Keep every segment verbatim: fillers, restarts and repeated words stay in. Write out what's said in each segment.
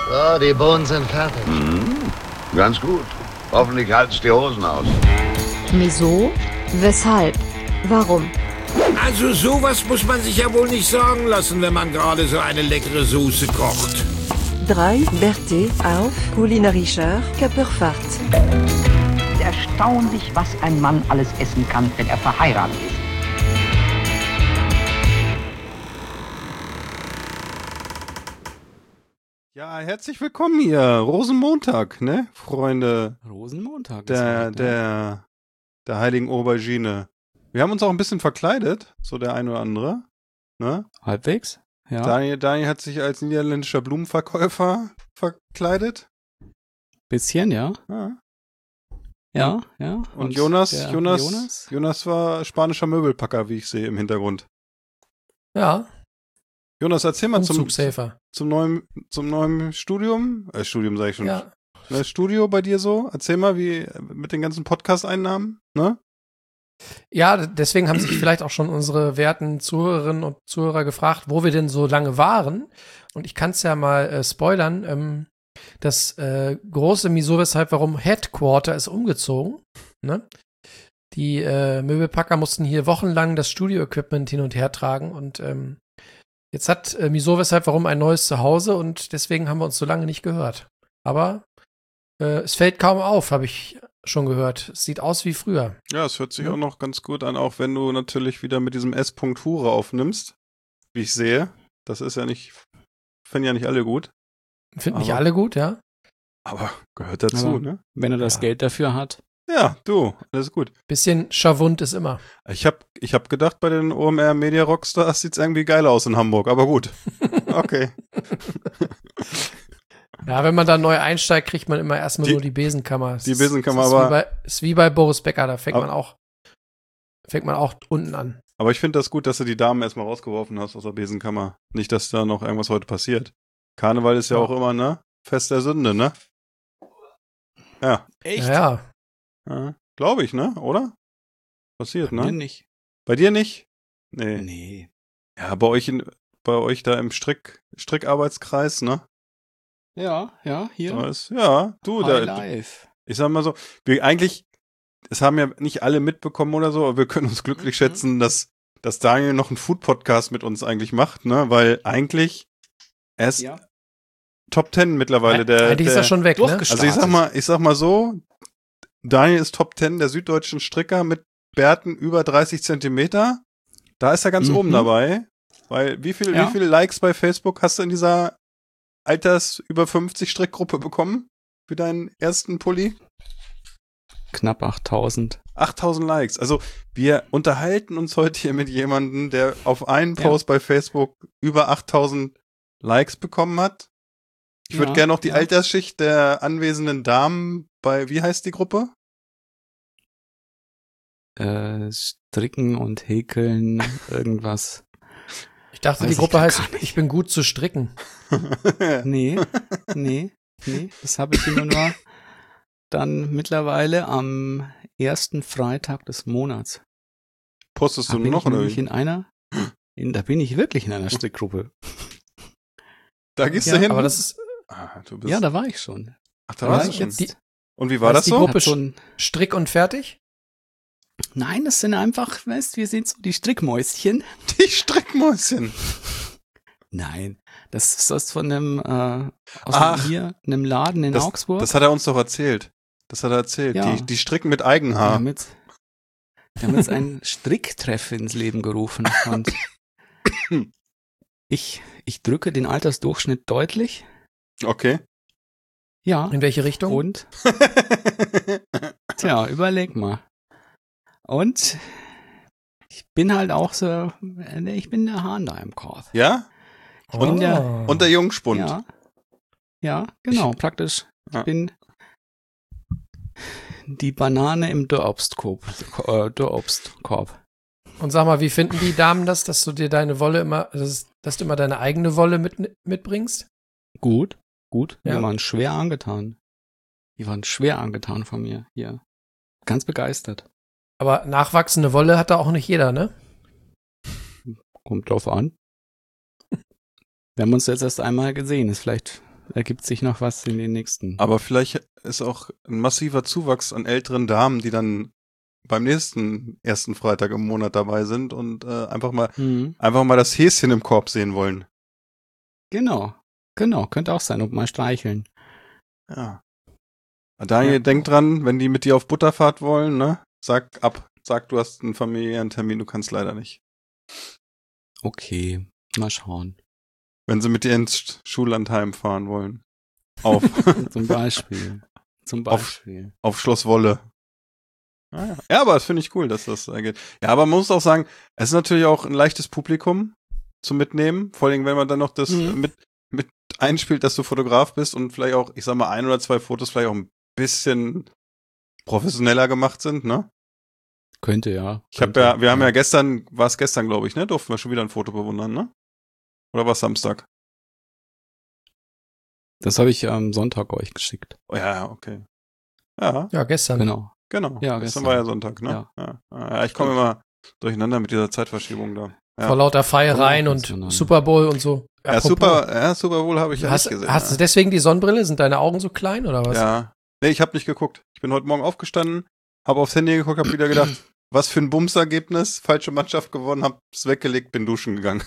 So, die Bohnen sind fertig. Mhm. Ganz gut. Hoffentlich halten's die Hosen aus. Wieso? Weshalb? Warum? Also sowas muss man sich ja wohl nicht sagen lassen, wenn man gerade so eine leckere Soße kocht. drei Berthe auf kulinarischer Körperfahrt. Erstaunlich, was ein Mann alles essen kann, wenn er verheiratet ist. Ja, herzlich willkommen hier. Rosenmontag, ne, Freunde Rosenmontag. der, ist der, der heiligen Aubergine. Wir haben uns auch ein bisschen verkleidet, so der ein oder andere, ne? Halbwegs, ja. Daniel, Daniel hat sich als niederländischer Blumenverkäufer verkleidet. Bisschen, ja. Ja. Ja, ja. Und, Und Jonas, der Jonas, Jonas? Jonas war spanischer Möbelpacker, wie ich sehe im Hintergrund. Ja, Jonas, erzähl mal zum, Umzugshelfer. zum neuen, zum neuen Studium. Äh, Studium sage ich schon. Ja. Ne, Studio bei dir so? Erzähl mal, wie mit den ganzen Podcast-Einnahmen, ne? Ja, deswegen haben sich vielleicht auch schon unsere werten Zuhörerinnen und Zuhörer gefragt, wo wir denn so lange waren. Und ich kann es ja mal äh, spoilern. Ähm, das äh, große Wieso, Weshalb, Warum Headquarter ist umgezogen. Ne? Die äh, Möbelpacker mussten hier wochenlang das Studio-Equipment hin und her tragen. Und ähm, jetzt hat äh, Wieso, Weshalb, Warum ein neues Zuhause. Und deswegen haben wir uns so lange nicht gehört. Aber äh, es fällt kaum auf, habe ich schon gehört. Es sieht aus wie früher. Ja, es hört sich Ja. auch noch ganz gut an, auch wenn du natürlich wieder mit diesem S. Hure aufnimmst, wie ich sehe. Das ist ja nicht, finden ja nicht alle gut, Finden nicht Aber- alle gut, ja? aber gehört dazu, Aber- ne? Wenn er das Ja. Geld dafür hat. Ja, du, alles gut. Bisschen Schavund ist immer. Ich hab, ich hab gedacht, bei den O M R Media Rockstars sieht's irgendwie geil aus in Hamburg, aber gut. Okay. Ja, wenn man da neu einsteigt, kriegt man immer erstmal Die- nur die Besenkammer. Es die ist- Besenkammer, es ist aber- Wie bei, ist wie bei Boris Becker, da fängt Aber- man auch fängt man auch unten an. Aber ich finde das gut, dass du die Damen erstmal rausgeworfen hast aus der Besenkammer. Nicht, dass da noch irgendwas heute passiert. Karneval ist ja Ja. auch immer, ne? Fest der Sünde, ne? Ja. Echt? Ja, ja. ja. Glaube ich, ne? Oder? Passiert, Mir ne? nicht. Bei dir nicht? Nee. Nee. Ja, bei euch in, bei euch da im Strick, Strickarbeitskreis, ne? Ja, ja, hier. Da ist, ja, du, High da, Life. ich sag mal so, wir eigentlich, es haben ja nicht alle mitbekommen oder so, aber wir können uns glücklich Mhm. schätzen, dass, dass Daniel noch einen Food-Podcast mit uns eigentlich macht, ne? Weil eigentlich, er ist Ja. Top Ten mittlerweile, der, Eigentlich ist der er schon weg, ne? durchgesch- also ich sag mal, ich sag mal so, Daniel ist Top Ten der süddeutschen Stricker mit Bärten über dreißig Zentimeter. Da ist er ganz Mhm. oben dabei. Weil, wie viel, Ja. wie viele Likes bei Facebook hast du in dieser Alters über fünfzig Strickgruppe bekommen? Für deinen ersten Pulli? Knapp achttausend. achttausend Likes. Also, wir unterhalten uns heute hier mit jemandem, der auf einen Ja. Post bei Facebook über achttausend Likes bekommen hat. Ich würde Ja, gerne noch die ja. Altersschicht der anwesenden Damen bei, wie heißt die Gruppe? Äh, stricken und häkeln, irgendwas. Ich dachte, Weiß die ich Gruppe gar heißt nicht. Ich bin gut zu stricken. Nee, nee, nee. Das habe ich immer nur dann mittlerweile am ersten Freitag des Monats. Postest Da du bin noch ich oder nämlich wie? in einer, in, da bin ich wirklich in einer Strickgruppe. Da gehst Ja, du hin? aber das ist ah, du bist, Ja, da war ich schon. ach, da Da warst war du ich schon. jetzt. Die- Und wie war das das die so? Gruppe- Hat so ein, Strick und fertig? nein, das sind einfach, weißt, wir sind so die Strickmäuschen. Die Strickmäuschen. Nein, das ist das von einem, äh, aus Ach. einem hier, einem Laden in Das, Augsburg. das hat er uns doch erzählt. Das hat er erzählt. Ja. Die, die stricken mit Eigenhaar. damit, wir haben jetzt einen Stricktreff ins Leben gerufen und ich, ich drücke den Altersdurchschnitt deutlich. Okay. Ja. In welche Richtung? Und, tja, überleg mal. Und ich bin halt auch so, äh, ich bin der Hahn da im Korb. Ja? bin der- Oh. Und der Jungspund. Ja. Ja, genau, praktisch. Ich Ja. bin die Banane im Dörrobstkorb. Äh, Dörrobstkorb. Und sag mal, wie finden die Damen das, dass du dir deine Wolle immer, dass, dass du immer deine eigene Wolle mit, mitbringst? Gut, gut. Ja. Die waren schwer angetan. Die waren schwer angetan von mir hier. Ganz begeistert. Aber nachwachsende Wolle hat da auch nicht jeder, ne? Kommt drauf an. Wir haben uns jetzt erst einmal gesehen. Ist vielleicht ergibt sich noch was in den nächsten. Aber vielleicht ist auch ein massiver Zuwachs an älteren Damen, die dann beim nächsten ersten Freitag im Monat dabei sind und äh, einfach mal Mhm. einfach mal das Häschen im Korb sehen wollen. Genau, genau, könnte auch sein, und mal streicheln. Ja. Daniel, Ja. denk dran, wenn die mit dir auf Butterfahrt wollen, ne? Sag ab. Sag, du hast einen familiären Termin, du kannst leider nicht. Okay, mal schauen. Wenn sie mit dir ins Schullandheim fahren wollen. Auf, Zum Beispiel. Zum Auf- Beispiel. auf Schloss Wolle. Ah, ja. ja, aber das finde ich cool, dass das äh, geht. Ja, aber man muss auch sagen, es ist natürlich auch ein leichtes Publikum zum Mitnehmen. Vor allem, wenn man dann noch das Mhm. mit, mit einspielt, dass du Fotograf bist und vielleicht auch, ich sag mal, ein oder zwei Fotos vielleicht auch ein bisschen professioneller gemacht sind, ne? Könnte, ja. Ich habe Könnte, ja, wir haben ja gestern, war es gestern, glaube ich, ne? Durften wir schon wieder ein Foto bewundern, ne? Oder war es Samstag? Das habe ich am Sonntag euch geschickt. Oh, ja, ja, okay. Ja, Ja, gestern. Genau. genau. Ja, gestern gestern. war ja Sonntag, ne? Ja. Ja, ja ich komme immer durcheinander mit dieser Zeitverschiebung da. Ja, Vor lauter Feiereien Komm auch und miteinander. Super Bowl und so. ja Apropos, Super, ja, Super Bowl habe ich ja Hast, nicht gesehen. hast du ja. deswegen die Sonnenbrille? Sind deine Augen so klein oder was? Ja. Nee, ich habe nicht geguckt. Ich bin heute Morgen aufgestanden, habe aufs Handy geguckt, habe wieder gedacht, was für ein Bumsergebnis, falsche Mannschaft gewonnen, hab's weggelegt, bin duschen gegangen.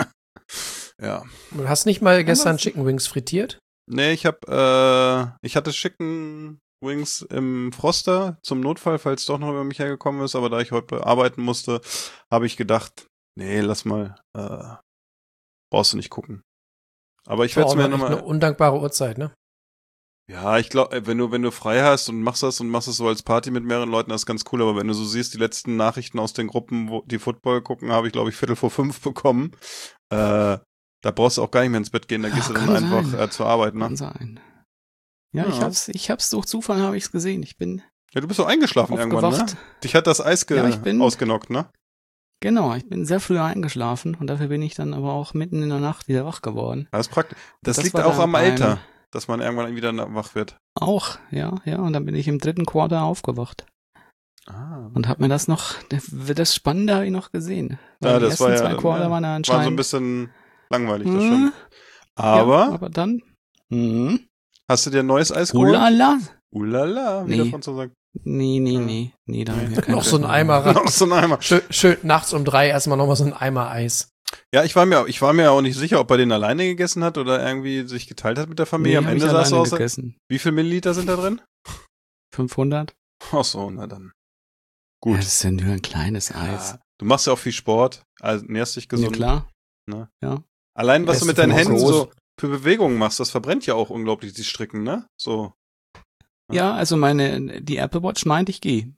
Ja. Du hast nicht mal gestern was- Chicken Wings frittiert? Nee, ich hab, äh, ich hatte Chicken Wings im Froster zum Notfall, falls doch noch über mich hergekommen ist, aber da ich heute arbeiten musste, habe ich gedacht, nee, lass mal, äh, brauchst du nicht gucken. Aber ich werde es War mir auch echt eine nochmal, undankbare Uhrzeit, ne? ja, ich glaube, wenn du, wenn du frei hast und machst das und machst es so als Party mit mehreren Leuten, das ist ganz cool, aber wenn du so siehst, die letzten Nachrichten aus den Gruppen, wo die Football gucken, habe ich, glaube ich, Viertel vor fünf bekommen, äh, da brauchst du auch gar nicht mehr ins Bett gehen, da Ja, gehst du dann kann einfach sein. äh, zur Arbeit, ne? Kann sein. Ja, Ja. ich hab's, ich hab's durch Zufall habe ich's gesehen. Ich bin Ja, du bist doch eingeschlafen irgendwann, aufgewacht. ne? Dich hat das Eis ge Ja, ich bin- ausgenockt, ne? Genau, ich bin sehr früh eingeschlafen und dafür bin ich dann aber auch mitten in der Nacht wieder wach geworden. Das ist praktisch. Das, Das liegt war auch dann am beim- Alter, dass man irgendwann wieder na- wach wird. Auch, ja, ja, und dann bin ich im dritten Quarter aufgewacht Ah. und hab mir das noch, das Spannende habe ich noch gesehen. Ja, Weil die das ersten war ja, zwei Quarter ja, waren ja war anscheinend. so ein bisschen langweilig, das Hm, stimmt. Aber, ja, aber dann, hm, hast du dir ein neues Eis geholt? ulala. Ulala, wie Nee. der Franzose sagt. Nee, nee, Ja. nee, nee, da Nee. haben wir keine Noch so ein Zeit. Eimer ran. Noch so ein Eimer. Schön, schön nachts um drei erstmal nochmal so ein Eimer Eis. Ja, ich war mir, ich war mir auch nicht sicher, ob er den alleine gegessen hat oder irgendwie sich geteilt hat mit der Familie. Nee, Am hab Ende ich sah es so alleine aus. gegessen. Wie viel Milliliter sind da drin? fünfhundert? Ach so, na dann. Gut. Gut. Ja, das ist ja nur ein kleines Eis. Ja, du machst ja auch viel Sport, also nährst dich Ja, gesund. klar. Ne? Ja. Allein, was Beste du mit deinen von Händen groß. so für Bewegungen machst, das verbrennt ja auch unglaublich, die Stricken, ne? So. Ja, also meine, die Apple Watch meint, ich gehe.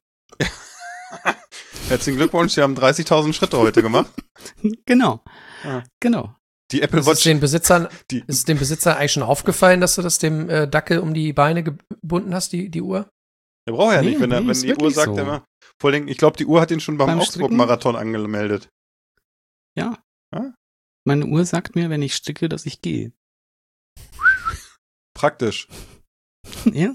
Herzlichen Glückwunsch, Sie haben dreißigtausend Schritte heute gemacht. Genau. Ja. Genau. Die Apple Ist es Watch, den Besitzern, die, ist es den Besitzern eigentlich schon aufgefallen, dass du das dem äh, Dackel um die Beine gebunden hast, die, die Uhr? der braucht ja Nee, nicht, wenn, er, nee, wenn ist die Uhr wirklich sagt, so. immer. Vor allem, ich glaube, die Uhr hat ihn schon beim, Beim Augsburg-Marathon angemeldet. Ja. Ja? Meine Uhr sagt mir, wenn ich stricke, dass ich gehe. Praktisch. Ja?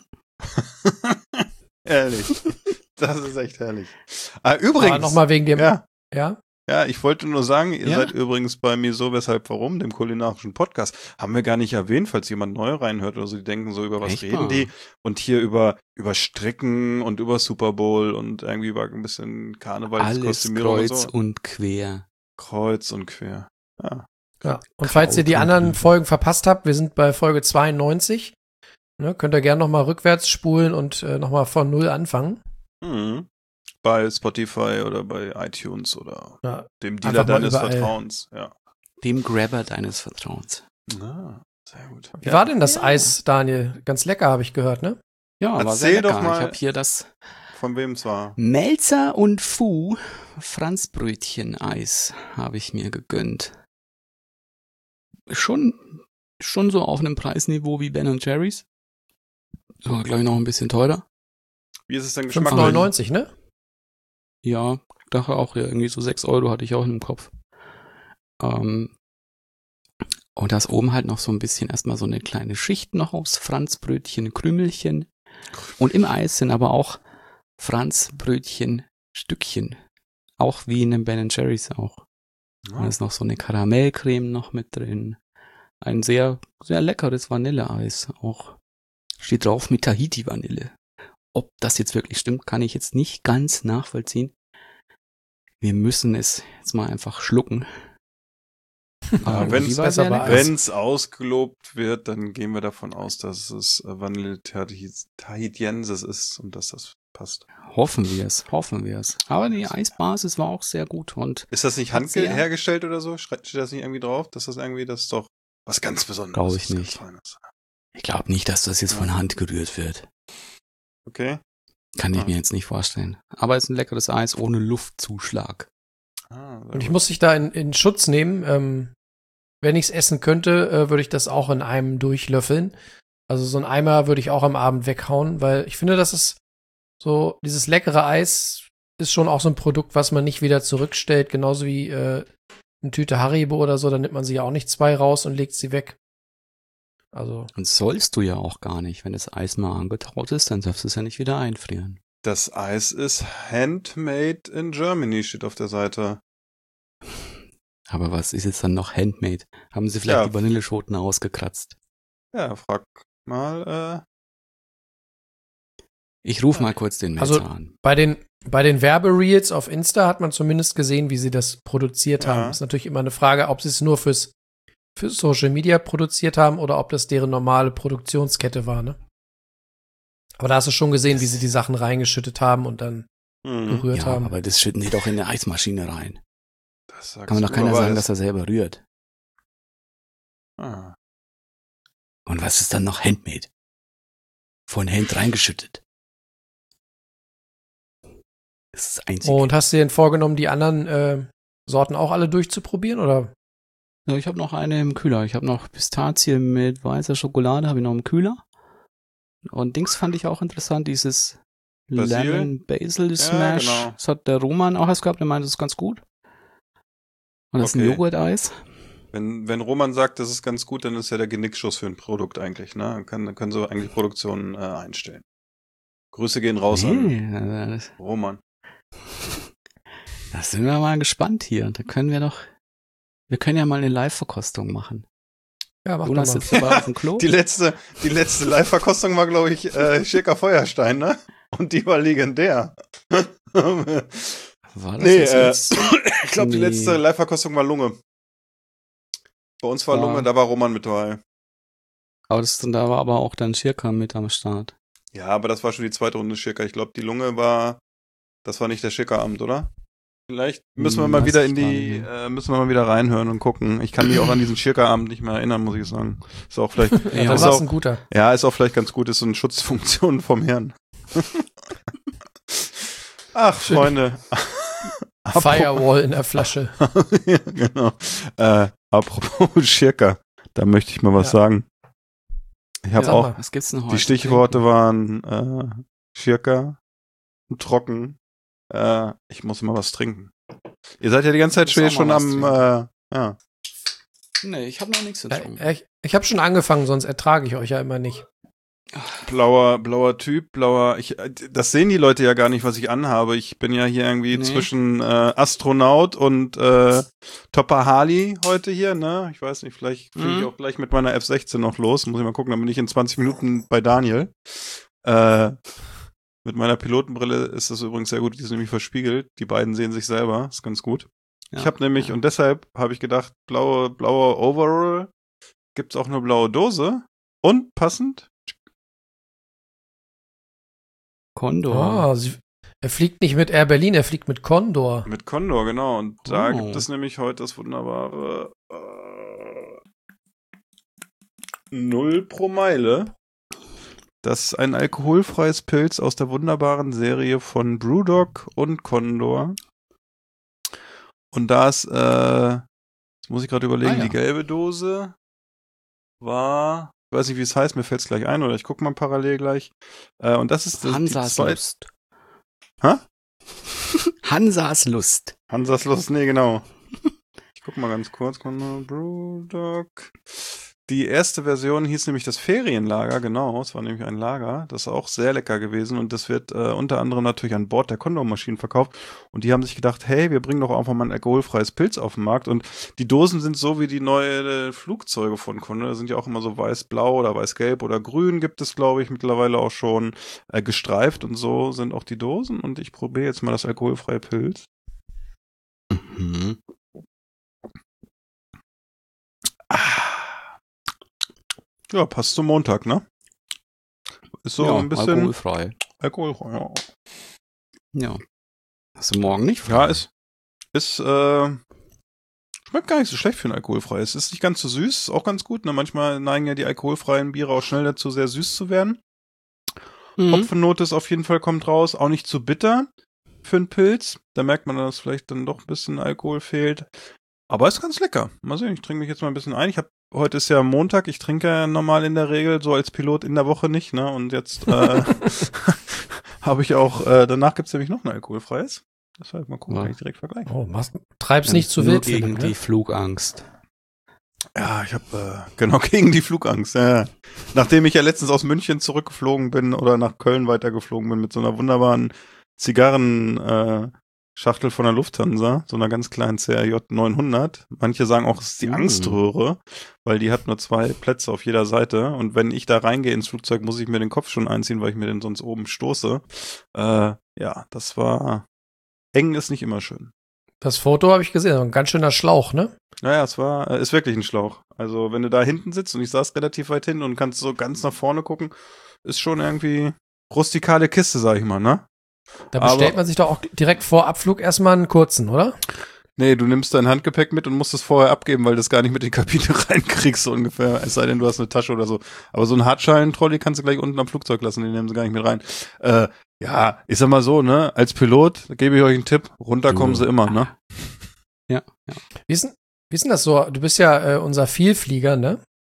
Ehrlich. Das ist echt herrlich. Ah, übrigens. Aber nochmal wegen dem, ja. Ja, ja, ich wollte nur sagen, ihr Ja? seid übrigens bei mir so, weshalb, warum, dem kulinarischen Podcast. Haben wir gar nicht erwähnt, falls jemand neu reinhört oder so, die denken so, über was Echt reden mal? die? Und hier über, über Stricken und über Super Bowl und irgendwie über ein bisschen Alles Karnevalskostümierung und kreuz so. und quer. Kreuz und quer. Ja. Ja. Und falls ihr die Kraut und anderen Rüben. Folgen verpasst habt, wir sind bei Folge zweiundneunzig. Ne, könnt ihr gerne nochmal rückwärts spulen und äh, nochmal von Null anfangen. Mhm. Bei Spotify oder bei iTunes oder Ja. dem Dealer Einfach mal deines überall. Vertrauens. Ja. Dem Grabber deines Vertrauens. Na, sehr gut. Wie Ja. war denn das Ja. Eis, Daniel? Ganz lecker, habe ich gehört, ne? Ja, war Erzähl sehr lecker. doch mal- Ich habe hier das Von wem es war? Melzer und Fu Franzbrötchen-Eis habe ich mir gegönnt. Schon, schon so auf einem Preisniveau wie Ben und Jerry's. So, glaube ich, noch ein bisschen teurer. Wie ist es denn fünf geschmacklich? neunundneunzig, ne? Ja, dachte auch, ja, irgendwie so sechs Euro hatte ich auch im Kopf. Ähm, und das oben halt noch so ein bisschen erstmal so eine kleine Schicht noch aus Franzbrötchen, Krümelchen. Und im Eis sind aber auch Franzbrötchen Stückchen. Auch wie in einem Ben Jerry's auch. Da ist noch so eine Karamellcreme noch mit drin. ein sehr, sehr leckeres Vanilleeis. Auch steht drauf mit Tahiti-Vanille. Ob das jetzt wirklich stimmt, kann ich jetzt nicht ganz nachvollziehen. Wir müssen es jetzt mal einfach schlucken. Ja, wenn die war sehr lecker. es ausgelobt wird, dann gehen wir davon aus, dass es äh, Vanille Tahiti- Tahitiensis ist und dass das passt. Hoffen wir es, hoffen wir es. Aber die Eisbasis war auch sehr gut und Ist das nicht Hat handge- sehr- hergestellt oder so? Steht das nicht irgendwie drauf? Dass das irgendwie, das ist doch was ganz Besonderes. Glaube ich was nicht. ganz Feines. ich glaube nicht, dass das jetzt von Hand gerührt wird. Okay. Kann ich Ah. mir jetzt nicht vorstellen. Aber es ist ein leckeres Eis ohne Luftzuschlag. Ah, sehr Und ich gut. muss dich da in, in Schutz nehmen. Ähm, wenn ich es essen könnte, äh, würde ich das auch in einem durchlöffeln. Also so ein Eimer würde ich auch am Abend weghauen, weil ich finde, das ist so, dieses leckere Eis ist schon auch so ein Produkt, was man nicht wieder zurückstellt. Genauso wie äh, eine Tüte Haribo oder so, dann nimmt man sich ja auch nicht zwei raus und legt sie weg. Also, Und sollst du ja auch gar nicht. Wenn das Eis mal angetaut ist, dann darfst du es ja nicht wieder einfrieren. Das Eis ist handmade in Germany, steht auf der Seite. Aber was ist jetzt dann noch handmade? Haben sie vielleicht Ja. die Vanilleschoten ausgekratzt? Ja, frag mal, Ich rufe mal kurz den Melzer Also- an. bei den, bei den Werbereels auf Insta hat man zumindest gesehen, wie sie das produziert Ja. haben. Ist natürlich immer eine Frage, ob sie es nur fürs, für Social Media produziert haben oder ob das deren normale Produktionskette war, ne? Aber da hast du schon gesehen, wie sie die Sachen reingeschüttet haben und dann äh, mhm. gerührt Ja, haben. aber das schütten die doch in eine Eismaschine rein. Das sagst Kann man doch du, keiner aber sagen, es- dass er selber rührt. Ah. Und was ist dann noch handmade? Von Hand reingeschüttet. Das ist das Einzige. Und hast du dir denn vorgenommen, die anderen äh, Sorten auch alle durchzuprobieren, oder? Ja, ich habe noch eine im Kühler. Ich habe noch Pistazie mit weißer Schokolade, habe ich noch im Kühler. Und Dings fand ich auch interessant, dieses Basil? Lemon Basil Smash. genau. Das hat der Roman auch erst gehabt, der meinte, das ist ganz gut. Und das ist ein Okay. Joghurt-Eis. Wenn, wenn Roman sagt, das ist ganz gut, dann ist ja der Genickschuss für ein Produkt eigentlich, ne? Dann kann, dann können sie eigentlich Produktionen äh, einstellen. Grüße gehen raus an Nee, das, Roman. da sind wir mal gespannt hier. Da können wir doch, wir können ja mal eine Live-Verkostung machen. Ja, mach Jonas doch mal. sitzt dabei auf dem Klo. Die letzte, die letzte Live-Verkostung war, glaube ich, äh, Schirker Feuerstein, ne? Und die war legendär. War das Nee, jetzt äh, jetzt- ich glaube, die Nee. letzte Live-Verkostung war Lunge. Bei uns war Ja. Lunge, da war Roman mit dabei. Aber das, da war aber auch dann Schirka mit am Start. Ja, aber das war schon die zweite Runde Schirker. Ich glaube, die Lunge war, das war nicht der Schirker-Abend, oder? Vielleicht müssen wir Hm, mal weiß wieder ich in gar die, nicht äh, müssen wir mal wieder reinhören und gucken. Ich kann mich auch an diesen Schirker-Abend nicht mehr erinnern, muss ich sagen. Ist auch vielleicht, Ja, Ja, das ist war auch, ein guter. ja, ist auch vielleicht ganz gut, ist so eine Schutzfunktion vom Herrn. Ach, Schön. Freunde. Firewall in der Flasche. Ja, genau. Äh, apropos Schirker, da möchte ich mal was Ja. sagen. Ich habe Ja, auch, mal. Was gibt's denn heute? die Stichworte waren äh, Schirker, trocken, äh, ich muss mal was trinken. Ihr seid ja die ganze Zeit Ich schon, muss auch schon mal am, was äh, ja. Nee, ich habe noch nichts Ja, getrunken. ich ich habe schon angefangen, sonst ertrage ich euch ja immer nicht. Blauer, blauer Typ, blauer, ich, äh, das sehen die Leute ja gar nicht, was ich anhabe. Ich bin ja hier irgendwie Nee. zwischen äh, Astronaut und äh, Topper Harley heute hier, ne? Ich weiß nicht, vielleicht fliege ich Mhm. auch gleich mit meiner F sechzehn noch los. Muss ich mal gucken, dann bin ich in zwanzig Minuten bei Daniel. Äh, mit meiner Pilotenbrille ist das übrigens sehr gut, die ist nämlich verspiegelt. Die beiden sehen sich selber, ist ganz gut. Ja. Ich habe nämlich, Ja. und deshalb habe ich gedacht, blaue, blaue Overall, gibt's auch eine blaue Dose. Und passend, Condor. Ah, sie, er fliegt nicht mit Air Berlin, er fliegt mit Condor. mit Condor, genau. Und da Oh. gibt es nämlich heute das wunderbare äh, Null pro Meile. Das ist ein alkoholfreies Pilz aus der wunderbaren Serie von Brewdog und Condor. Und da ist, äh, jetzt muss ich gerade überlegen, Ah, ja. die gelbe Dose war, ich weiß nicht, wie es heißt, mir fällt es gleich ein, oder ich gucke mal parallel gleich. Äh, und das ist das, die Hansas zwei- Lust. Hä? Hansas Lust. Hansas Lust, nee, genau. Ich guck mal ganz kurz. Brewdog. Die erste Version hieß nämlich das Ferienlager, genau, es war nämlich ein Lager, das ist auch sehr lecker gewesen und das wird äh, unter anderem natürlich an Bord der Condor-Maschinen verkauft und die haben sich gedacht, hey, wir bringen doch einfach mal ein alkoholfreies Pilz auf den Markt und die Dosen sind so wie die neuen äh, Flugzeuge von Condor, da sind ja auch immer so weiß-blau oder weiß-gelb oder grün gibt es, glaube ich, mittlerweile auch schon äh, gestreift und so sind auch die Dosen und ich probiere jetzt mal das alkoholfreie Pilz. Mhm. Ah. Ja, passt zum Montag, ne? Ist so ja, ein bisschen alkoholfrei. alkoholfrei, ja. Ja. Hast du morgen nicht frei? Ja, ist, ist, äh, schmeckt gar nicht so schlecht für ein alkoholfreies. Es ist nicht ganz so süß, ist auch ganz gut, ne? Manchmal neigen ja die alkoholfreien Biere auch schnell dazu, sehr süß zu werden. Mhm. Hopfennote ist auf jeden Fall, kommt raus, auch nicht zu bitter für einen Pilz. Da merkt man, dass vielleicht dann doch ein bisschen Alkohol fehlt. Aber ist ganz lecker. Mal sehen, ich trinke mich jetzt mal ein bisschen ein. Ich habe Heute ist ja Montag, ich trinke ja normal in der Regel, so als Pilot in der Woche nicht, ne? Und jetzt äh, habe ich auch, äh, danach gibt's nämlich noch ein alkoholfreies. Das heißt, mal gucken, Ja. kann ich direkt vergleichen. Oh, machst, treib's Ja, nicht zu nur wild. gegen Philipp, die ne? Flugangst. Ja, ich habe, äh, genau, gegen die Flugangst. Ja. Nachdem ich ja letztens aus München zurückgeflogen bin oder nach Köln weitergeflogen bin mit so einer wunderbaren Zigarren, äh, Schachtel von der Lufthansa, so einer ganz kleinen C R J neunhundert. Manche sagen auch, es ist die Mm. Angströhre, weil die hat nur zwei Plätze auf jeder Seite. Und wenn ich da reingehe ins Flugzeug, muss ich mir den Kopf schon einziehen, weil ich mir den sonst oben stoße. Äh, ja, das war, eng ist nicht immer schön. Das Foto habe ich gesehen, ein ganz schöner Schlauch, ne? Naja, es war, äh, ist wirklich ein Schlauch. Also wenn du da hinten sitzt und ich saß relativ weit hinten und kannst so ganz nach vorne gucken, ist schon irgendwie rustikale Kiste, sag ich mal, ne? Da bestellt Aber- man sich doch auch direkt vor Abflug erstmal einen kurzen, oder? Nee, du nimmst dein Handgepäck mit und musst es vorher abgeben, weil du es gar nicht mit in die Kabine reinkriegst, so ungefähr. Es sei denn, du hast eine Tasche oder so. Aber so einen Hartschalen-Trolley kannst du gleich unten am Flugzeug lassen, den nehmen sie gar nicht mit rein. Äh, ja, ich sag mal so, ne, als Pilot gebe ich euch einen Tipp, runterkommen Du. sie immer, ne? Ja, ja. Wie ist, denn- wie ist denn das so? Du bist ja äh, unser Vielflieger, ne?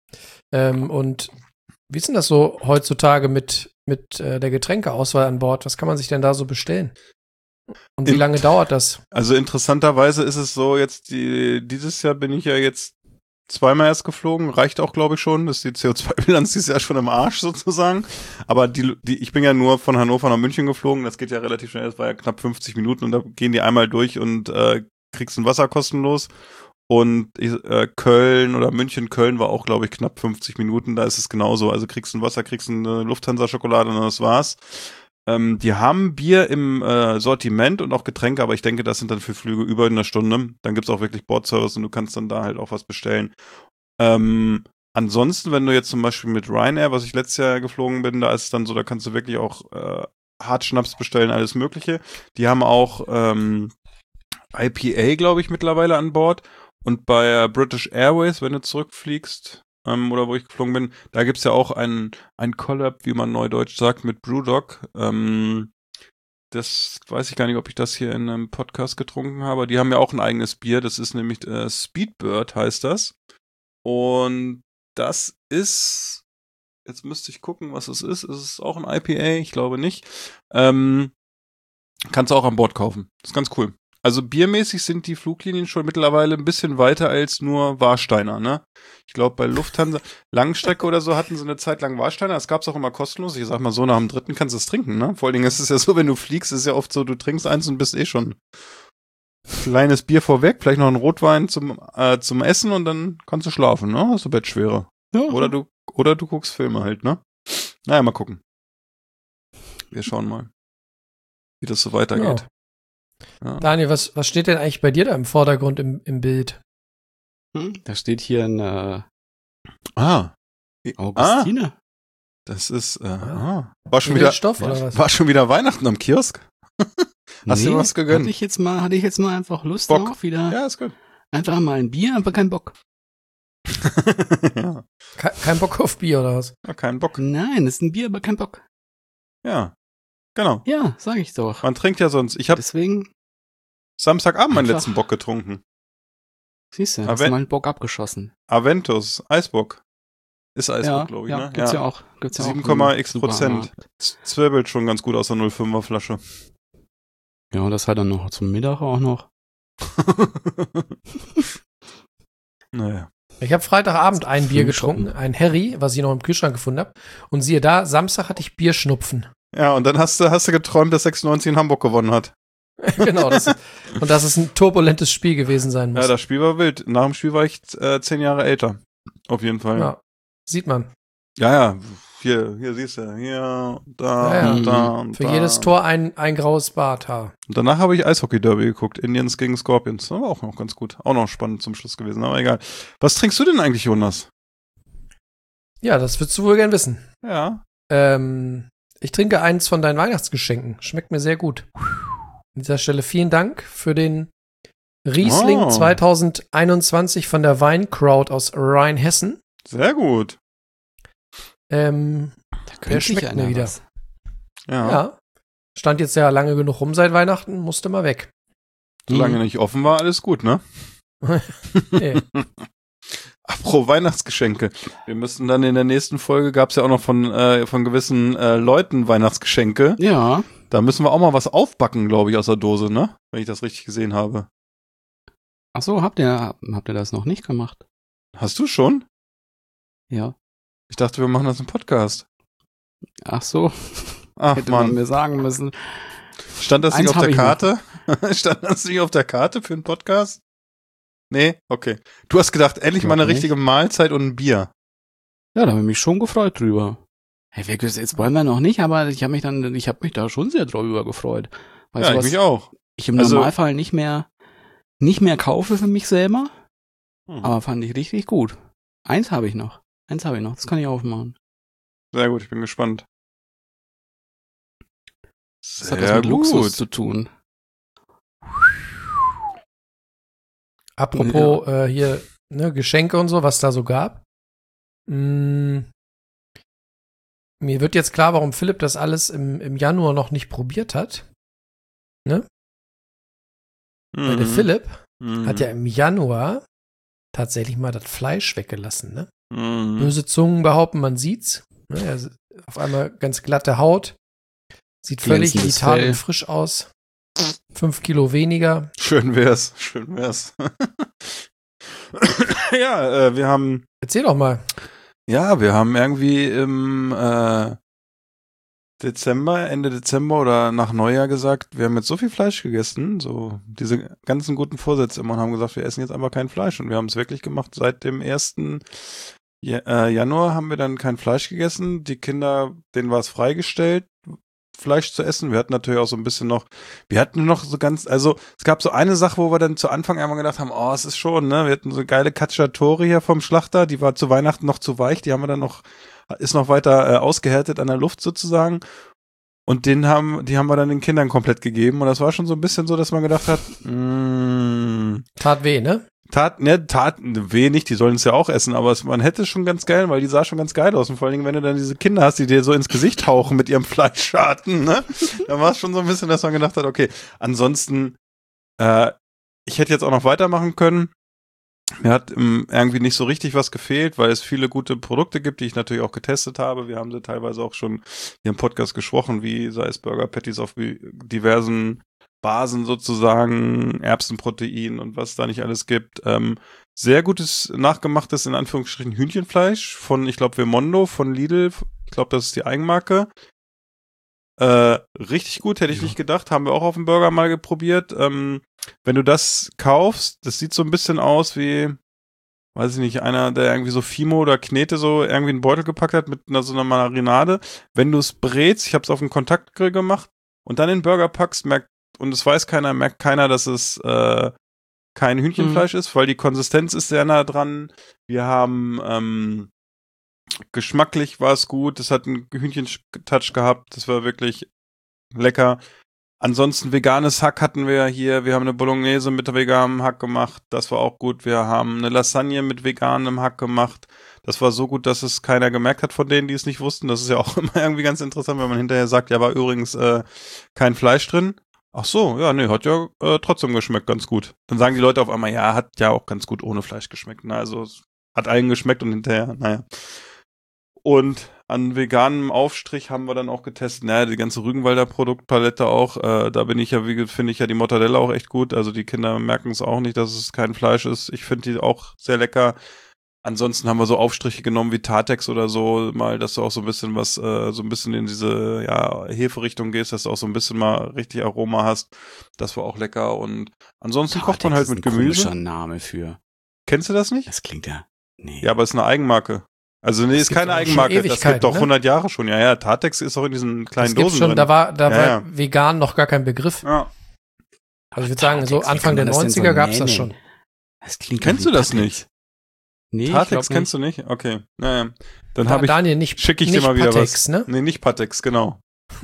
Ähm, und wie ist denn das so heutzutage mit, mit äh, der Getränkeauswahl an Bord? Was kann man sich denn da so bestellen? Und wie In- lange dauert das? Also interessanterweise ist es so, jetzt die, dieses Jahr bin ich ja jetzt zweimal erst geflogen, reicht auch, glaube ich, schon. Das ist die C O zwei Bilanz dieses Jahr schon im Arsch sozusagen. Aber die, die, ich bin ja nur von Hannover nach München geflogen, das geht ja relativ schnell, das war ja knapp fünfzig Minuten und da gehen die einmal durch und äh, kriegst ein Wasser kostenlos. Und äh, Köln oder München, Köln war auch, glaube ich, knapp fünfzig Minuten, da ist es genauso. Also kriegst ein Wasser, kriegst eine Lufthansa-Schokolade und das war's. Ähm, die haben Bier im äh, Sortiment und auch Getränke, aber ich denke, das sind dann für Flüge über eine Stunde. Dann gibt's auch wirklich Bordservice und du kannst dann da halt auch was bestellen. Ähm, ansonsten, wenn du jetzt zum Beispiel mit Ryanair, was ich letztes Jahr geflogen bin, da ist es dann so, da kannst du wirklich auch äh, Hartschnaps bestellen, alles Mögliche. Die haben auch ähm, I P A, glaube ich, mittlerweile an Bord. Und bei äh, British Airways, wenn du zurückfliegst, ähm, oder wo ich geflogen bin, da gibt's ja auch ein, ein Collab, wie man neudeutsch sagt, mit Brewdog. Ähm, das weiß ich gar nicht, ob ich das hier in einem Podcast getrunken habe. Die haben ja auch ein eigenes Bier, das ist nämlich äh, Speedbird, heißt das. Und das ist, jetzt müsste ich gucken, was es ist. Ist es auch ein I P A? Ich glaube nicht. Ähm, kannst du auch an Bord kaufen. Das ist ganz cool. Also biermäßig sind die Fluglinien schon mittlerweile ein bisschen weiter als nur Warsteiner, ne? Ich glaube, bei Lufthansa, Langstrecke oder so hatten sie eine Zeit lang Warsteiner. Das gab's auch immer kostenlos. Ich sag mal so, nach dem dritten kannst du es trinken, ne? Vor allen Dingen ist es ja so, wenn du fliegst, ist es ja oft so, du trinkst eins und bist eh schon kleines Bier vorweg, vielleicht noch ein Rotwein zum äh, zum Essen und dann kannst du schlafen, ne? Hast du Bettschwere. Ja, Oder du oder du guckst Filme halt, ne? Naja, mal gucken. Wir schauen mal, wie das so weitergeht. Ja. Daniel, was, was steht denn eigentlich bei dir da im Vordergrund im, im Bild? Hm, da steht hier eine Ah. Augustine. Ah, das ist, äh, ah. War schon Wieder wieder, Stoff oder was? war schon wieder Weihnachten am Kiosk? Hast du dir was gegönnt? Hatte ich jetzt mal, hatte ich jetzt mal einfach Lust Bock. drauf, wieder Ja, ist gut. einfach mal ein Bier, aber kein Bock. ja, Ke kein Bock auf Bier oder was? ja, kein Bock. Nein, ist ein Bier, aber kein Bock. Ja, genau. Ja, sag ich doch. Man trinkt ja sonst. Ich habe Deswegen, Samstagabend meinen Einfach- letzten Bock getrunken. siehst du, Aber hast du wenn- mal einen Bock abgeschossen. Aventus, Eisbock. Ist Eisbock, Ja, glaube ich, ja, ne? gibt's ja, auch. Gibt's ja auch sieben im Komma x Prozent. Supermarkt. Z- Zwirbelt schon ganz gut aus der null Komma fünfer Flasche. Ja, und das halt dann noch zum Mittag auch noch. naja. Ich habe Freitagabend ein Bier Frühschoppen. getrunken, ein Harry, was ich noch im Kühlschrank gefunden habe. Und siehe da, Samstag hatte ich Bierschnupfen. Ja, und dann hast du, hast du geträumt, dass sechsundneunzig in Hamburg gewonnen hat. Genau, das ist, und dass es ein turbulentes Spiel gewesen sein muss. Ja, das Spiel war wild. Nach dem Spiel war ich äh, zehn Jahre älter. Auf jeden Fall. Ja, sieht man. Ja, ja. Hier, hier siehst du. Hier, da, Ja, ja. da, Für da. jedes Tor ein, ein graues Barthaar. Und danach habe ich Eishockey-Derby geguckt. Indians gegen Scorpions. Das war auch noch ganz gut. Auch noch spannend zum Schluss gewesen, aber egal. Was trinkst du denn eigentlich, Jonas? Ja, das würdest du wohl gern wissen. Ja. Ähm, ich trinke eins von deinen Weihnachtsgeschenken. Schmeckt mir sehr gut. An dieser Stelle vielen Dank für den Riesling Oh. zwanzig einundzwanzig von der Weincrowd aus Rheinhessen. Sehr gut. Ähm, Da der könnte sich schmeckt mir einer wieder. was. Ja. Ja. Stand jetzt ja lange genug rum seit Weihnachten, musste mal weg. Solange nicht offen war, alles gut, ne? Nee. Apropos Weihnachtsgeschenke. Wir müssen dann in der nächsten Folge, gab's ja auch noch von, äh, von gewissen äh, Leuten Weihnachtsgeschenke. Ja. Da müssen wir auch mal was aufbacken, glaube ich, aus der Dose, ne? Wenn ich das richtig gesehen habe. Ach so, habt ihr, habt ihr das noch nicht gemacht? Hast du schon? Ja. Ich dachte, wir machen das im Podcast. Ach so, Ach, hätte man Mann. mir sagen müssen. Stand das Eins nicht auf hab der ich Karte? Stand das nicht auf der Karte für einen Podcast? Nee? Okay. Du hast gedacht, endlich mal eine Glaub nicht. richtige Mahlzeit und ein Bier. Ja, da habe ich mich schon gefreut drüber. Hey, wirklich, jetzt wollen wir noch nicht, aber ich habe mich dann, ich habe mich da schon sehr drüber gefreut. Weil Ja, ich sowas mich auch. ich im Also- Normalfall nicht mehr, nicht mehr kaufe für mich selber, Hm. aber fand ich richtig gut. Eins habe ich noch. Eins habe ich noch. Das kann ich aufmachen. Sehr gut, ich bin gespannt. Das hat was mit Luxus zu tun. Apropos äh, hier ne, Geschenke und so, was da so gab. Mm, mir wird jetzt klar, warum Philipp das alles im, im Januar noch nicht probiert hat. Ne? Weil der Mhm. Philipp Mhm. hat ja im Januar tatsächlich mal das Fleisch weggelassen. Ne? Mhm. Böse Zungen behaupten, man sieht's. Ne? Er ist auf einmal ganz glatte Haut. Sieht völlig Glänzendes vital Fell. und frisch aus. Fünf Kilo weniger. Schön wär's, schön wär's. ja, äh, wir haben, Erzähl doch mal. ja, wir haben irgendwie im äh, Dezember, Ende Dezember oder nach Neujahr gesagt, wir haben jetzt so viel Fleisch gegessen, so diese ganzen guten Vorsätze immer und haben gesagt, wir essen jetzt einfach kein Fleisch und wir haben es wirklich gemacht. Seit dem ersten Ja- äh, Januar haben wir dann kein Fleisch gegessen. Die Kinder, denen war es freigestellt, Fleisch zu essen. Wir hatten natürlich auch so ein bisschen noch, wir hatten noch so ganz, also es gab so eine Sache, wo wir dann zu Anfang einmal gedacht haben, oh, es ist schon, ne, wir hatten so geile Cacciatore hier vom Schlachter, die war zu Weihnachten noch zu weich, die haben wir dann noch, ist noch weiter äh, ausgehärtet an der Luft sozusagen. Und den haben, die haben wir dann den Kindern komplett gegeben und das war schon so ein bisschen so, dass man gedacht hat, mh, Tat weh, ne? Tat, ne, tat weh nicht, die sollen es ja auch essen, aber es, man hätte es schon ganz geil, weil die sah schon ganz geil aus und vor allen Dingen, wenn du dann diese Kinder hast, die dir so ins Gesicht hauchen mit ihrem Fleischschaden, ne, dann war es schon so ein bisschen, dass man gedacht hat, okay, ansonsten, äh, ich hätte jetzt auch noch weitermachen können. Mir hat ähm, irgendwie nicht so richtig was gefehlt, weil es viele gute Produkte gibt, die ich natürlich auch getestet habe. Wir haben sie teilweise auch schon hier im Podcast gesprochen, wie sei es Burger Patties auf wie- diversen Basen sozusagen, Erbsenprotein und was da nicht alles gibt. Ähm, sehr gutes, nachgemachtes, in Anführungsstrichen, Hühnchenfleisch von, ich glaube, Vemondo, von Lidl. Ich glaube, das ist die Eigenmarke. Äh, richtig gut, hätte ich Ja. nicht gedacht. Haben wir auch auf dem Burger mal geprobiert. Ähm, wenn du das kaufst, das sieht so ein bisschen aus wie, weiß ich nicht, einer, der irgendwie so Fimo oder Knete so irgendwie einen Beutel gepackt hat mit einer, so einer Marinade. Wenn du es brätst, ich habe es auf dem Kontaktgrill gemacht und dann in den Burger packst, merkt, und es weiß keiner, merkt keiner, dass es äh, kein Hühnchenfleisch ist, weil die Konsistenz ist sehr nah dran. Wir haben ähm, geschmacklich war es gut, es hat einen Hühnchen-Touch gehabt, das war wirklich lecker. Ansonsten veganes Hack hatten wir hier, wir haben eine Bolognese mit veganem Hack gemacht, das war auch gut. Wir haben eine Lasagne mit veganem Hack gemacht, das war so gut, dass es keiner gemerkt hat von denen, die es nicht wussten. Das ist ja auch immer irgendwie ganz interessant, wenn man hinterher sagt, ja, war übrigens äh, kein Fleisch drin. Ach so, ja, nee, hat ja äh, trotzdem geschmeckt, ganz gut. Dann sagen die Leute auf einmal, ja, hat ja auch ganz gut ohne Fleisch geschmeckt. Na, also es hat allen geschmeckt und hinterher, naja. Und an veganem Aufstrich haben wir dann auch getestet, naja, die ganze Rügenwalder Produktpalette auch, äh, da bin ich ja, wie finde ich ja die Mortadella auch echt gut, also die Kinder merken es auch nicht, dass es kein Fleisch ist, ich finde die auch sehr lecker. ansonsten haben wir so Aufstriche genommen wie Tatex oder so, mal, dass du auch so ein bisschen was, äh, so ein bisschen in diese, ja, Heferichtung gehst, dass du auch so ein bisschen mal richtig Aroma hast. Das war auch lecker und ansonsten Tatex kocht man halt ist mit ein Gemüse. komischer Name für. Kennst du das nicht? Das klingt ja, nee. Ja, aber es ist eine Eigenmarke. Also nee, Das ist gibt's keine aber schon Eigenmarke, das Ewigkeiten, gibt doch ne? hundert Jahre schon. Ja, ja, Tatex ist auch in diesen kleinen Das gibt's Dosen schon, drin. da war, da Ja, war ja. vegan noch gar kein Begriff. Ja. Also ich würde sagen, so Tatex, wie Anfang kann der man das denn so neunziger gab's das nennen? schon. Das klingt Kennst wie du das Tatex. nicht? Nee, Tatex kennst du nicht? Okay. Naja. Dann Da, habe ich Daniel, nicht, schicke ich nicht dir mal wieder Patex, was. ne? Nee, nicht Patex, genau.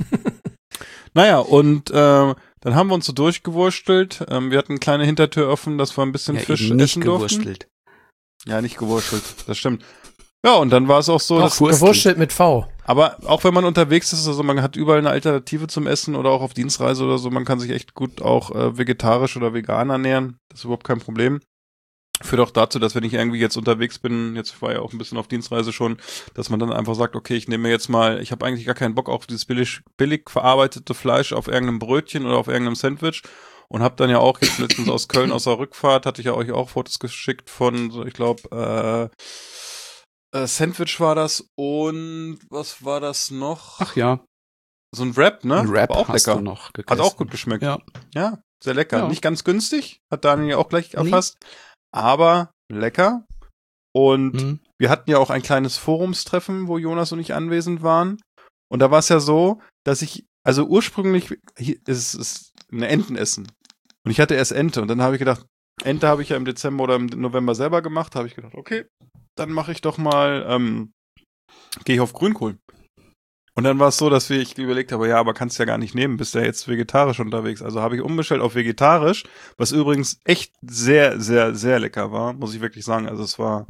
Naja, und äh, dann haben wir uns so durchgewurstelt. Ähm, wir hatten eine kleine Hintertür offen, dass wir ein bisschen Ja, Fisch eben nicht essen durften. gewurstelt. Ja, nicht gewurstelt, das stimmt. Ja, und dann war es auch so, Doch, dass, gewurstelt mit V. aber auch wenn man unterwegs ist, also man hat überall eine Alternative zum Essen oder auch auf Dienstreise oder so, man kann sich echt gut auch äh, vegetarisch oder vegan ernähren. Das ist überhaupt kein Problem. Führt auch dazu, dass wenn ich irgendwie jetzt unterwegs bin, jetzt war ja auch ein bisschen auf Dienstreise schon, dass man dann einfach sagt, okay, ich nehme mir jetzt mal, ich habe eigentlich gar keinen Bock auf dieses billig, billig verarbeitete Fleisch auf irgendeinem Brötchen oder auf irgendeinem Sandwich und habe dann ja auch jetzt letztens aus Köln aus der Rückfahrt, hatte ich ja euch auch Fotos geschickt von, so ich glaube, äh, äh, Sandwich war das und was war das noch? Ach ja, So ein Wrap, ne? ein Wrap war auch hast lecker. du noch gegessen. Hat auch gut geschmeckt. Ja. Ja, sehr lecker. Ja. Nicht ganz günstig, hat Daniel ja auch gleich erfasst, aber lecker. Und Hm. wir hatten ja auch ein kleines Forumstreffen, wo Jonas und ich anwesend waren. Und da war es ja so, dass ich, also ursprünglich hier ist es eine Entenessen. Und ich hatte erst Ente. Und dann habe ich gedacht, Ente habe ich ja im Dezember oder im November selber gemacht. Da habe ich gedacht, okay, dann mache ich doch mal, ähm, gehe ich auf Grünkohl. Und dann war es so, dass wir, ich überlegt habe, ja, aber kannst ja gar nicht nehmen, bist ja jetzt vegetarisch unterwegs. Also habe ich umgestellt auf vegetarisch, was übrigens echt sehr, sehr, sehr lecker war, muss ich wirklich sagen. Also es war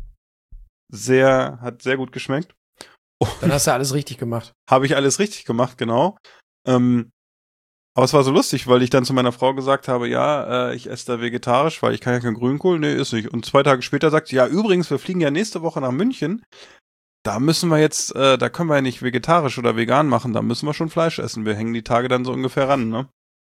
sehr, hat sehr gut geschmeckt. Dann hast du alles richtig gemacht. Habe ich alles richtig gemacht, genau. Ähm, aber es war so lustig, weil ich dann zu meiner Frau gesagt habe, ja, äh, ich esse da vegetarisch, weil ich kann ja kein Grünkohl. Nee, ist nicht. Und zwei Tage später sagt sie, ja, übrigens, wir fliegen ja nächste Woche nach München. Da müssen wir jetzt, äh, da können wir ja nicht vegetarisch oder vegan machen, da müssen wir schon Fleisch essen. Wir hängen die Tage dann so ungefähr ran, ne?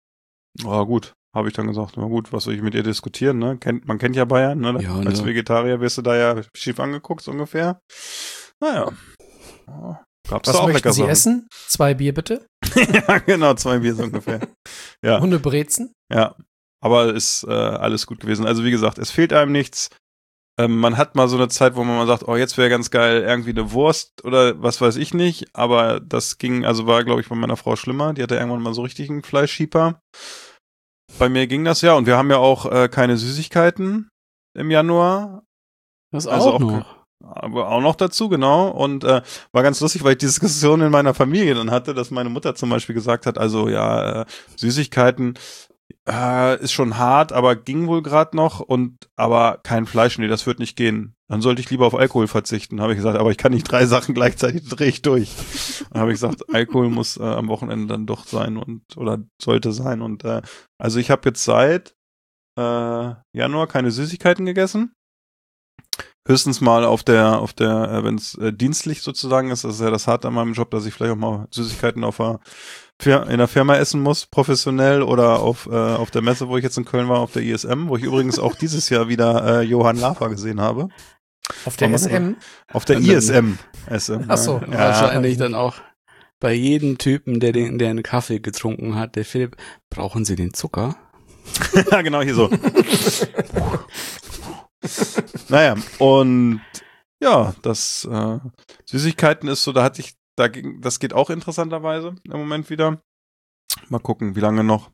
Ah, gut, habe ich dann gesagt, na gut, was soll ich mit ihr diskutieren, ne? Kennt, man kennt ja Bayern, ne? Ja, Als ne. Vegetarier wirst du da ja schief angeguckt, so ungefähr. Naja. Ja, gab's Was da auch möchten lecker Sie Sachen. essen? Zwei Bier bitte. Ja, genau, zwei Bier so ungefähr. Ja, Hundebrezen. ja. Aber ist äh, alles gut gewesen. Also wie gesagt, es fehlt einem nichts. Ähm, man hat mal so eine Zeit, wo man mal sagt, oh, jetzt wäre ganz geil irgendwie eine Wurst oder was weiß ich nicht. Aber das ging, also war, glaube ich, bei meiner Frau schlimmer. Die hatte irgendwann mal so richtig einen Fleischschieber. Bei mir ging das ja. Und wir haben ja auch äh, keine Süßigkeiten im Januar. Das Also auch auch noch. Aber auch noch dazu, genau. Und äh, war ganz lustig, weil ich die Diskussion in meiner Familie dann hatte, dass meine Mutter zum Beispiel gesagt hat, also ja, äh, Süßigkeiten äh, ist schon hart, aber ging wohl gerade noch und aber kein Fleisch, nee, das wird nicht gehen. Dann sollte ich lieber auf Alkohol verzichten, habe ich gesagt, aber ich kann nicht drei Sachen gleichzeitig, drehe ich durch. Dann habe ich gesagt, Alkohol muss äh, am Wochenende dann doch sein und oder sollte sein. Und äh, also ich habe jetzt seit äh, Januar keine Süßigkeiten gegessen. Höchstens mal auf der, auf der, äh, wenn es äh, dienstlich sozusagen ist, das ist ja das Harte an meinem Job, dass ich vielleicht auch mal Süßigkeiten auf der Fir- in der Firma essen muss, professionell oder auf äh, auf der Messe, wo ich jetzt in Köln war, auf der I S M, wo ich übrigens auch dieses Jahr wieder äh, Johann Lafer gesehen habe. Auf der Aber- S M. Auf der Und I dann- S M. S M Ach so. ja. Wahrscheinlich dann auch bei jedem Typen, der den, der einen Kaffee getrunken hat, der Philipp, brauchen Sie den Zucker? Ja, genau, hier so. Naja, und ja, das äh, Süßigkeiten ist so, da hatte ich, da ging, das geht auch interessanterweise im Moment wieder. Mal gucken, wie lange noch.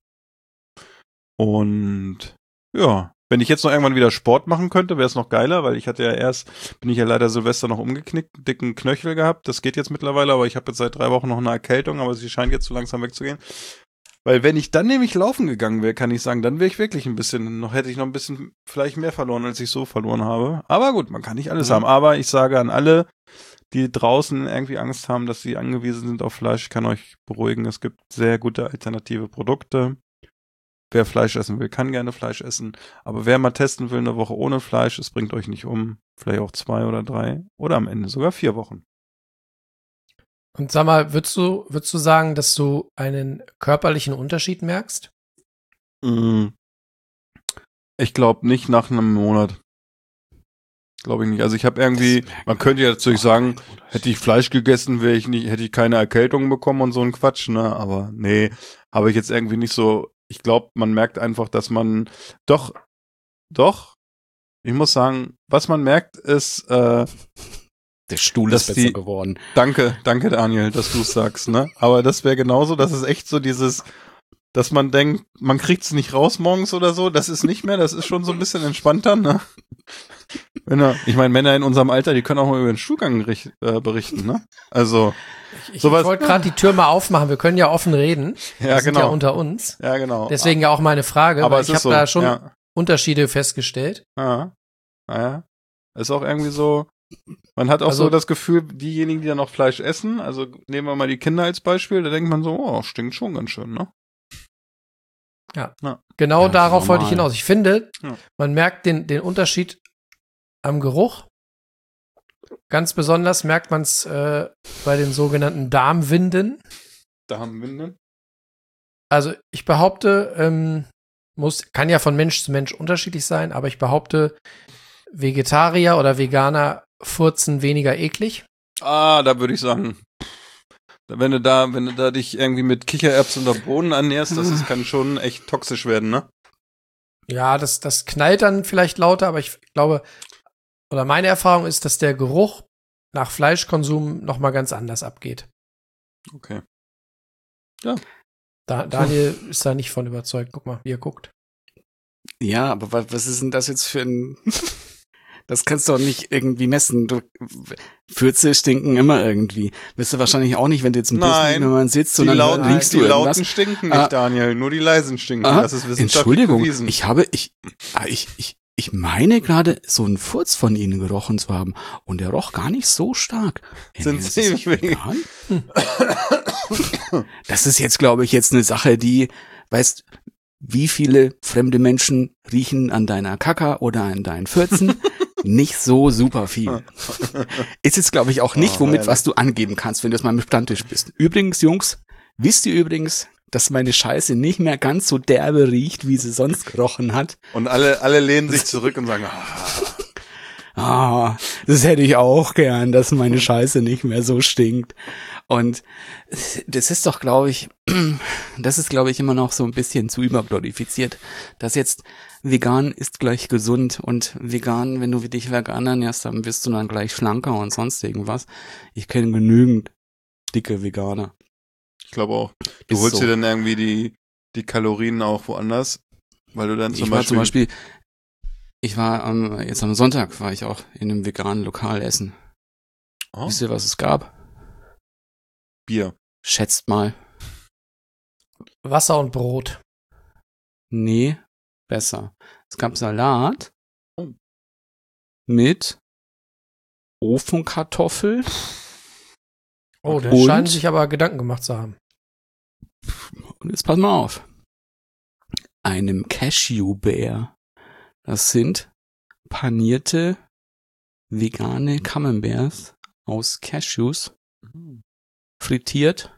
Und ja, wenn ich jetzt noch irgendwann wieder Sport machen könnte, wäre es noch geiler, weil ich hatte ja erst, bin ich ja leider Silvester noch umgeknickt, einen dicken Knöchel gehabt. Das geht jetzt mittlerweile, aber ich habe jetzt seit drei Wochen noch eine Erkältung, aber sie scheint jetzt so langsam wegzugehen. Weil wenn ich dann nämlich laufen gegangen wäre, kann ich sagen, dann wäre ich wirklich ein bisschen, noch hätte ich noch ein bisschen vielleicht mehr verloren, als ich so verloren habe. Aber gut, man kann nicht alles Mhm. haben. Aber ich sage an alle, die draußen irgendwie Angst haben, dass sie angewiesen sind auf Fleisch, ich kann euch beruhigen, es gibt sehr gute alternative Produkte. Wer Fleisch essen will, kann gerne Fleisch essen. Aber wer mal testen will, eine Woche ohne Fleisch, es bringt euch nicht um. Vielleicht auch zwei oder drei oder am Ende sogar vier Wochen. Und sag mal, würdest du, würdest du sagen, dass du einen körperlichen Unterschied merkst? Mm. Ich glaube nicht nach einem Monat. Glaube ich nicht. Also ich habe irgendwie, man könnte ja natürlich sagen, hätte ich Fleisch gegessen, wäre ich nicht, hätte ich keine Erkältung bekommen und so ein Quatsch, ne? Aber nee, habe ich jetzt irgendwie nicht so. Ich glaube, man merkt einfach, dass man doch, doch, ich muss sagen, was man merkt, ist, äh, der Stuhl ist besser die, geworden. Danke, danke Daniel, dass du es sagst, ne? Aber das wäre genauso, das ist echt so dieses, dass man denkt, man kriegt's nicht raus morgens oder so, das ist nicht mehr, das ist schon so ein bisschen entspannter, ne? Wenn er, ich meine, Männer in unserem Alter, die können auch mal über den Stuhlgang richt, äh, berichten, ne? Also, ich, ich sowas. wollte gerade die Tür mal aufmachen, wir können ja offen reden. Ja, wir sind genau. ja unter uns. Ja, genau. Deswegen ja auch meine Frage, aber weil es ich ist habe so, da schon ja. Unterschiede festgestellt. Ja, naja. Ist auch irgendwie so, man hat auch also, so das Gefühl, diejenigen, die dann noch Fleisch essen, also nehmen wir mal die Kinder als Beispiel, da denkt man so, oh, stinkt schon ganz schön, ne? Ja, ja. genau ja, darauf normal. wollte ich hinaus. Ich finde, ja. man merkt den, den Unterschied am Geruch. Ganz besonders merkt man es äh, bei den sogenannten Darmwinden. Darmwinden? Also ich behaupte, ähm, muss, kann ja von Mensch zu Mensch unterschiedlich sein, aber ich behaupte, Vegetarier oder Veganer furzen weniger eklig. Ah, da würde ich sagen, wenn du da, wenn du da dich irgendwie mit Kichererbsen oder Bohnen ernährst, das ist, kann schon echt toxisch werden, ne? Ja, das, das knallt dann vielleicht lauter, aber ich glaube, oder meine Erfahrung ist, dass der Geruch nach Fleischkonsum noch mal ganz anders abgeht. Okay. Ja. Da, Daniel ist da nicht von überzeugt. Guck mal, wie er guckt. Ja, aber was, was ist denn das jetzt für ein... Das kannst du doch nicht irgendwie messen. Du, Fürze stinken immer irgendwie. Wirst du wahrscheinlich auch nicht, wenn du jetzt im Disney, wenn man sitzt und die dann lauten, riechst du die irgendwas. Lauten stinken nicht, ah, Daniel. Nur die leisen stinken. Ah, das ist wissenschaftlich Entschuldigung, bewiesen. ich habe, ich, ah, ich, ich, ich meine gerade so einen Furz von Ihnen gerochen zu haben. Und der roch gar nicht so stark. Sind Sie vegan? Das ist jetzt, glaube ich, jetzt eine Sache, die, weißt, wie viele fremde Menschen riechen an deiner Kaka oder an deinen Fürzen? Nicht so super viel. Ist jetzt, glaube ich, auch nicht, oh, womit, ehrlich. was du angeben kannst, wenn du jetzt mal im Stammtisch bist. Übrigens, Jungs, wisst ihr übrigens, dass meine Scheiße nicht mehr ganz so derbe riecht, wie sie sonst gerochen hat? Und alle, alle lehnen sich zurück und sagen, ah, Ah, das hätte ich auch gern, dass meine Scheiße nicht mehr so stinkt. Und das ist doch, glaube ich, das ist, glaube ich, immer noch so ein bisschen zu überglorifiziert, dass jetzt vegan ist gleich gesund und vegan, wenn du dich vegan ernährst, dann bist du dann gleich schlanker und sonst irgendwas. Ich kenne genügend dicke Veganer. ich glaube auch. Du Ist holst so. dir dann irgendwie die, die Kalorien auch woanders, weil du dann zum Ich war Beispiel, zum Beispiel, ich war am, jetzt am Sonntag war ich auch in einem veganen Lokal essen. oh, Wisst ihr, was es gab? Bier. Schätzt mal. Wasser und Brot. Nee, besser. Es gab Salat Oh. mit Ofenkartoffel Oh, Okay. der Und? scheint sich aber Gedanken gemacht zu haben. und jetzt pass mal auf. Einem Cashewbär. Das sind panierte vegane Camemberts aus Cashews, frittiert.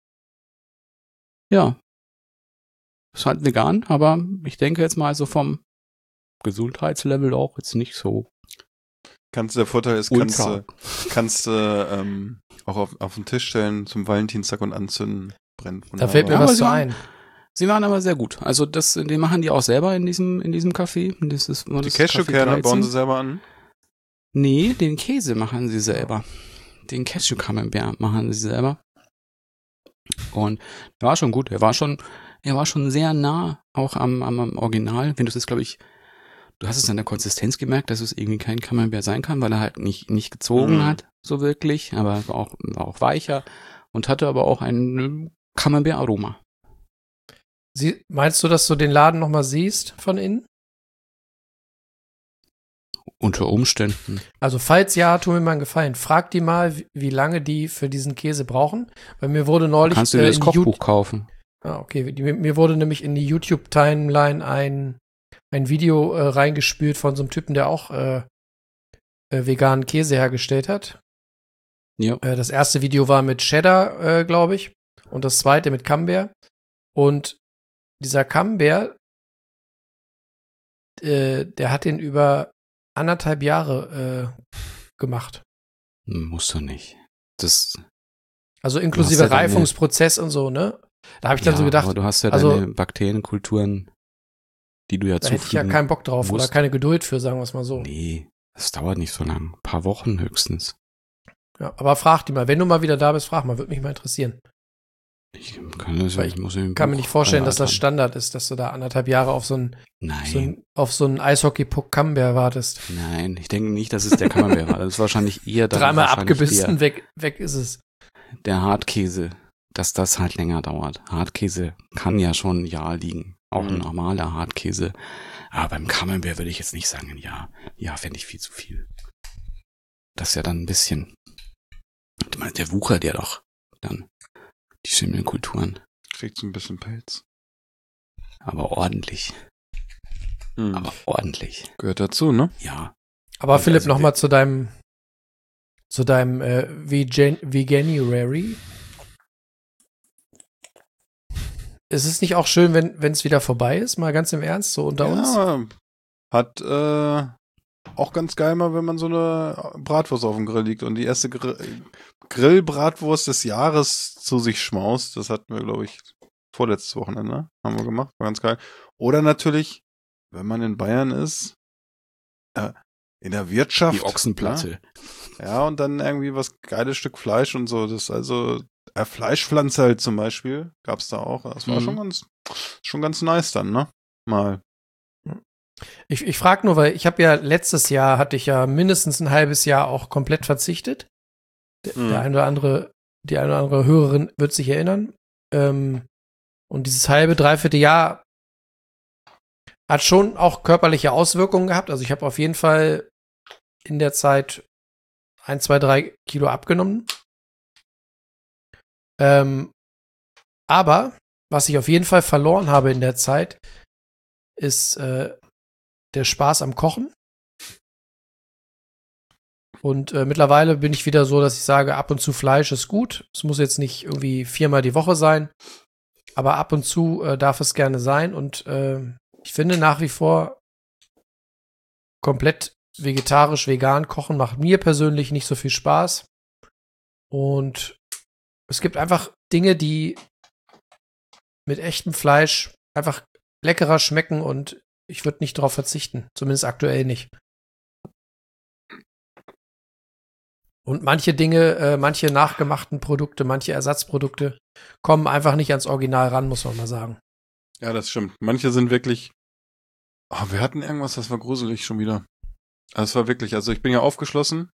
Ja. Ist halt vegan, aber ich denke jetzt mal so vom Gesundheitslevel auch jetzt nicht so. Kannst, der Vorteil ist, kannst Ultra. du, kannst du ähm, auch auf, auf den Tisch stellen zum Valentinstag und anzünden. Brennt Da fällt mir Aber was sie zu waren- ein. Sie waren aber sehr gut. Also das, den machen die auch selber in diesem, in diesem Café. Das ist, war Die das Café Cashewkerne bauen dreizehn. sie selber an. Nee, den Käse machen sie selber. Den Cashew-Camembert machen sie selber. Und der war schon gut. Er war schon, er war schon sehr nah auch am, am, am Original. Wenn du es, glaube ich, du hast es an der Konsistenz gemerkt, dass es irgendwie kein Camembert sein kann, weil er halt nicht, nicht gezogen Mhm. hat, so wirklich. Aber er war auch, war auch weicher und hatte aber auch ein Camembert-Aroma. Sie, meinst du, dass du den Laden noch mal siehst von innen? Unter Umständen. Also falls ja, tu mir mal einen Gefallen. Frag die mal, wie, wie lange die für diesen Käse brauchen. Weil mir wurde neulich Kannst du dir äh, das in die Kochbuch Jut- kaufen? Ah, okay. Die, mir wurde nämlich in die YouTube-Timeline ein, ein Video äh, reingespült von so einem Typen, der auch äh, äh, veganen Käse hergestellt hat. Ja. Äh, das erste Video war mit Cheddar, äh, glaube ich. Und das zweite mit Camembert. Und dieser Camembert, äh, der hat den über anderthalb Jahre äh, gemacht. Musst du nicht. Das. Also inklusive ja deine, Reifungsprozess und so, ne? Da habe ich dann ja, so gedacht, aber du hast ja also, deine Bakterienkulturen, die du ja da hätte ich ja keinen Bock drauf musst. Oder keine Geduld für, sagen wir es mal so. Nee, das dauert nicht so lang. Ein paar Wochen höchstens. Ja, aber frag die mal, wenn du mal wieder da bist, frag mal, würde mich mal interessieren. Ich kann, das, ich ich muss kann mir nicht vorstellen, dass das Standard ist, dass du da anderthalb Jahre auf so einen, so ein, auf so einen Eishockey-Puck Camembert wartest. Nein, ich denke nicht, dass es der Camembert war. Das ist wahrscheinlich eher dann dreimal wahrscheinlich abgebissen, weg, weg ist es. Der Hartkäse, dass das halt länger dauert. Hartkäse kann ja schon ein Jahr liegen. Auch ein normaler Hartkäse. Aber beim Camembert würde ich jetzt nicht sagen, ja, ja, fände ich viel zu viel. Das ist ja dann ein bisschen, der wuchert ja doch dann. Die Schimmelkulturen. Kriegt so ein bisschen Pelz. Aber ordentlich. Hm. Aber ordentlich. Gehört dazu, ne? Ja. Aber und Philipp, also, nochmal zu deinem zu deinem äh, Vegan Veganuary. Ist es nicht auch schön, wenn wenn es wieder vorbei ist? Mal ganz im Ernst, so unter ja, uns? Hat äh, auch ganz geil mal, wenn man so eine Bratwurst auf dem Grill liegt und die erste Gr Grillbratwurst des Jahres zu sich schmaust. Das hatten wir, glaube ich, vorletztes Wochenende haben wir gemacht. War ganz geil. Oder natürlich, wenn man in Bayern ist, äh, in der Wirtschaft. Die Ochsenplatte. Ja, ja, und dann irgendwie was geiles Stück Fleisch und so. Das ist also äh, Fleischpflanze halt zum Beispiel. Gab's da auch. Das war mhm. schon ganz, schon ganz nice dann, ne? Mal. Ich, ich frage nur, weil ich habe ja letztes Jahr, hatte ich ja mindestens ein halbes Jahr auch komplett verzichtet. Der, mhm. der eine oder andere, die eine oder andere Hörerin wird sich erinnern. Ähm, und dieses halbe, dreiviertel Jahr hat schon auch körperliche Auswirkungen gehabt. Also ich habe auf jeden Fall in der Zeit ein, zwei, drei Kilo abgenommen. Ähm, aber was ich auf jeden Fall verloren habe in der Zeit, ist äh, der Spaß am Kochen. Und äh, mittlerweile bin ich wieder so, dass ich sage, ab und zu Fleisch ist gut. Es muss jetzt nicht irgendwie viermal die Woche sein, aber ab und zu äh, darf es gerne sein. Und äh, ich finde nach wie vor komplett vegetarisch, vegan kochen macht mir persönlich nicht so viel Spaß. Und es gibt einfach Dinge, die mit echtem Fleisch einfach leckerer schmecken und ich würde nicht darauf verzichten. Zumindest aktuell nicht. Und manche Dinge, äh, manche nachgemachten Produkte, manche Ersatzprodukte kommen einfach nicht ans Original ran, muss man mal sagen. Ja, das stimmt. Manche sind wirklich. Oh, wir hatten irgendwas, das war gruselig schon wieder. Also es war wirklich, also ich bin ja aufgeschlossen.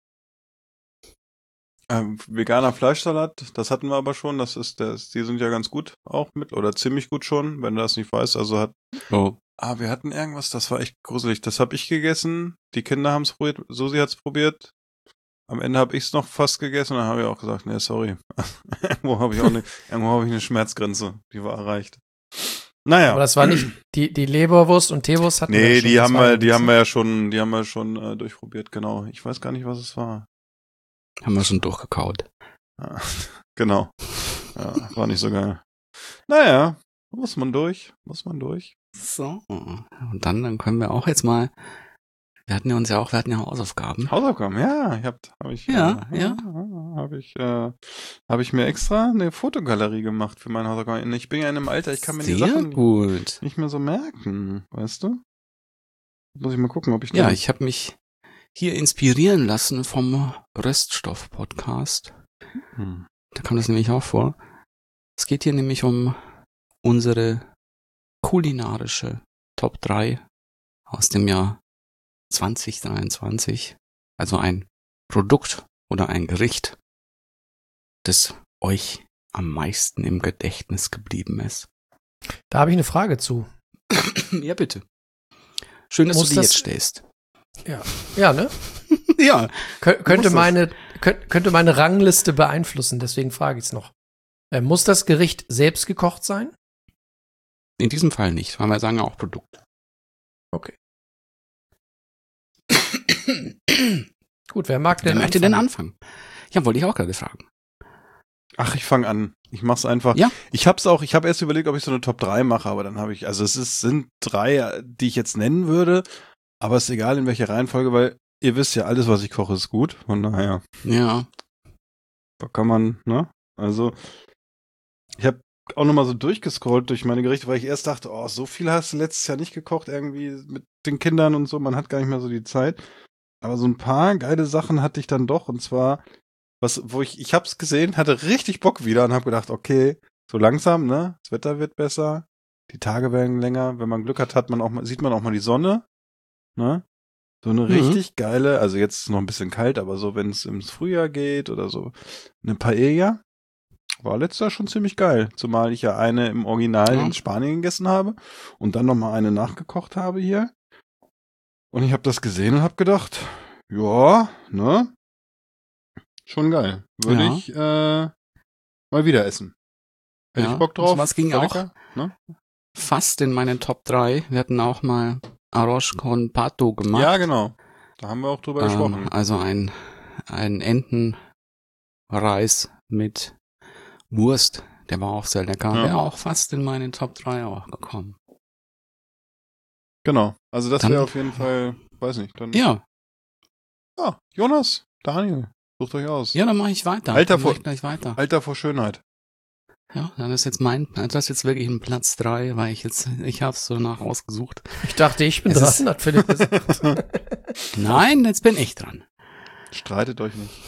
Ähm, veganer Fleischsalat, das hatten wir aber schon. Das ist, das, die sind ja ganz gut auch mit oder ziemlich gut schon, wenn du das nicht weißt. Also hat. Oh. Ah, wir hatten irgendwas, das war echt gruselig. Das habe ich gegessen. Die Kinder haben es probiert. Susi hat es probiert. Am Ende habe ich es noch fast gegessen und dann habe ich auch gesagt, nee, sorry. irgendwo habe ich auch eine, irgendwo habe ich eine Schmerzgrenze, die war erreicht. Naja. Aber das war nicht, die, die Leberwurst und Teewurst hatten nee, wir ja schon. Nee, die haben wir, die haben wir ja schon, die haben wir schon äh, durchprobiert, genau. Ich weiß gar nicht, was es war. Haben wir schon durchgekaut. Ja, genau. Ja, war nicht so geil. Naja, muss man durch, muss man durch. So. Und dann, dann können wir auch jetzt mal. Wir hatten ja uns ja auch, wir hatten ja Hausaufgaben. Hausaufgaben, ja, ich hab, hab ich, ja, äh, ja, ja, habe ich, äh, habe ich mir extra eine Fotogalerie gemacht für meine Hausaufgaben. Ich bin ja in einem Alter, ich kann mir Sehr die Sachen gut. nicht mehr so merken, weißt du? Muss ich mal gucken, ob ich ja, ich habe mich hier inspirieren lassen vom Reststoff-Podcast. Hm. Da kam das nämlich auch vor. Es geht hier nämlich um unsere kulinarische Top drei aus dem Jahr zwanzig dreiundzwanzig, also ein Produkt oder ein Gericht, das euch am meisten im Gedächtnis geblieben ist. Da habe ich eine Frage zu. Ja, bitte. Schön, dass Muss du die das, jetzt stellst. Ja, ja, ne? Ja. Kön- könnte meine könnt, könnte meine Rangliste beeinflussen, deswegen frage ich es noch. Äh, muss das Gericht selbst gekocht sein? In diesem Fall nicht, weil wir sagen auch Produkt. Okay. Gut, wer mag denn Wer möchte denn anfangen? Ja, wollte ich auch gerade fragen. Ach, ich fange an. Ich mach's einfach. Ja. Ich hab's auch, ich habe erst überlegt, ob ich so eine Top drei mache, aber dann habe ich, also es ist, sind drei, die ich jetzt nennen würde, Aber ist egal in welcher Reihenfolge, weil ihr wisst ja, alles, was ich koche, ist gut. Von daher, Ja. da kann man, ne? Also, ich habe auch nochmal so durchgescrollt durch meine Gerichte, weil ich erst dachte, oh, so viel hast du letztes Jahr nicht gekocht, irgendwie mit den Kindern und so, man hat gar nicht mehr so die Zeit. Aber so ein paar geile Sachen hatte ich dann doch, und zwar, was, wo ich, ich hab's gesehen, hatte richtig Bock wieder und hab gedacht, okay, so langsam, ne? Das Wetter wird besser, die Tage werden länger, wenn man Glück hat, hat man auch mal, sieht man auch mal die Sonne, ne? So eine Mhm. richtig geile, also jetzt ist noch ein bisschen kalt, aber so, wenn es ins Frühjahr geht oder so, eine Paella war letztes Jahr schon ziemlich geil. Zumal ich ja eine im Original Ja. in Spanien gegessen habe und dann nochmal eine nachgekocht habe hier. Und ich habe das gesehen und habe gedacht, ja, ne? Schon geil. Würde Ja. ich äh, mal wieder essen. Hätte Ja, ich Bock drauf. sowas ging War auch. lecker, ne? Fast in meinen Top drei. Wir hatten auch mal Arroz con Pato gemacht. Ja, genau. Da haben wir auch drüber gesprochen. Ähm, also ein, ein Entenreis mit Wurst. Der war auch sehr lecker. Ja. Wäre auch fast in meinen Top drei auch gekommen. Genau. Also das Dann- wäre auf jeden Fall, weiß nicht. Dann, Ja, Ah, Jonas, Daniel, sucht euch aus. ja, dann mache ich weiter. Alter, dann mach vor- ich gleich weiter. Alter vor Schönheit. Ja, dann ist jetzt mein, das ist jetzt wirklich ein Platz drei, weil ich jetzt, ich habe es so nach ausgesucht. Ich dachte, ich bin Es dran, ist- hat Philipp gesagt. Nein, jetzt bin ich dran. Streitet euch nicht.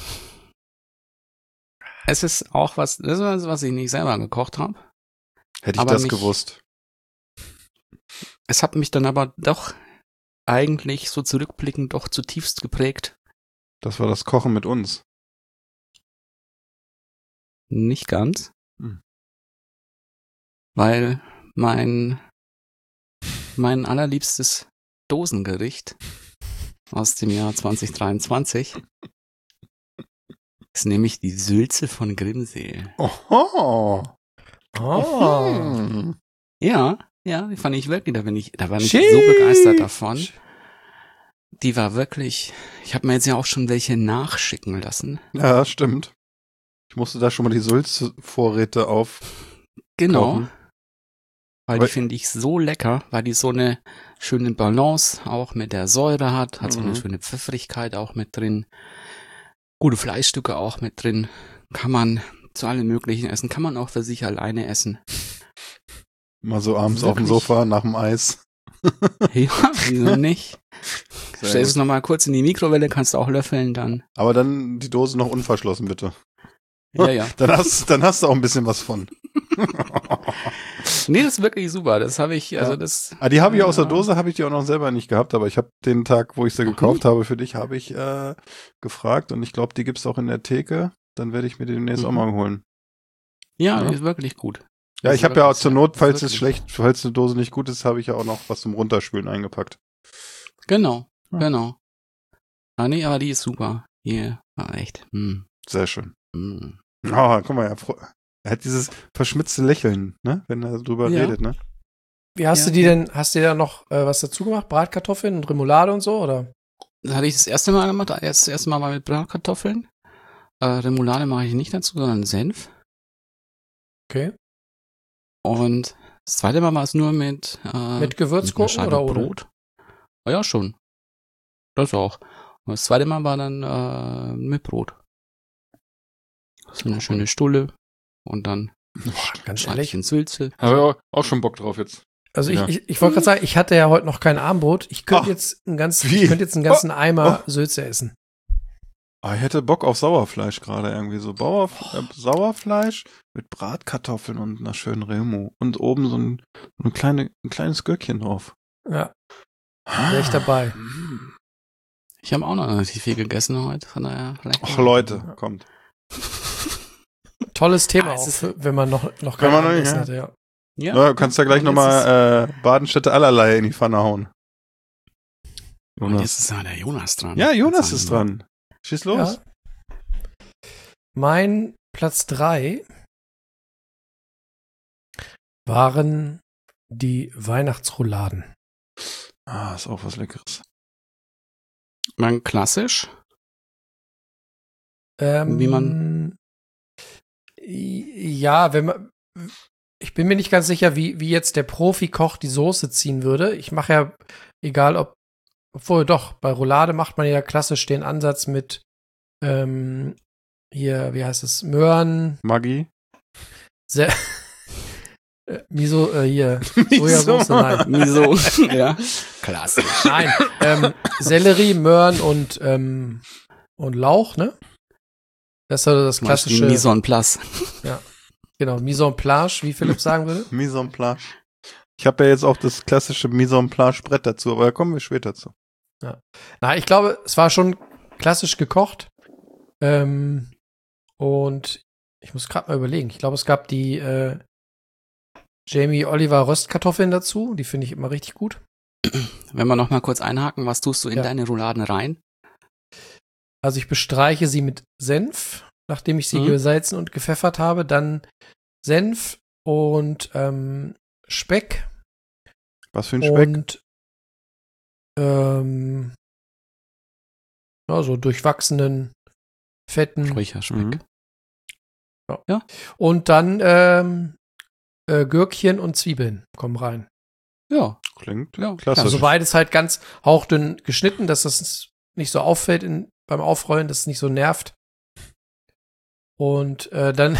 Es ist auch was, das ist was, was ich nicht selber gekocht habe. Hätte ich Aber das mich- gewusst. Es hat mich dann aber doch eigentlich so zurückblickend doch zutiefst geprägt. Das war das Kochen mit uns. Nicht ganz. Hm. Weil mein, mein allerliebstes Dosengericht aus dem Jahr zwanzig dreiundzwanzig ist nämlich die Sülze von Grimsel. Oho. Oh. Hm. Ja, ja, die fand ich wirklich, da bin ich, da war ich Schick. so begeistert davon. Die war wirklich, ich habe mir jetzt ja auch schon welche nachschicken lassen. Ja, stimmt. Ich musste da schon mal die Sulz-Vorräte auf. Genau. Kaufen. Weil Weil- die finde ich so lecker, weil die so eine schöne Balance auch mit der Säure hat, hat so eine Mhm. schöne Pfeffrigkeit auch mit drin. Gute Fleischstücke auch mit drin. Kann man zu allem möglichen essen, kann man auch für sich alleine essen. Mal so abends auf dem Wirklich? Sofa nach dem Eis. Ja, wieso nicht? Sehr Stellst es gut. nochmal kurz in die Mikrowelle, kannst du auch löffeln, dann. Aber dann die Dose noch unverschlossen, bitte. Ja, ja. Dann hast, dann hast du auch ein bisschen was von. Nee, das ist wirklich super. Das habe ich, also Ja. das. Ah, die habe ich aus der Ja. Dose, habe ich die auch noch selber nicht gehabt, aber ich habe den Tag, wo ich sie gekauft habe für dich, habe ich äh, gefragt und ich glaube, die gibt's auch in der Theke. Dann werde ich mir die demnächst Mhm. auch mal holen. Ja, Ja. die ist wirklich gut. Ja, Das ich ist habe ja auch wirklich zur sehr- Not, falls es wirklich. schlecht, falls eine Dose nicht gut ist, habe ich ja auch noch was zum Runterspülen eingepackt. Genau, Ja. genau. Ah, nee, aber die ist super. Hier, war echt. Hm, Sehr schön. hm. Oh, guck mal, er, fro- er hat dieses verschmitzte Lächeln, ne, wenn er drüber Ja. redet, ne? Wie hast Ja. du die denn, hast du da noch äh, was dazu gemacht? Bratkartoffeln und Remoulade und so, oder? Das hatte ich das erste Mal gemacht. Das erste Mal war mit Bratkartoffeln. Äh, Remoulade mache ich nicht dazu, sondern Senf. Okay. Und das zweite Mal war es nur mit, äh, Mit Gewürzgurken einer Scheibe oder ohne? Brot. Ah, ja, schon. Das auch. Und das zweite Mal war dann äh, mit Brot. So eine schöne Stulle und dann Ganz Scheibchen ehrlich. Sülze. Habe ich auch schon Bock drauf jetzt. Also Ja. ich, ich, ich wollte gerade sagen, ich hatte ja heute noch kein Abendbrot. Ich könnte Ach, jetzt einen ganz, wie? ich könnte jetzt einen ganzen Oh, Eimer Sülze essen. Ah, ich hätte Bock auf Sauerfleisch gerade irgendwie so. Bauer, äh, Sauerfleisch mit Bratkartoffeln und einer schönen Remo. Und oben so ein, so ein, kleine, ein kleines Gürkchen drauf. Ja, wäre ich dabei. Ich habe auch noch relativ viel gegessen heute, von daher vielleicht. Ach Leute, kommt. Tolles Thema Ja, es auch, ist- für, wenn man noch, noch Wenn kein man noch Abendessen nicht, hatte, ja. Ja, Ja, du kannst ja gleich Und jetzt nochmal äh, Badenstätte allerlei in die Pfanne hauen. Und Jonas. jetzt ist da der Jonas dran. Ja, Jonas Jetzt ist sagen dran. Schieß los. Ja. Mein Platz drei waren die Weihnachtsrouladen. Ah, ist auch was Leckeres. wir. Dann klassisch. Ähm, Wie man- Ja, wenn man. Ich bin mir nicht ganz sicher, wie, wie jetzt der Profi-Koch die Soße ziehen würde. Ich mache ja, egal ob obwohl doch, bei Roulade macht man ja klassisch den Ansatz mit ähm, hier, wie heißt es, Möhren, Maggi. Se- äh, Miso, äh, hier, Sojasauce, nein. Miso, ja. Klassisch. Nein, ähm, Sellerie, Möhren und, ähm, und Lauch, ne? Das ist so das klassische. Mise en place. Ja, genau, Mise en place, wie Philipp sagen würde. Mise en place. Ich habe ja jetzt auch das klassische Mise en place Brett dazu, aber da kommen wir später zu. Ja. Na, ich glaube, es war schon klassisch gekocht. Ähm, und ich muss gerade mal überlegen. Ich glaube, es gab die äh, Jamie Oliver Röstkartoffeln dazu. Die finde ich immer richtig gut. Wenn wir noch mal kurz einhaken, was tust du in Ja. deine Rouladen rein? Also ich bestreiche sie mit Senf, nachdem ich sie Mhm. gesalzen und gepfeffert habe. Dann Senf und ähm, Speck. Was für ein Speck? Und ähm, ja, so durchwachsenen, fetten. Ruhiger Speck. Mhm. Und dann ähm, äh, Gürkchen und Zwiebeln kommen rein. Ja. Klingt Ja, klassisch. Also beides halt ganz hauchdünn geschnitten, dass das nicht so auffällt in, beim Aufrollen, dass es nicht so nervt. Und äh, dann,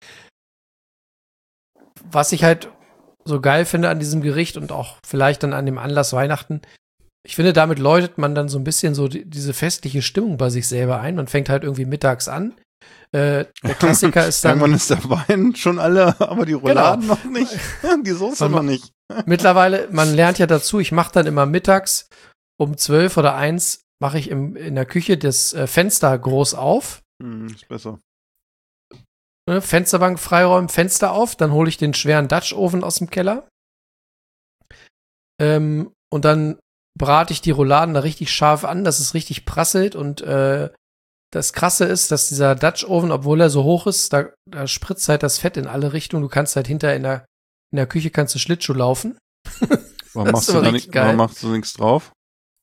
was ich halt so geil finde an diesem Gericht und auch vielleicht dann an dem Anlass Weihnachten, ich finde, damit läutet man dann so ein bisschen so die, diese festliche Stimmung bei sich selber ein. Man fängt halt irgendwie mittags an. Äh, der Klassiker ist dann, Irgendwann ist der Wein schon alle, aber die Rouladen noch nicht. Die Soße Man noch ma- nicht. mittlerweile, man lernt ja dazu, ich mache dann immer mittags um zwölf oder eins mache ich im, in der Küche das äh, Fenster groß auf. Hm, ist besser. Ne, Fensterbank freiräumen, Fenster auf, dann hole ich den schweren Dutch-Ofen aus dem Keller. Ähm, und dann brate ich die Rouladen da richtig scharf an, dass es richtig prasselt. Und äh, das Krasse ist, dass dieser Dutch-Ofen, obwohl er so hoch ist, da, da spritzt halt das Fett in alle Richtungen. Du kannst halt hinter in der, in der Küche kannst du Schlittschuh laufen. Warum Das machst ist du aber da richtig nicht, geil. warum machst du nichts drauf?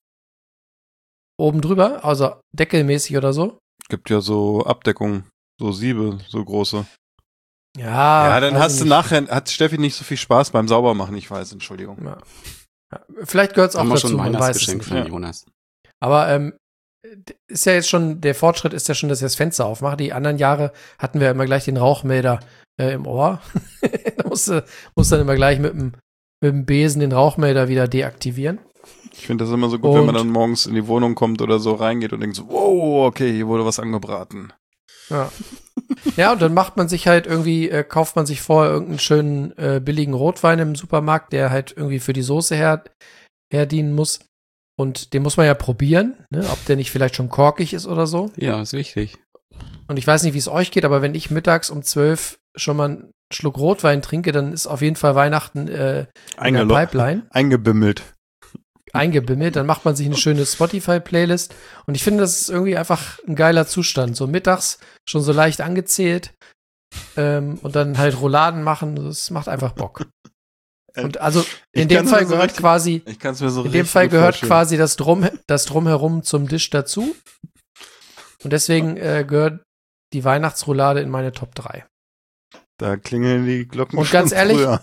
Oben drüber, also deckelmäßig oder so. Gibt ja so Abdeckungen, so Siebe, so große. Ja, ja, dann weiß hast ich du nicht. nachher, hat Steffi nicht so viel Spaß beim Saubermachen, ich weiß, Entschuldigung. Ja. Ja, vielleicht gehört es auch Haben wir dazu, schon ein man weiß es Weihnachtsgeschenk nicht. für den Ja. Jonas. Aber ähm, ist ja jetzt schon, der Fortschritt ist ja schon, dass ich das Fenster aufmache. Die anderen Jahre hatten wir immer gleich den Rauchmelder äh, im Ohr. Da musste, musste dann immer gleich mit dem, mit dem Besen den Rauchmelder wieder deaktivieren. Ich finde das immer so gut, wenn man Und- dann morgens in die Wohnung kommt oder so reingeht und denkt so, wow, okay, hier wurde was angebraten. Ja. Ja, und dann macht man sich halt irgendwie, äh, kauft man sich vorher irgendeinen schönen äh, billigen Rotwein im Supermarkt, der halt irgendwie für die Soße her, herdienen muss. Und den muss man ja probieren, ne, ob der nicht vielleicht schon korkig ist oder so. Ja, ist wichtig. Und ich weiß nicht, wie es euch geht, aber wenn ich mittags um zwölf schon mal einen Schluck Rotwein trinke, dann ist auf jeden Fall Weihnachten äh, in der Eingelo- Pipeline Eingebimmelt. eingebimmelt. Dann macht man sich eine schöne Spotify-Playlist. Und ich finde, das ist irgendwie einfach ein geiler Zustand. So mittags schon so leicht angezählt ähm, und dann halt Rouladen machen. Das macht einfach Bock. Und also Ich in dem kann's Fall mir so gehört richtig- quasi, Ich kann es mir so in dem richtig Fall gut gehört vorstellen. quasi das, Drum, das Drumherum zum Tisch dazu. Und deswegen äh, gehört die Weihnachtsroulade in meine Top drei. Da klingeln die Glocken Und schon ganz ehrlich, früher.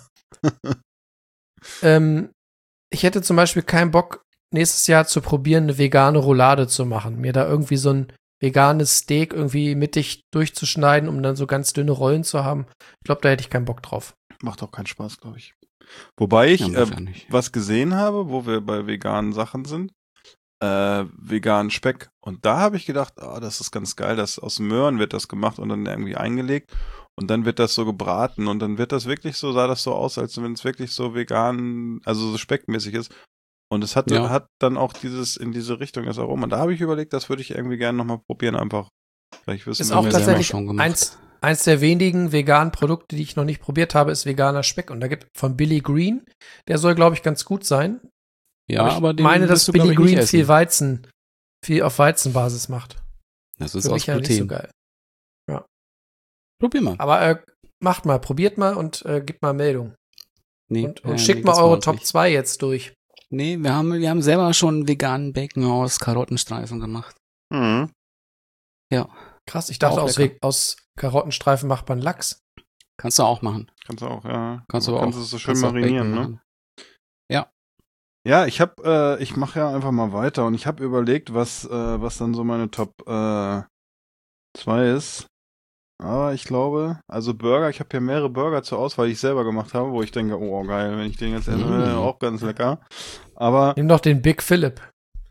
Ähm, ich hätte zum Beispiel keinen Bock, nächstes Jahr zu probieren, eine vegane Roulade zu machen. Mir da irgendwie so ein veganes Steak irgendwie mittig durchzuschneiden, um dann so ganz dünne Rollen zu haben. Ich glaube, da hätte ich keinen Bock drauf. Macht auch keinen Spaß, glaube ich. Wobei ich Ja, äh, wahrscheinlich. was gesehen habe, wo wir bei veganen Sachen sind, äh, veganen Speck. Und da habe ich gedacht, ah, das ist ganz geil, das aus Möhren wird das gemacht und dann irgendwie eingelegt und dann wird das so gebraten und dann wird das wirklich so, sah das so aus, als wenn es wirklich so vegan, also so speckmäßig ist. Und es hat, Ja. hat dann auch dieses, in diese Richtung das Aroma. Und da habe ich überlegt, das würde ich irgendwie gerne nochmal probieren, einfach. Vielleicht wissen Ist wir auch wir mehr. selber tatsächlich schon gemacht. eins, eins der wenigen veganen Produkte, die ich noch nicht probiert habe, ist veganer Speck. Und da gibt von Billy Green, der soll, glaube ich, ganz gut sein. Ja, aber ich aber den meine, dass wirst du, glaub Billy ich, nicht Green essen. viel Weizen, viel auf Weizenbasis macht. Das ist Für aus mich ja nicht Gluten. so geil. Probier mal. Aber äh, macht mal, probiert mal und äh, gebt mal Meldung. Nee, Und, und äh, schickt nee, mal das eure war uns Top nicht. zwei jetzt durch. Nee, wir haben, wir haben selber schon veganen Bacon aus Karottenstreifen gemacht. Mhm. Krass, ich dachte, Auch aus, lecker. Ve- aus Karottenstreifen macht man Lachs. Kannst du auch machen. Kannst du auch, ja. Kannst du aber kannst auch. es so schön kannst auch marinieren, Bacon ne? machen. Ja. Ja, ich hab, äh, ich mache ja einfach mal weiter und ich habe überlegt, was, äh, was dann so meine Top äh, zwei ist. Aber ich glaube, also Burger, ich habe ja mehrere Burger zur Auswahl, die ich selber gemacht habe, wo ich denke, oh geil, wenn ich den jetzt esse, Mm. auch ganz lecker. Aber Nimm doch den Big Philip.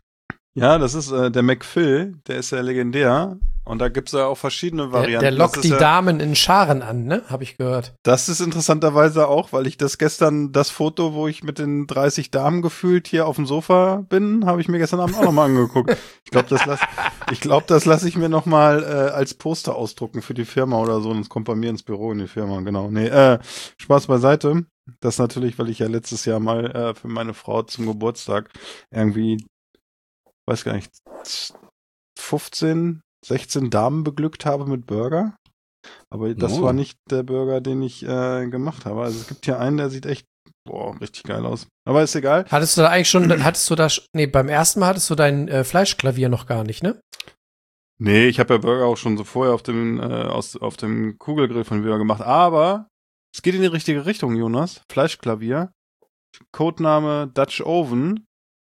ja, das ist äh, der McPhil, der ist ja legendär. Und da gibt's ja auch verschiedene Der, Varianten. der Das lockt ist die ja, Damen in Scharen an, ne? Habe ich gehört. Das ist interessanterweise auch, weil ich das gestern, das Foto, wo ich mit den dreißig Damen gefühlt hier auf dem Sofa bin, habe ich mir gestern Abend auch nochmal angeguckt. Ich glaube, das lasse ich, glaub, das lass ich mir nochmal äh, als Poster ausdrucken für die Firma oder so. Und es kommt bei mir ins Büro in die Firma, genau. Nee, äh, Spaß beiseite. Das natürlich, weil ich ja letztes Jahr mal äh, für meine Frau zum Geburtstag irgendwie, weiß gar nicht, fünfzehn, sechzehn Damen beglückt habe mit Burger. Aber das Oh. war nicht der Burger, den ich äh, gemacht habe. Also es gibt hier einen, der sieht echt boah, richtig geil aus. Aber ist egal. Hattest du da eigentlich schon, hattest du da, sch- nee, beim ersten Mal hattest du dein äh, Fleischklavier noch gar nicht, ne? Nee, ich habe ja Burger auch schon so vorher auf dem, äh, aus, auf dem Kugelgrill von Weber gemacht. Aber es geht in die richtige Richtung, Jonas. Fleischklavier. Codename Dutch Oven.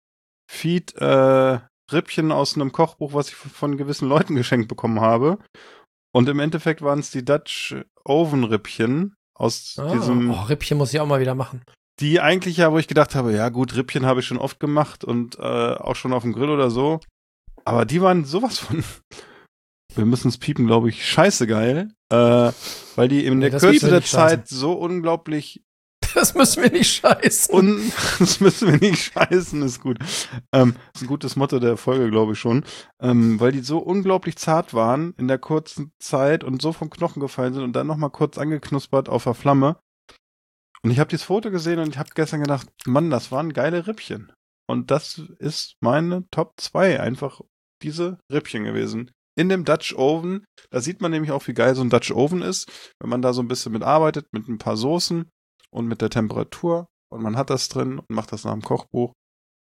Feed äh, Rippchen aus einem Kochbuch, was ich von gewissen Leuten geschenkt bekommen habe. Und im Endeffekt waren es die Dutch Oven Rippchen aus Ah, diesem, oh, Rippchen muss ich auch mal wieder machen. die eigentlich ja, wo ich gedacht habe, ja gut, Rippchen habe ich schon oft gemacht und äh, auch schon auf dem Grill oder so. Aber die waren sowas von, wir müssen es piepen, glaube ich, scheiße geil, äh, weil die in Nee, der das Kürze müssen wir der nicht scheißen. Zeit so unglaublich Das müssen wir nicht scheißen. Und das müssen wir nicht scheißen, ist gut. Ähm, ist ein gutes Motto der Folge, glaube ich schon. Ähm, weil die so unglaublich zart waren in der kurzen Zeit und so vom Knochen gefallen sind und dann nochmal kurz angeknuspert auf der Flamme. Und ich habe dieses Foto gesehen und ich habe gestern gedacht, Mann, das waren geile Rippchen. Und das ist meine Top zwei, einfach diese Rippchen gewesen. In dem Dutch Oven, da sieht man nämlich auch, wie geil so ein Dutch Oven ist, wenn man da so ein bisschen mit arbeitet, mit ein paar Soßen und mit der Temperatur und man hat das drin und macht das nach dem Kochbuch.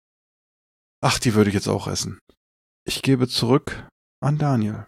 Ach, die würde ich jetzt auch essen. Ich gebe zurück an Daniel.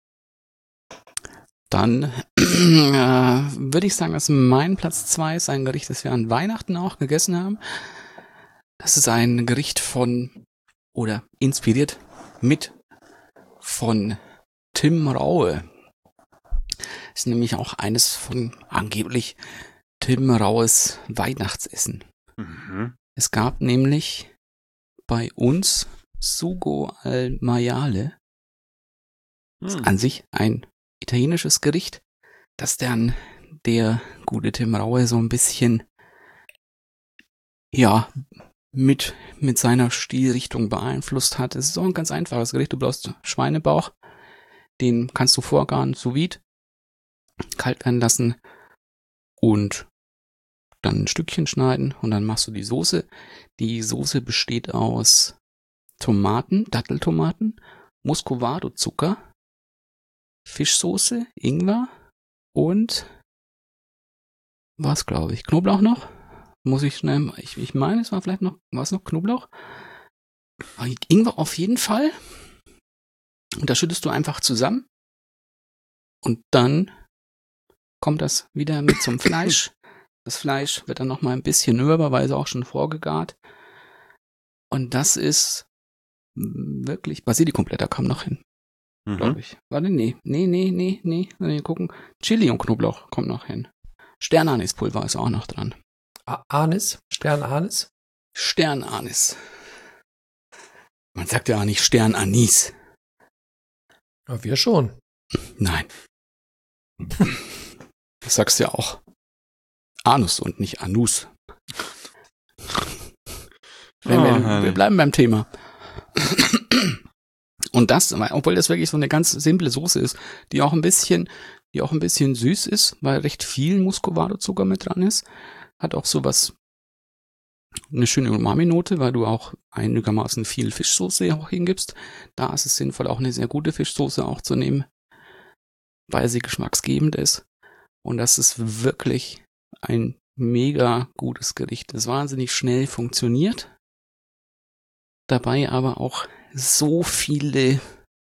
Dann äh, würde ich sagen, dass mein Platz zwei ist ein Gericht, das wir an Weihnachten auch gegessen haben. Das ist ein Gericht von, oder inspiriert mit von Tim Raue. Ist nämlich auch eines von angeblich Tim Raues Weihnachtsessen. Mhm. Es gab nämlich bei uns Sugo al Maiale. Ist an sich ein italienisches Gericht, das dann der gute Tim Raue so ein bisschen, ja, mit, mit seiner Stilrichtung beeinflusst hat. Es ist auch ein ganz einfaches Gericht. Du brauchst Schweinebauch, den kannst du vorgaren, sous vide, kalt werden lassen und dann ein Stückchen schneiden und dann machst du die Soße. Die Soße besteht aus Tomaten, Datteltomaten, Muscovado-Zucker, Fischsoße, Ingwer und was glaube ich, Knoblauch noch? Muss ich schnell, ich, ich meine, es war vielleicht noch, war es noch Knoblauch? Aber Ingwer auf jeden Fall. Und das schüttest du einfach zusammen und dann kommt das wieder mit zum Fleisch. Das Fleisch wird dann noch mal ein bisschen mürber, weil es auch schon vorgegart. Und das ist wirklich Basilikumblätter kommen noch hin, Mhm. glaube ich. Warte, nee, nee, nee, nee, nee. nee gucken. Chili und Knoblauch kommt noch hin. Sternanispulver ist auch noch dran. A- Anis? Sternanis? Sternanis. Man sagt ja auch nicht Sternanis. Ja, wir schon. Nein. Das sagst du ja auch. Anus und nicht Anus. Wenn Oh, wir, herrlich. wir bleiben beim Thema. Und das, obwohl das wirklich so eine ganz simple Soße ist, die auch ein bisschen, die auch ein bisschen süß ist, weil recht viel Muscovado-Zucker mit dran ist, hat auch sowas, eine schöne Umami-Note, weil du auch einigermaßen viel Fischsoße auch hingibst. Da ist es sinnvoll, auch eine sehr gute Fischsoße auch zu nehmen, weil sie geschmacksgebend ist. Und das ist wirklich ein mega gutes Gericht. Das wahnsinnig schnell funktioniert. Dabei aber auch so viele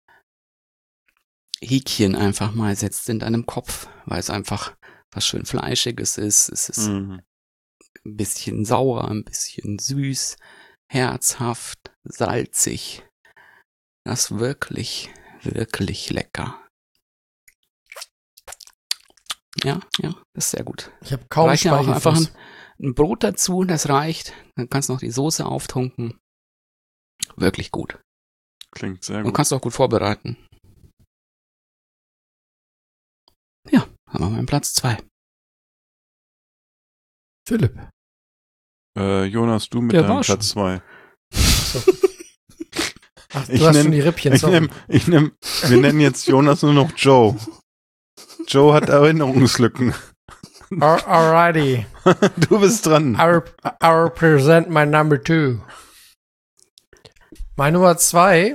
Häkchen einfach mal setzt in deinem Kopf, weil es einfach was schön Fleischiges ist. Es ist Mhm. ein bisschen sauer, ein bisschen süß. herzhaft, salzig. Das ist wirklich, wirklich lecker. Ja, ja, das ist sehr gut. Ich habe kaum reicht ja auch einfach ein, Speichelfluss. ein Brot dazu, das reicht. Dann kannst du noch die Soße auftunken. Wirklich gut. Klingt sehr Und gut. kannst du auch gut vorbereiten. Ja, haben wir meinen Platz zwei. Philipp. Äh, Jonas, du mit Der deinem war schon. Platz zwei. Ach, du Ich hast nenn- schon die Rippchen. Ich sorry. nehm, ich nehm, wir nennen jetzt Jonas nur noch Joe. Joe hat Erinnerungslücken. Al- Alrighty. Du bist dran. I, rep I represent my number two. Mein Nummer zwei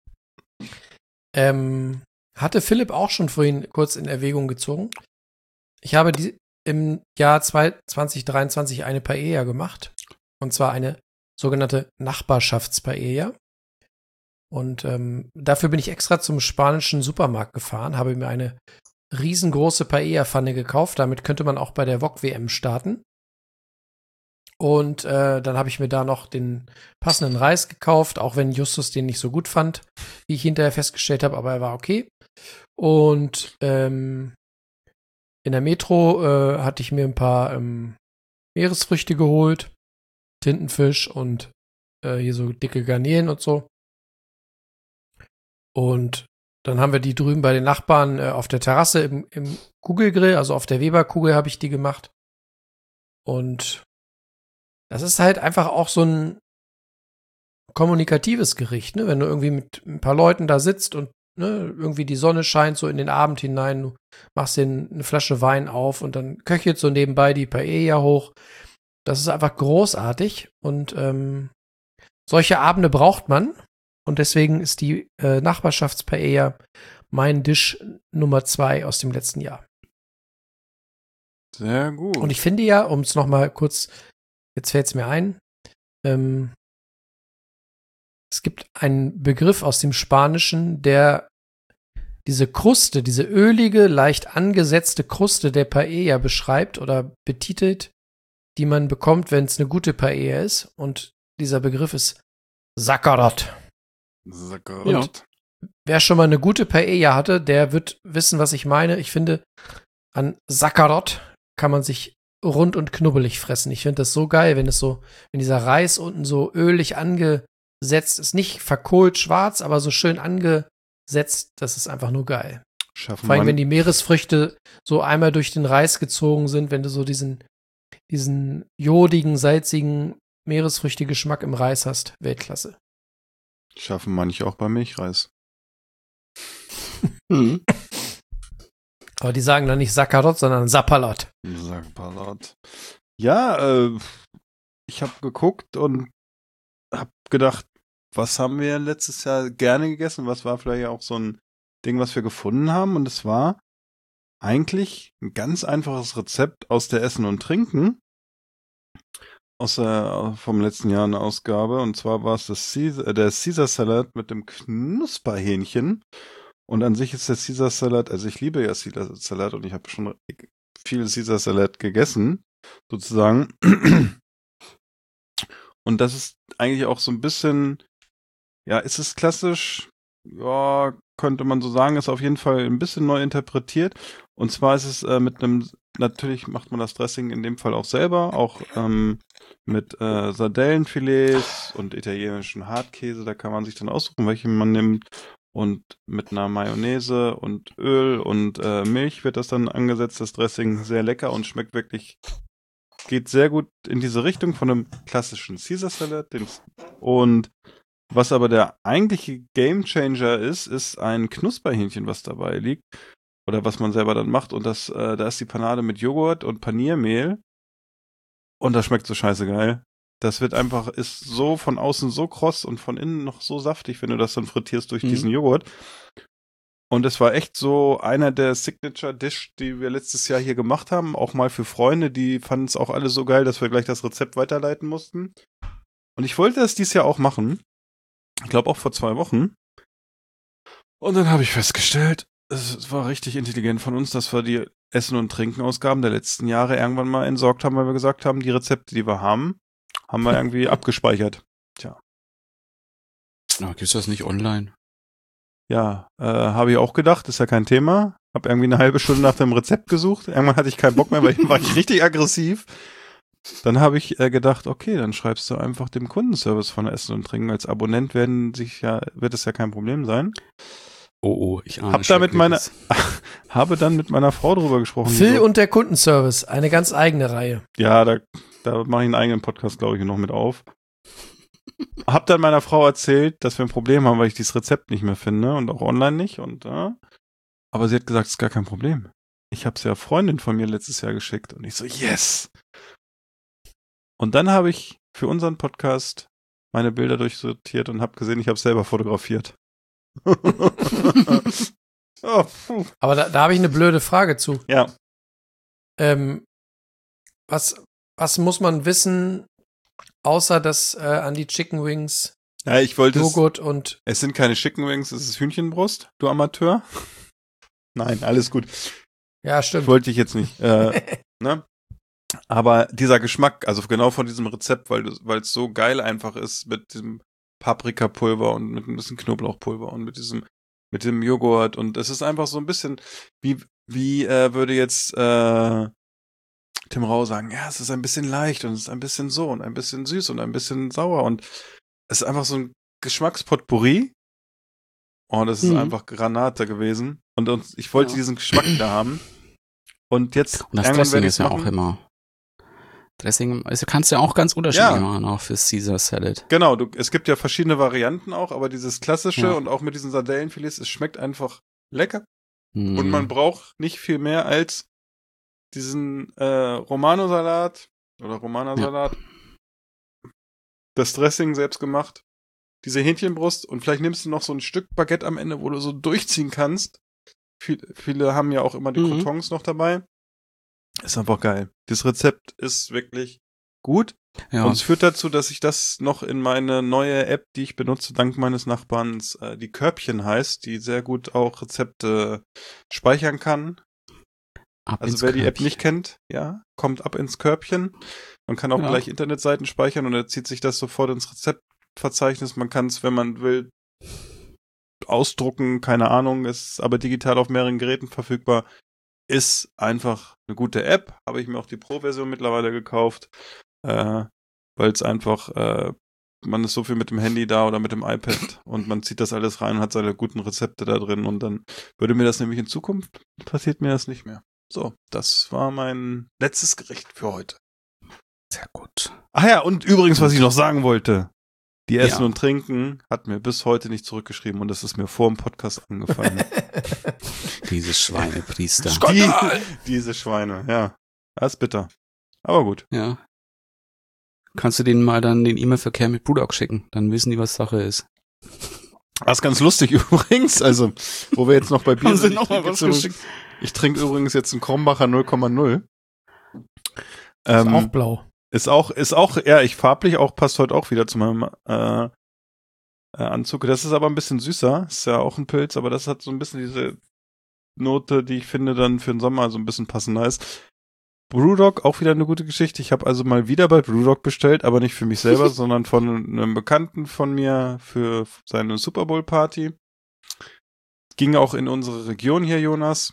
ähm, hatte Philipp auch schon vorhin kurz in Erwägung gezogen. Ich habe die, im Jahr zwanzig dreiundzwanzig eine Paella gemacht. Und zwar eine sogenannte Nachbarschaftspaella. Und ähm, dafür bin ich extra zum spanischen Supermarkt gefahren, habe mir eine riesengroße Paella-Pfanne gekauft. Damit könnte man auch bei der V O G-W M starten. Und äh, dann habe ich mir da noch den passenden Reis gekauft, auch wenn Justus den nicht so gut fand, wie ich hinterher festgestellt habe, aber er war okay. Und ähm, in der Metro äh, hatte ich mir ein paar ähm, Meeresfrüchte geholt, Tintenfisch und äh, hier so dicke Garnelen und so. Und dann haben wir die drüben bei den Nachbarn äh, auf der Terrasse im, im Kugelgrill, also auf der Weberkugel habe ich die gemacht. Und das ist halt einfach auch so ein kommunikatives Gericht, ne? Wenn du irgendwie mit ein paar Leuten da sitzt und ne, irgendwie die Sonne scheint so in den Abend hinein, du machst dir eine Flasche Wein auf und dann köchelt so nebenbei die Paella hoch. Das ist einfach großartig und ähm, solche Abende braucht man. Und deswegen ist die äh, Nachbarschaftspaella mein Dish Nummer zwei aus dem letzten Jahr. Sehr gut. Und ich finde ja, um es noch mal kurz, jetzt fällt es mir ein, ähm, es gibt einen Begriff aus dem Spanischen, der diese Kruste, diese ölige, leicht angesetzte Kruste der Paella beschreibt oder betitelt, die man bekommt, wenn es eine gute Paella ist. Und dieser Begriff ist Sacarot. Ja. Wer schon mal eine gute Paella hatte, der wird wissen, was ich meine. Ich finde, an Sacarot kann man sich rund und knubbelig fressen. Ich finde das so geil, wenn es so, wenn dieser Reis unten so ölig angesetzt ist, nicht verkohlt schwarz, aber so schön angesetzt, das ist einfach nur geil. Schaffen Vor allem, wir- wenn die Meeresfrüchte so einmal durch den Reis gezogen sind, wenn du so diesen, diesen jodigen, salzigen Meeresfrüchte-Geschmack im Reis hast. Weltklasse. Schaffen manche auch bei Milchreis. Mhm. Aber die sagen dann nicht Sacarot, sondern Sapalot. Sag Palat. Ja, äh, ich habe geguckt und habe gedacht, was haben wir letztes Jahr gerne gegessen? Was war vielleicht auch so ein Ding, was wir gefunden haben? Und es war eigentlich ein ganz einfaches Rezept aus der Essen und Trinken. Aus der, vom letzten Jahr eine Ausgabe. Und zwar war es das Caesar, äh, der Caesar Salad mit dem Knusperhähnchen. Und an sich ist der Caesar Salad, also ich liebe ja Caesar Salad und ich habe schon viel Caesar Salad gegessen, sozusagen. Und das ist eigentlich auch so ein bisschen, ja, ist es klassisch? Ja, könnte man so sagen, ist auf jeden Fall ein bisschen neu interpretiert. Und zwar ist es äh, mit einem, natürlich macht man das Dressing in dem Fall auch selber, auch ähm, mit äh, Sardellenfilets und italienischen Hartkäse, da kann man sich dann aussuchen, welchen man nimmt. Und mit einer Mayonnaise und Öl und äh, Milch wird das dann angesetzt, das Dressing, sehr lecker und schmeckt wirklich, geht sehr gut in diese Richtung von einem klassischen Caesar Salad. Den, und was aber der eigentliche Gamechanger ist, ist ein Knusperhähnchen, was dabei liegt oder was man selber dann macht. Und das, äh, da ist die Panade mit Joghurt und Paniermehl und das schmeckt so scheiße geil. Das wird einfach, ist so von außen so kross und von innen noch so saftig, wenn du das dann frittierst durch Mhm. diesen Joghurt. Und es war echt so einer der Signature-Dish, die wir letztes Jahr hier gemacht haben. Auch mal für Freunde, die fanden es auch alle so geil, dass wir gleich das Rezept weiterleiten mussten. Und ich wollte das dieses Jahr auch machen. Ich glaube auch vor zwei Wochen. Und dann habe ich festgestellt, es war richtig intelligent von uns, dass wir die Essen- und Trinken-Ausgaben der letzten Jahre irgendwann mal entsorgt haben, weil wir gesagt haben, die Rezepte, die wir haben, haben wir irgendwie abgespeichert. Tja. Na, gibt's das nicht online? Ja, äh, habe ich auch gedacht, ist ja kein Thema. Hab irgendwie eine halbe Stunde nach dem Rezept gesucht. Irgendwann hatte ich keinen Bock mehr, weil ich war ich richtig aggressiv. Dann habe ich äh, gedacht, okay, dann schreibst du einfach dem Kundenservice von Essen und Trinken. Als Abonnent werden sich ja, wird es ja kein Problem sein. Oh, oh, ich ahne Hab da mit meiner, Schreckliches. habe dann mit meiner Frau drüber gesprochen. die Phil so, und der Kundenservice, eine ganz eigene Reihe. ja, da, da mache ich einen eigenen Podcast, glaube ich, noch mit auf. Hab dann meiner Frau erzählt, dass wir ein Problem haben, weil ich dieses Rezept nicht mehr finde und auch online nicht. Und äh, aber sie hat gesagt, es ist gar kein Problem. Ich habe es ja Freundin von mir letztes Jahr geschickt und ich so, yes! Und dann habe ich für unseren Podcast meine Bilder durchsortiert und habe gesehen, ich habe selber fotografiert. Oh, puh. Aber da, da habe ich eine blöde Frage zu. Ja, Ähm, was, was muss man wissen, außer dass äh, an die Chicken Wings ja, ich wollte es, Joghurt und es sind keine Chicken Wings, es ist Hühnchenbrust, du Amateur. Nein, alles gut. ja, stimmt. Wollte ich jetzt nicht. Äh, ne? Aber dieser Geschmack, also genau von diesem Rezept, weil du- weil es so geil einfach ist mit diesem Paprikapulver und mit ein bisschen Knoblauchpulver und mit diesem mit dem Joghurt und es ist einfach so ein bisschen wie wie äh, würde jetzt äh, Tim Rau sagen, ja, es ist ein bisschen leicht und es ist ein bisschen so und ein bisschen süß und ein bisschen sauer und es ist einfach so ein Geschmackspotpourri. Oh, das ist Mhm. einfach Granate gewesen und, und ich wollte Ja. diesen Geschmack wieder haben. Und jetzt Und das irgendwann Dressing werde ist ich's ja machen. auch immer. Dressing, also kannst du ja auch ganz unterschiedlich Ja. machen, auch für Caesar Salad. Genau, du, es gibt ja verschiedene Varianten auch, aber dieses klassische Ja. und auch mit diesen Sardellenfilets, es schmeckt einfach lecker Hm. und man braucht nicht viel mehr als diesen äh, Romano-Salat oder Romana-Salat, das Dressing selbst gemacht, diese Hähnchenbrust und vielleicht nimmst du noch so ein Stück Baguette am Ende, wo du so durchziehen kannst. Viel, viele haben ja auch immer die Mhm. Croutons noch dabei. Ist einfach geil. Das Rezept ist wirklich gut. Ja. Und es führt dazu, dass ich das noch in meine neue App, die ich benutze, dank meines Nachbarns, äh, die Körbchen heißt, die sehr gut auch Rezepte speichern kann. Ab Also ins wer die App Körbchen. nicht kennt, ja, kommt ab ins Körbchen. Man kann auch Ja. gleich Internetseiten speichern und er zieht sich das sofort ins Rezeptverzeichnis. Man kann es, wenn man will, ausdrucken, keine Ahnung, ist aber digital auf mehreren Geräten verfügbar. Ist einfach eine gute App. Habe ich mir auch die Pro-Version mittlerweile gekauft, äh, weil es einfach, äh, man ist so viel mit dem Handy da oder mit dem iPad und man zieht das alles rein und hat seine guten Rezepte da drin und dann würde mir das nämlich in Zukunft, passiert mir das nicht mehr. So, das war mein letztes Gericht für heute. Sehr gut. Ach ja, und übrigens, was ich noch sagen wollte. Die Essen Ja. und Trinken hat mir bis heute nicht zurückgeschrieben und das ist mir vor dem Podcast angefallen. Dieses Schweinepriester. Die, diese Schweine, ja. Das ist bitter. Aber gut. Ja. Kannst du denen mal dann den E-Mail-Verkehr mit Brewdog schicken? Dann wissen die, was Sache ist. Das ist ganz lustig übrigens. Also, wo wir jetzt noch bei Bier Haben sie sind. noch ich mal trinke was jetzt übrigens- geschickt? Ich trinke übrigens jetzt einen Krombacher null Komma null. ist Ähm, auch blau. Ist auch, ist auch, ja, ich farblich auch, passt heute auch wieder zu meinem äh, äh, Anzug. Das ist aber ein bisschen süßer. Ist ja auch ein Pilz, aber das hat so ein bisschen diese Note, die ich finde dann für den Sommer so ein bisschen passender ist. Brewdog, auch wieder eine gute Geschichte. Ich habe also mal wieder bei Brewdog bestellt, aber nicht für mich selber, sondern von einem Bekannten von mir für seine Super Bowl Party. Ging auch in unsere Region hier, Jonas.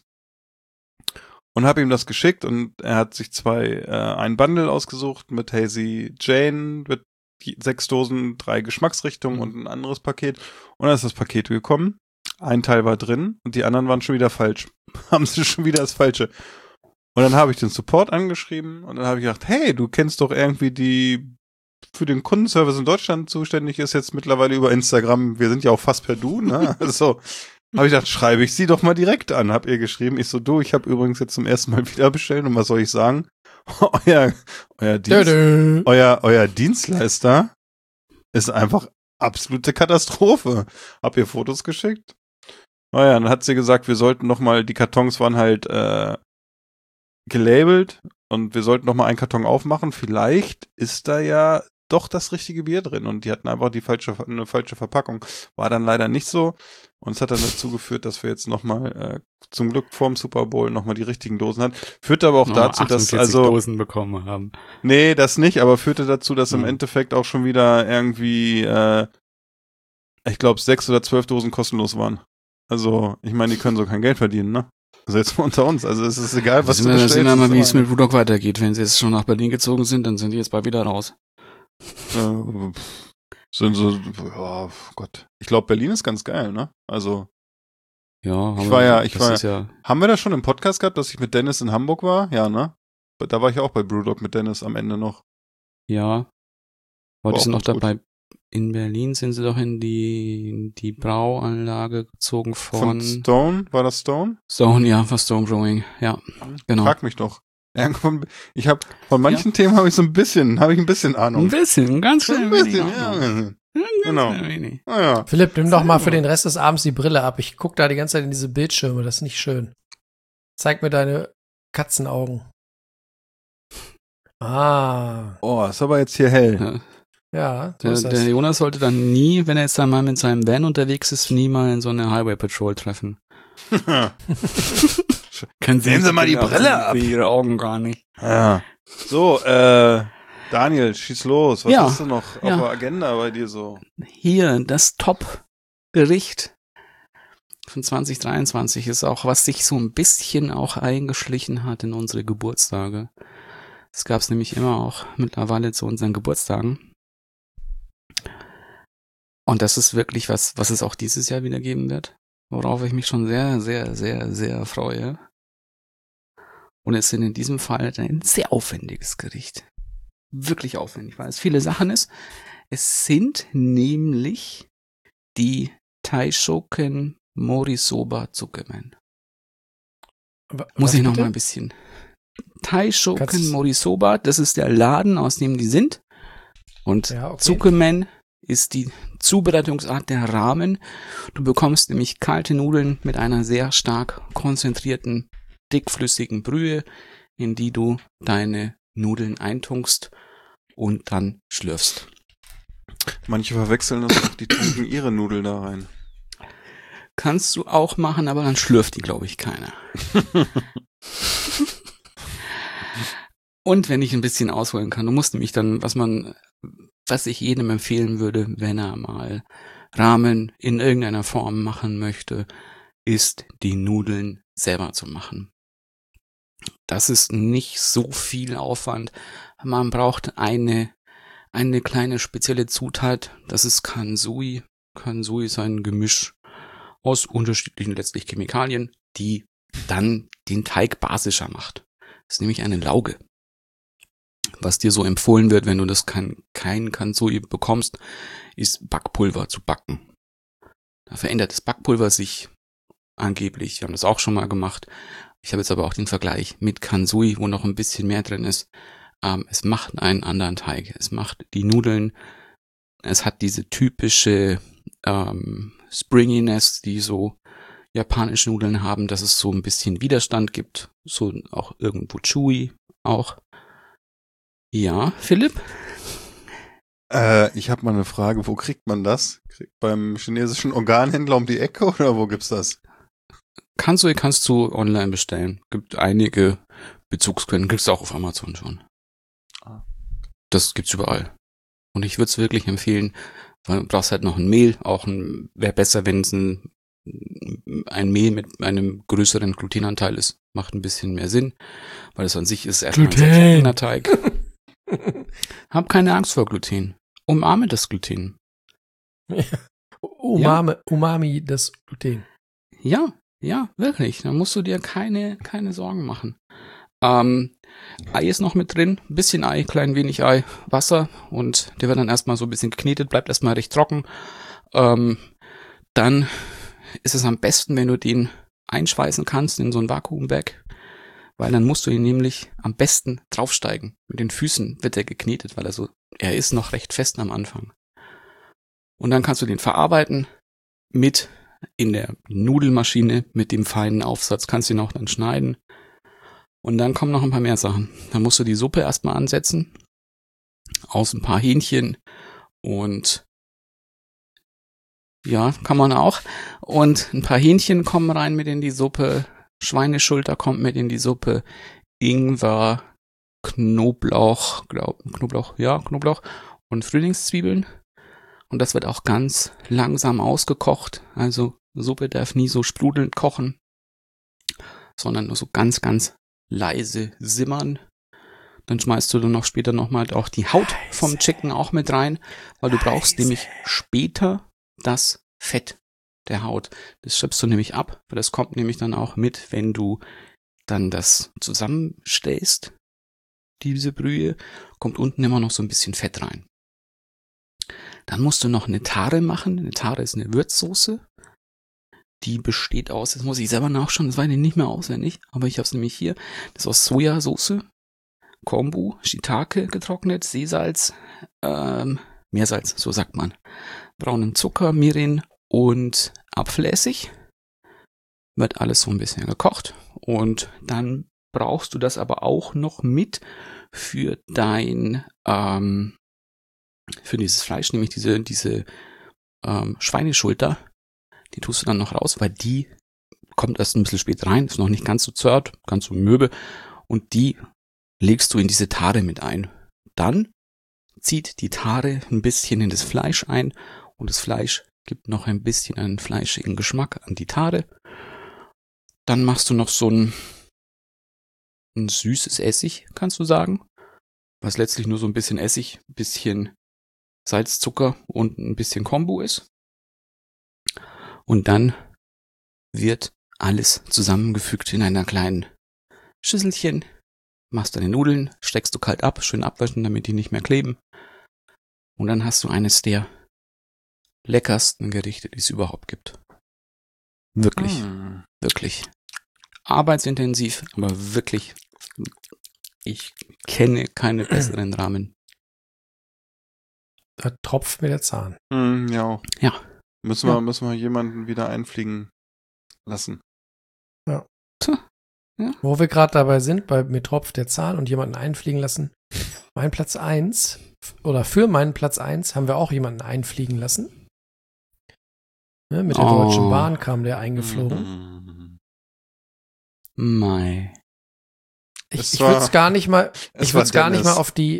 Und habe ihm das geschickt und er hat sich zwei, äh, ein Bundle ausgesucht mit Hazy Jane, mit die- sechs Dosen, drei Geschmacksrichtungen und ein anderes Paket. Und dann ist das Paket gekommen. Ein Teil war drin und die anderen waren schon wieder falsch. Haben sie schon wieder das Falsche. Und dann habe ich den Support angeschrieben und dann habe ich gedacht, hey, du kennst doch irgendwie die für den Kundenservice in Deutschland zuständig ist jetzt mittlerweile über Instagram. Wir sind ja auch fast per Du, ne? Also habe ich gedacht, schreibe ich sie doch mal direkt an. Hab ihr geschrieben, ich so, du, ich habe übrigens jetzt zum ersten Mal wieder bestellt und was soll ich sagen? euer, euer, Dienst, Dö, dö. euer, euer Dienstleister ist einfach absolute Katastrophe. Hab ihr Fotos geschickt. Naja, dann hat sie gesagt, wir sollten noch mal, die Kartons waren halt äh, gelabelt und wir sollten noch mal einen Karton aufmachen. Vielleicht ist da ja doch das richtige Bier drin und die hatten einfach die falsche, eine falsche Verpackung. War dann leider nicht so Und es hat dann dazu geführt, dass wir jetzt nochmal, äh, zum Glück vorm Super Bowl nochmal die richtigen Dosen hatten. Führte aber auch Noch dazu, dass achtundvierzig also Dosen bekommen haben. nee, das nicht, aber führte dazu, dass im Mhm. Endeffekt auch schon wieder irgendwie, äh, ich glaube, sechs oder zwölf Dosen kostenlos waren. Also, ich meine, die können so kein Geld verdienen, ne? Also jetzt mal unter uns. Also es ist egal, was sehen du wir, bestellst. sehen wir mal, wie ist es mit Rudolph weitergeht. Wenn sie jetzt schon nach Berlin gezogen sind, dann sind die jetzt bald wieder raus. Äh, sind so, ja, Gott. Ich glaube, Berlin ist ganz geil, ne? Also, Ja, haben Ich wir- war ja- ich das war ist ja, haben wir das schon im Podcast gehabt, dass ich mit Dennis in Hamburg war? Ja, ne? Da war ich auch bei Brewdog mit Dennis am Ende noch. ja. Aber War die auch sind noch ganz gut. dabei. In Berlin sind sie doch in die, in die Brauanlage gezogen Von von, Stone? War das Stone? Stone, ja, von Stone Brewing. Ja, genau. Frag mich doch. Irgendwann- Ich habe von manchen Themen habe ich so ein bisschen, habe ich ein bisschen Ahnung. Ein bisschen, ganz Ein schön. bisschen, ja. Genau. Wenig. Ah, ja. Philipp, nimm doch mal für den Rest des Abends die Brille ab. Ich guck da die ganze Zeit in diese Bildschirme, das ist nicht schön. Zeig mir deine Katzenaugen. Ah, Oh, ist aber jetzt hier hell. Ja. ja, so Der, ist das. der Jonas sollte dann nie, wenn er jetzt einmal mit seinem Van unterwegs ist, nie mal in so eine Highway Patrol treffen. Können Sehen Sie mal die Brille ab. Ihre Augen gar nicht. Ja. So, äh, Daniel, schieß los. Was Ja, hast du noch ja. auf der Agenda bei dir so? Hier, das Top-Gericht von zwanzig dreiundzwanzig ist auch, was sich so ein bisschen auch eingeschlichen hat in unsere Geburtstage. Das gab es nämlich immer auch mittlerweile zu unseren Geburtstagen. Und das ist wirklich was, was es auch dieses Jahr wieder geben wird, worauf ich mich schon sehr, sehr, sehr, sehr freue. Und es sind in diesem Fall ein sehr aufwendiges Gericht. Wirklich aufwendig, weil es viele Sachen ist. Es sind nämlich die Taishoken Morisoba Tsukemen. Aber Muss was ich noch bitte? mal ein bisschen. Taishoken Kannst- Morisoba, das ist der Laden, aus dem die sind. Und Ja, okay. Tsukemen ist die Zubereitungsart der Ramen. Du bekommst nämlich kalte Nudeln mit einer sehr stark konzentrierten, dickflüssigen Brühe, in die du deine Nudeln eintunkst und dann schlürfst. Manche verwechseln das auch, die tunken ihre Nudeln da rein. Kannst du auch machen, aber dann schlürft die, glaube ich, keiner. Und wenn ich ein bisschen ausholen kann, du musst nämlich dann, was man, was ich jedem empfehlen würde, wenn er mal Ramen in irgendeiner Form machen möchte, ist die Nudeln selber zu machen. Das ist nicht so viel Aufwand. Man braucht eine, eine kleine spezielle Zutat, das ist Kansui. Kansui ist ein Gemisch aus unterschiedlichen letztlich Chemikalien, die dann den Teig basischer macht. Das ist nämlich eine Lauge. Was dir so empfohlen wird, wenn du das kein, kein Kansui bekommst, ist Backpulver zu backen. Da verändert das Backpulver sich angeblich. Wir haben das auch schon mal gemacht. Ich habe jetzt aber auch den Vergleich mit Kansui, wo noch ein bisschen mehr drin ist. Ähm, es macht einen anderen Teig. Es macht die Nudeln. Es hat diese typische ähm, Springiness, die so japanische Nudeln haben, dass es so ein bisschen Widerstand gibt. So auch irgendwo chewy auch. Ja, Philipp? Äh, ich habe mal eine Frage, wo kriegt man das? Kriegt beim chinesischen Organhändler um die Ecke oder wo gibt's das? Kansui kannst du online bestellen. Gibt einige Bezugsquellen. Kriegst du auch auf Amazon schon. Das gibt's überall. Und ich würde es wirklich empfehlen, weil du brauchst halt noch ein Mehl. Auch ein, wäre besser, wenn es ein, ein Mehl mit einem größeren Glutenanteil ist. Macht ein bisschen mehr Sinn, weil es an sich ist erstmal ein sehr trockener Teig. Hab keine Angst vor Gluten. Umarme das Gluten. Umami, Umami, das Gluten. Ja, ja, wirklich. Da musst du dir keine, keine Sorgen machen. Ähm, Ei ist noch mit drin. Ein bisschen Ei, klein wenig Ei, Wasser und der wird dann erstmal so ein bisschen geknetet, bleibt erstmal recht trocken. Ähm, dann ist es am besten, wenn du den einschweißen kannst in so ein Vakuumbag, weil dann musst du ihn nämlich am besten draufsteigen. Mit den Füßen wird er geknetet, weil er so, er ist noch recht fest am Anfang. Und dann kannst du den verarbeiten mit in der Nudelmaschine mit dem feinen Aufsatz, kannst du ihn auch dann schneiden. Und dann kommen noch ein paar mehr Sachen. Dann musst du die Suppe erstmal ansetzen, aus ein paar Hähnchen und Ja, kann man auch. Und ein paar Hähnchen kommen rein mit in die Suppe. Schweineschulter kommt mit in die Suppe. Ingwer, Knoblauch, glaub, Knoblauch, ja, Knoblauch und Frühlingszwiebeln. Und das wird auch ganz langsam ausgekocht. Also Suppe darf nie so sprudelnd kochen, sondern nur so ganz, ganz leise simmern. Dann schmeißt du dann noch später nochmal auch die Haut vom Chicken auch mit rein, weil du brauchst nämlich später das Fett der Haut. Das schöpfst du nämlich ab, weil das kommt nämlich dann auch mit, wenn du dann das zusammenstellst, diese Brühe, kommt unten immer noch so ein bisschen Fett rein. Dann musst du noch eine Tare machen. Eine Tare ist eine Würzsoße. Die besteht aus, jetzt muss ich selber nachschauen, das weiß ich nicht mehr auswendig, aber ich habe es nämlich hier. Das ist aus Sojasauce, Kombu, Shiitake getrocknet, Seesalz, ähm, Meersalz, so sagt man, braunen Zucker, Mirin und Apfelessig. Wird alles so ein bisschen gekocht und dann brauchst du das aber auch noch mit für dein, ähm, für dieses Fleisch, nämlich diese, diese ähm, Schweineschulter. Die tust du dann noch raus, weil die kommt erst ein bisschen spät rein, ist noch nicht ganz so zart, ganz so mürbe und die legst du in diese Tare mit ein. Dann zieht die Tare ein bisschen in das Fleisch ein und das Fleisch gibt noch ein bisschen einen fleischigen Geschmack an die Tare. Dann machst du noch so ein, ein süßes Essig, kannst du sagen, was letztlich nur so ein bisschen Essig, ein bisschen Salz, Zucker und ein bisschen Kombu ist. Und dann wird alles zusammengefügt in einer kleinen Schüsselchen. Machst deine Nudeln, steckst du kalt ab, schön abwaschen, damit die nicht mehr kleben. Und dann hast du eines der leckersten Gerichte, die es überhaupt gibt. Wirklich, mm. wirklich. Arbeitsintensiv, aber wirklich, ich kenne keine besseren Ramen. Da tropft mir der Zahn. Mm, ja. Ja. Müssen wir, ja. müssen wir jemanden wieder einfliegen lassen. Ja. Tja. Ja. Wo wir gerade dabei sind, bei mir tropft der Zahn und jemanden einfliegen lassen. Mein Platz eins, oder für meinen Platz eins haben wir auch jemanden einfliegen lassen. Ne, mit der oh. Deutschen Bahn kam der eingeflogen. Mei. Ich, ich würde es gar nicht mal, ich würde es gar nicht mal auf die,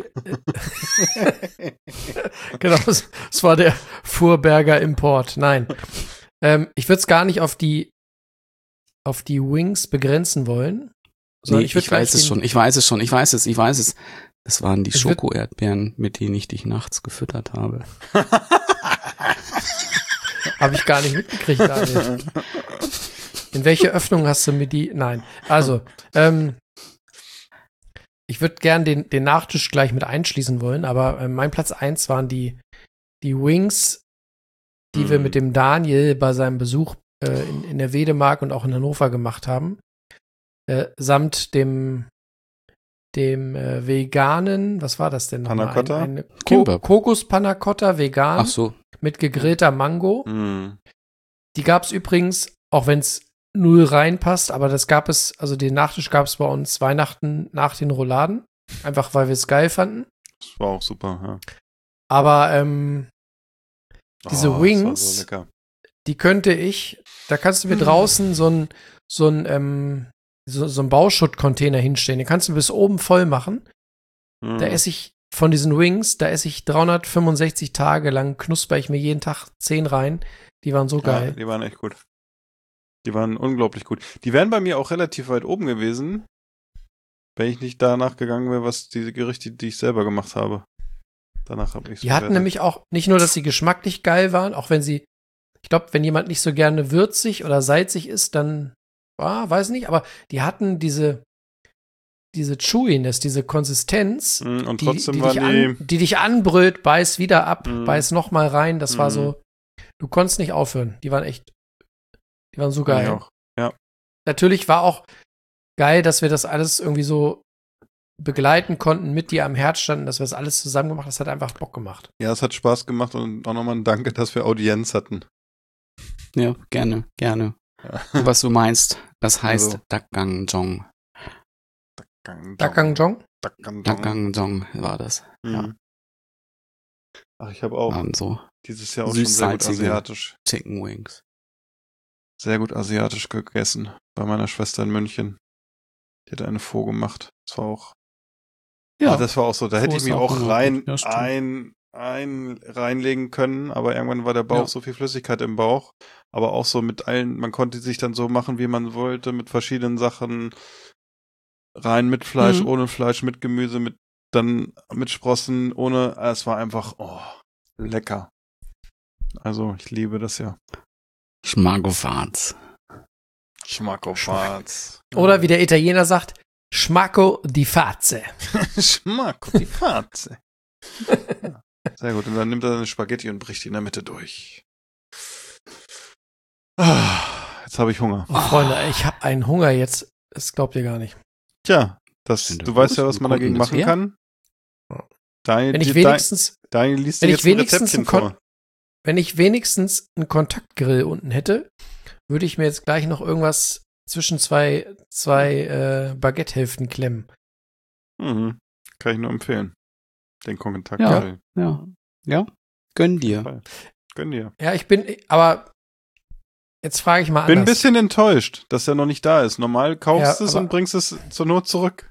genau, es, es war der Fuhrberger Import. Nein, ähm, ich würde es gar nicht auf die, auf die Wings begrenzen wollen. Nee, ich, ich weiß es schon, ich weiß es schon, ich weiß es, ich weiß es. Das waren die Schoko-Erdbeeren, mit denen ich dich nachts gefüttert habe. Habe ich gar nicht mitgekriegt, Daniel. In welche Öffnung hast du mir die? Nein. Also, ähm, ich würde gern den, den Nachtisch gleich mit einschließen wollen, aber äh, mein Platz eins waren die, die Wings, die mhm. wir mit dem Daniel bei seinem Besuch äh, in, in der Wedemark und auch in Hannover gemacht haben. Äh, samt dem dem äh, veganen, was war das denn nochmal? Panna Cotta? Ein, eine Ko- Kokos Panna Cotta vegan. Ach so. Mit gegrillter Mango. Mhm. Die gab es übrigens, auch wenn es null reinpasst, aber das gab es, also den Nachtisch gab es bei uns Weihnachten nach den Rouladen. Einfach, weil wir es geil fanden. Das war auch super, ja. Aber ähm, diese oh, Wings, so lecker. Die könnte ich, da kannst du mir draußen so ein, so ein, ähm, so, so ein Bauschuttcontainer hinstellen. Den kannst du bis oben voll machen. Mhm. Da esse ich von diesen Wings, da esse ich dreihundertfünfundsechzig Tage lang, knusper ich mir jeden Tag zehn rein. Die waren so geil. Ja, die waren echt gut. Die waren unglaublich gut. Die wären bei mir auch relativ weit oben gewesen, wenn ich nicht danach gegangen wäre, was diese Gerichte, die ich selber gemacht habe. Danach habe ich Die hatten nämlich auch, nicht nur, dass sie geschmacklich geil waren, auch wenn sie, ich glaube, wenn jemand nicht so gerne würzig oder salzig ist, dann, ah, weiß nicht, aber die hatten diese, diese Chewiness, diese Konsistenz, mm, und die, trotzdem die, waren dich die, an, die dich anbrüllt, beiß wieder ab, mm, beiß noch mal rein, das mm. war so, du konntest nicht aufhören. Die waren echt, die waren so geil. Auch. Ja. Natürlich war auch geil, dass wir das alles irgendwie so begleiten konnten, mit dir am Herz standen, dass wir das alles zusammen gemacht haben. Das hat einfach Bock gemacht. Ja, es hat Spaß gemacht und auch nochmal ein Danke, dass wir Audienz hatten. Ja, gerne, gerne. Ja. Und was du meinst, das heißt Also. Dakgangjong. Dakgangjong? Dakgangjong war das, mhm. ja. Ach, ich habe auch Waren so dieses Jahr auch schon sehr gut süß-salzige asiatisch, Chicken Wings. sehr gut asiatisch gegessen. Bei meiner Schwester in München. Die hat eine Pho gemacht. Das war auch, Ja, ah, das war auch so, da Pho hätte ich ist mich auch auch immer rein, gut. Ja, stimmt. ein, ein, reinlegen können, aber irgendwann war der Bauch Ja. so viel Flüssigkeit im Bauch. Aber auch so mit allen, man konnte sich dann so machen, wie man wollte, mit verschiedenen Sachen. Rein mit Fleisch, Mhm. ohne Fleisch, mit Gemüse, mit, dann mit Sprossen, ohne, es war einfach, oh, lecker. Also, ich liebe das ja. Schmackofatz. Schmackofatz. Oder wie der Italiener sagt, Schmacco di Fazze. Schmacko die Fatze. Ja, sehr gut. Und dann nimmt er seine Spaghetti und bricht die in der Mitte durch. Ah, jetzt habe ich Hunger. Oh, Freunde, ich habe einen Hunger jetzt. Das glaubt ihr gar nicht. Tja, das, Sind du wir weißt ja, los? was Wo man kommt dagegen denn das machen her? kann. Daniel, Wenn ich die- wenigstens, Daniel liest dir wenn jetzt ich ein wenigstens Rezeptchen ein Kon- vor. wenn ich wenigstens einen Kontaktgrill unten hätte, würde ich mir jetzt gleich noch irgendwas zwischen zwei, zwei äh, Baguette-Hälften klemmen. Mhm. Kann ich nur empfehlen. Den Kontakt. Ja. Ja. Ja. Gönn dir. Fall. Gönn dir. Ja, ich bin, aber jetzt frage ich mal Bin ein anders. bisschen enttäuscht, dass er noch nicht da ist. Normal kaufst Ja, es aber- und bringst es zur Not zurück.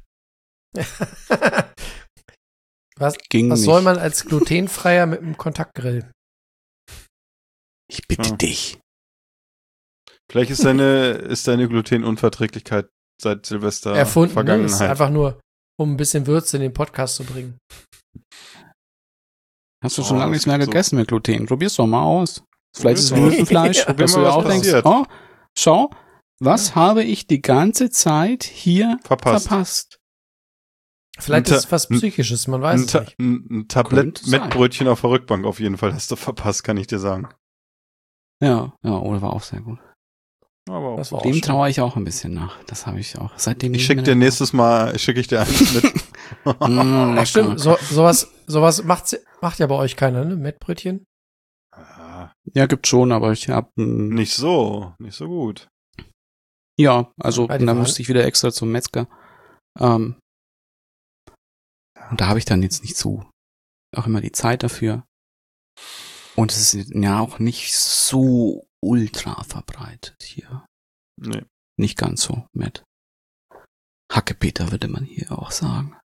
was Ging was nicht. soll man als glutenfreier mit einem Kontaktgrill? Ich bitte Ja. dich. Vielleicht ist deine, ist deine Glutenunverträglichkeit seit Silvester Erfunden, ne? Ist Vergangenheit. einfach nur, um ein bisschen Würze in den Podcast zu bringen. Hast du Oh, schon lange das nichts mehr gibt so- gegessen mit Gluten? Probier's doch mal aus. Vielleicht ist es Probier's mal. Hülsenfleisch, Ja. dass Probier du mal, ja was auch denkst, passiert. oh, schau, was habe ich die ganze Zeit hier Verpasst. verpasst? Vielleicht Ein Ta- ist es was ein- Psychisches, man weiß Ein, es Ta nicht. ein, ein Tablett Könnte sein. mit Brötchen auf der Rückbank auf jeden Fall hast du verpasst, kann ich dir sagen. Ja, ja, oder war auch sehr gut. Aber auch Das war auch Dem schön. traue ich auch ein bisschen nach. Das habe ich auch. Seitdem ich schicke dir nächstes Mal, schicke ich dir eins mit. Mm, Ach, stimmt, so, sowas, sowas macht, macht ja bei euch keiner, ne? Mettbrötchen? Ah, Ja, gibt schon, aber ich habe nicht so, nicht so gut. ja, also Bei den dann Wahlen? musste ich wieder extra zum Metzger. Ähm, und da habe ich dann jetzt nicht so auch immer die Zeit dafür. Und es ist ja auch nicht so ultra verbreitet hier. Nee. Nicht ganz so mit Hackepeter würde man hier auch sagen.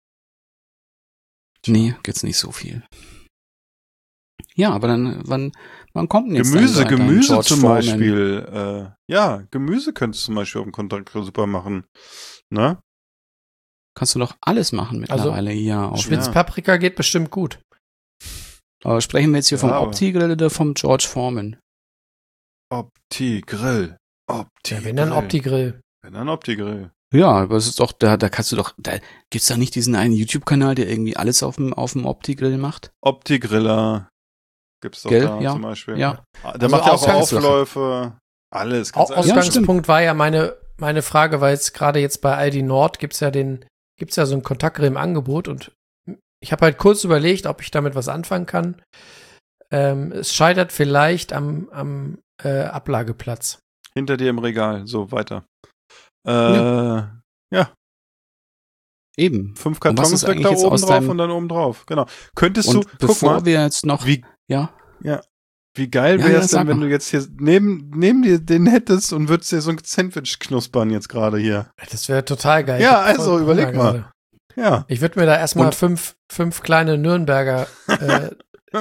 Nee, gibt's nicht so viel. Ja, aber dann, wann, wann kommt denn jetzt Gemüse, dein, dein Gemüse George zum Foreman? Beispiel. Äh, ja, Gemüse könntest du zum Beispiel auf dem Kontaktgrill super machen. Ne? Kannst du doch alles machen mittlerweile hier. Auf Spitzpaprika geht bestimmt gut. Aber sprechen wir jetzt hier vom Ja, aber- Opti-Grill oder vom George Foreman? Opti-Grill. Opti Ja, wenn dann Opti-Grill. Wenn dann Opti-Grill. Ja, aber es ist doch, da, da kannst du doch, da gibt's da nicht diesen einen YouTube-Kanal, der irgendwie alles auf dem, auf dem Opti-Grill macht? Opti-Griller. Gibt's doch Gell? da Ja. zum Beispiel. Ja. Ah, Der Also macht ja auch Ausgangs- Aufläufe. Alles. Au- Kannst du alles- Ja, Ausgangspunkt war ja meine, meine Frage, weil jetzt gerade jetzt bei Aldi Nord gibt's ja den, gibt's ja so einen Kontaktgrill im Angebot und ich habe halt kurz überlegt, ob ich damit was anfangen kann. Ähm, es scheitert vielleicht am, am äh, Ablageplatz. Hinter dir im Regal. So, weiter. Äh, ja. Eben. Fünf Und was Kartons ist weg eigentlich da jetzt oben aus drauf deinem- und dann oben drauf. Genau. Könntest Und du, guck bevor mal, wir jetzt noch, wie, ja, wie geil Ja, wäre ja, es sag denn, wenn mal. du jetzt hier neben, neben dir den hättest und würdest dir so ein Sandwich knuspern jetzt gerade hier. Das wäre total geil. Ja, Ich hab also, voll überleg Hunger mal. gerade. Ja. Ich würde mir da erstmal Und- fünf, fünf kleine Nürnberger, äh,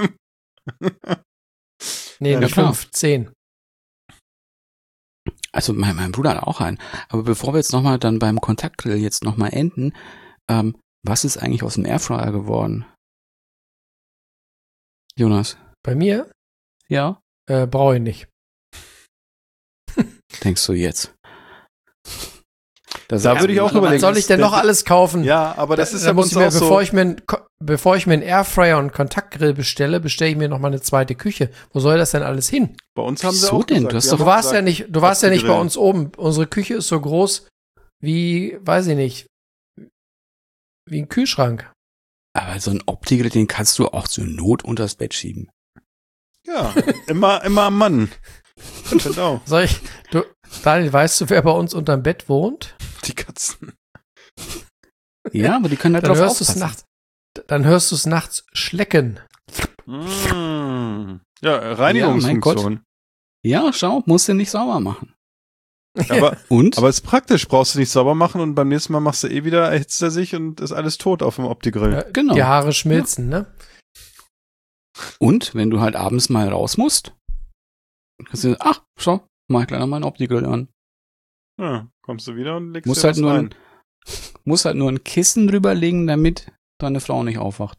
nee, Ja, nicht klar. fünf, zehn. also mein, mein Bruder hat auch einen. Aber bevor wir jetzt nochmal dann beim Kontaktgrill jetzt nochmal enden, ähm, was ist eigentlich aus dem Airfryer geworden? Jonas? Bei mir Ja? äh, brauche ich nicht. Denkst du jetzt? Das Da ist- würde ich auch Was überlegen. soll ich denn noch alles kaufen? Ja, aber das Da- ist da ja bei muss uns ich mir, auch so. bevor ich mir, einen Ko- bevor ich mir einen Airfryer und einen Kontaktgrill bestelle, bestelle ich mir noch mal eine zweite Küche. Wo soll das denn alles hin? Bei uns haben sie Wieso auch denn? gesagt, Du hast wir doch- Du haben warst gesagt, ja nicht, du warst ja nicht bei Grill. uns oben. Unsere Küche ist so groß wie, weiß ich nicht, wie ein Kühlschrank. Aber so ein Opti-Grill, den kannst du auch zur Not unters Bett schieben. Ja, immer, immer am Mann. Genau. Soll ich, du, Daniel, weißt du, wer bei uns unterm Bett wohnt? Die Katzen. Ja, aber die können da Dann drauf hörst du es aufpassen. nachts, dann hörst du es nachts schlecken. Mm. Ja, Reinigungsfunktion. Ja, schau, musst du nicht sauber machen. Aber, Und? aber ist praktisch, brauchst du nicht sauber machen und beim nächsten Mal machst du eh wieder, erhitzt er sich und ist alles tot auf dem Opti-Grill. Ja, Genau. Die Haare schmilzen, ne? Und wenn du halt abends mal raus musst, kannst du, ach, schau, mach ich gleich noch mal einen Opti-Grill an. Ja, kommst du wieder und legst Musst dir halt was nur rein. ein, musst halt nur ein Kissen drüberlegen, damit deine Frau nicht aufwacht.